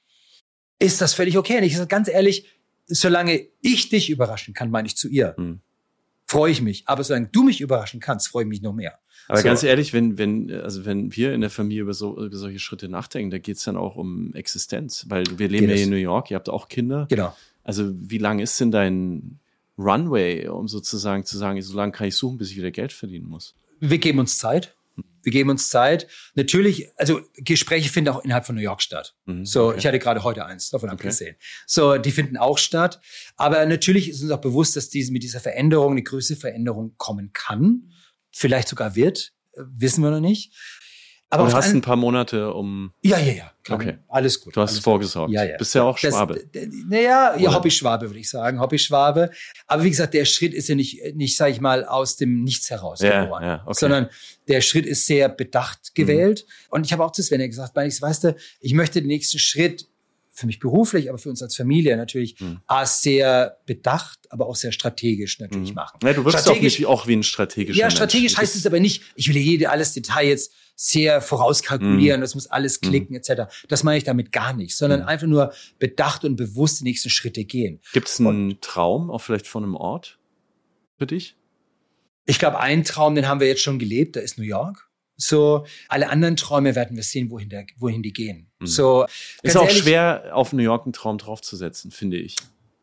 ist das völlig okay. Und ich sage ganz ehrlich, solange ich dich überraschen kann, meine ich zu ihr, hm. freue ich mich. Aber solange du mich überraschen kannst, freue ich mich noch mehr. Aber so. Ganz ehrlich, wenn, wenn, also wenn wir in der Familie über, so, über solche Schritte nachdenken, da geht's dann auch um Existenz. Weil wir leben ja in New York, ihr habt auch Kinder. Genau. Also wie lang ist denn dein Runway, um sozusagen zu sagen, so lange kann ich suchen, bis ich wieder Geld verdienen muss? Wir geben uns Zeit. Wir geben uns Zeit. Natürlich, also Gespräche finden auch innerhalb von New York statt. Mhm, so, okay. Ich hatte gerade heute eins davon okay. abgesehen. So, die finden auch statt. Aber natürlich ist uns auch bewusst, dass diese, mit dieser Veränderung eine größere Veränderung kommen kann. Vielleicht sogar wird. Wissen wir noch nicht. Aber du hast ein paar Monate, um... Ja, ja, ja. Klar. Okay. Alles gut. Du hast alles vorgesorgt. Ja, ja. Bist ja auch Schwabe. Naja, ja, Hobby-Schwabe, würde ich sagen. Hobby-Schwabe. Aber wie gesagt, der Schritt ist ja nicht, nicht, sag ich mal, aus dem Nichts heraus ja, geboren. Ja, okay. Sondern der Schritt ist sehr bedacht gewählt. Mhm. Und ich habe auch zu Svenja gesagt, weil ich, weißt du, ich möchte den nächsten Schritt für mich beruflich, aber für uns als Familie natürlich mhm. A, sehr bedacht, aber auch sehr strategisch natürlich mhm. machen. Ja, du wirkst auch, nicht, auch wie ein strategischer Ja, strategisch Mensch. Heißt es aber nicht, ich will jede alles Detail jetzt sehr vorauskalkulieren, mm. das muss alles klicken mm. et cetera. Das meine ich damit gar nicht, sondern mm. einfach nur bedacht und bewusst die nächsten Schritte gehen. Gibt es einen und Traum, auch vielleicht von einem Ort für dich? Ich glaube, einen Traum, den haben wir jetzt schon gelebt, da ist New York. So, alle anderen Träume werden wir sehen, wohin, der, wohin die gehen. Mm. So, ist auch ehrlich, schwer, auf New York einen Traum draufzusetzen, finde ich.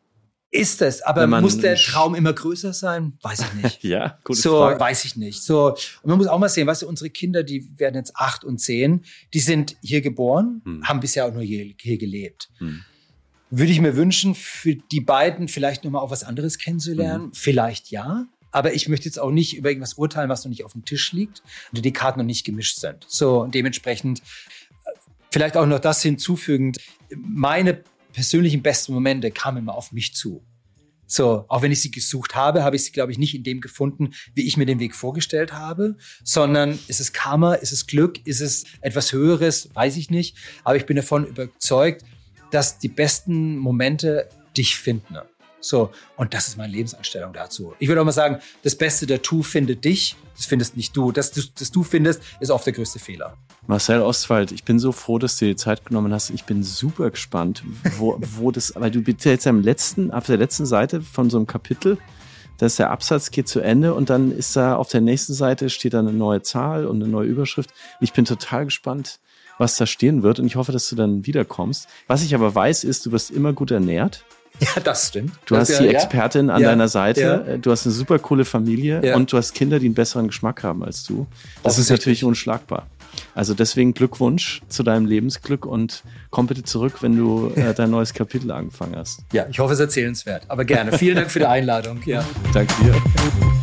Ist es, aber muss der Traum immer größer sein? Weiß ich nicht. Ja, gute so, Frage. Weiß ich nicht. So, und man muss auch mal sehen, weißt du, unsere Kinder, die werden jetzt acht und zehn, die sind hier geboren, hm. haben bisher auch nur hier, hier gelebt. Hm. Würde ich mir wünschen, für die beiden vielleicht nochmal auch was anderes kennenzulernen? Hm. Vielleicht ja. Aber ich möchte jetzt auch nicht über irgendwas urteilen, was noch nicht auf dem Tisch liegt und die Karten noch nicht gemischt sind. So, und dementsprechend vielleicht auch noch das hinzufügend. Meine persönlichen besten Momente kamen immer auf mich zu. So, auch wenn ich sie gesucht habe, habe ich sie, glaube ich, nicht in dem gefunden, wie ich mir den Weg vorgestellt habe, sondern ist es Karma, ist es Glück, ist es etwas Höheres, weiß ich nicht. Aber ich bin davon überzeugt, dass die besten Momente dich finden. So, und das ist meine Lebenseinstellung dazu. Ich würde auch mal sagen, das Beste der Tu findet dich, das findest nicht du. Das, das, das du findest, ist oft der größte Fehler. Marcel Ostwald, ich bin so froh, dass du dir die Zeit genommen hast. Ich bin super gespannt, wo, wo das, weil du bist jetzt am letzten, auf der letzten Seite von so einem Kapitel, dass der Absatz geht zu Ende und dann ist da auf der nächsten Seite steht da eine neue Zahl und eine neue Überschrift. Ich bin total gespannt, was da stehen wird und ich hoffe, dass du dann wiederkommst. Was ich aber weiß, ist, du wirst immer gut ernährt. Ja, das stimmt. Du das hast ja, die Expertin ja, an ja, deiner Seite, ja. Du hast eine super coole Familie Ja. und du hast Kinder, die einen besseren Geschmack haben als du. Das ist Offensichtlich. natürlich unschlagbar. Also deswegen Glückwunsch zu deinem Lebensglück und komm bitte zurück, wenn du äh, dein neues Kapitel angefangen hast. Ja, ich hoffe, es ist erzählenswert. Aber gerne. Vielen Dank für die Einladung. Ja. Danke dir.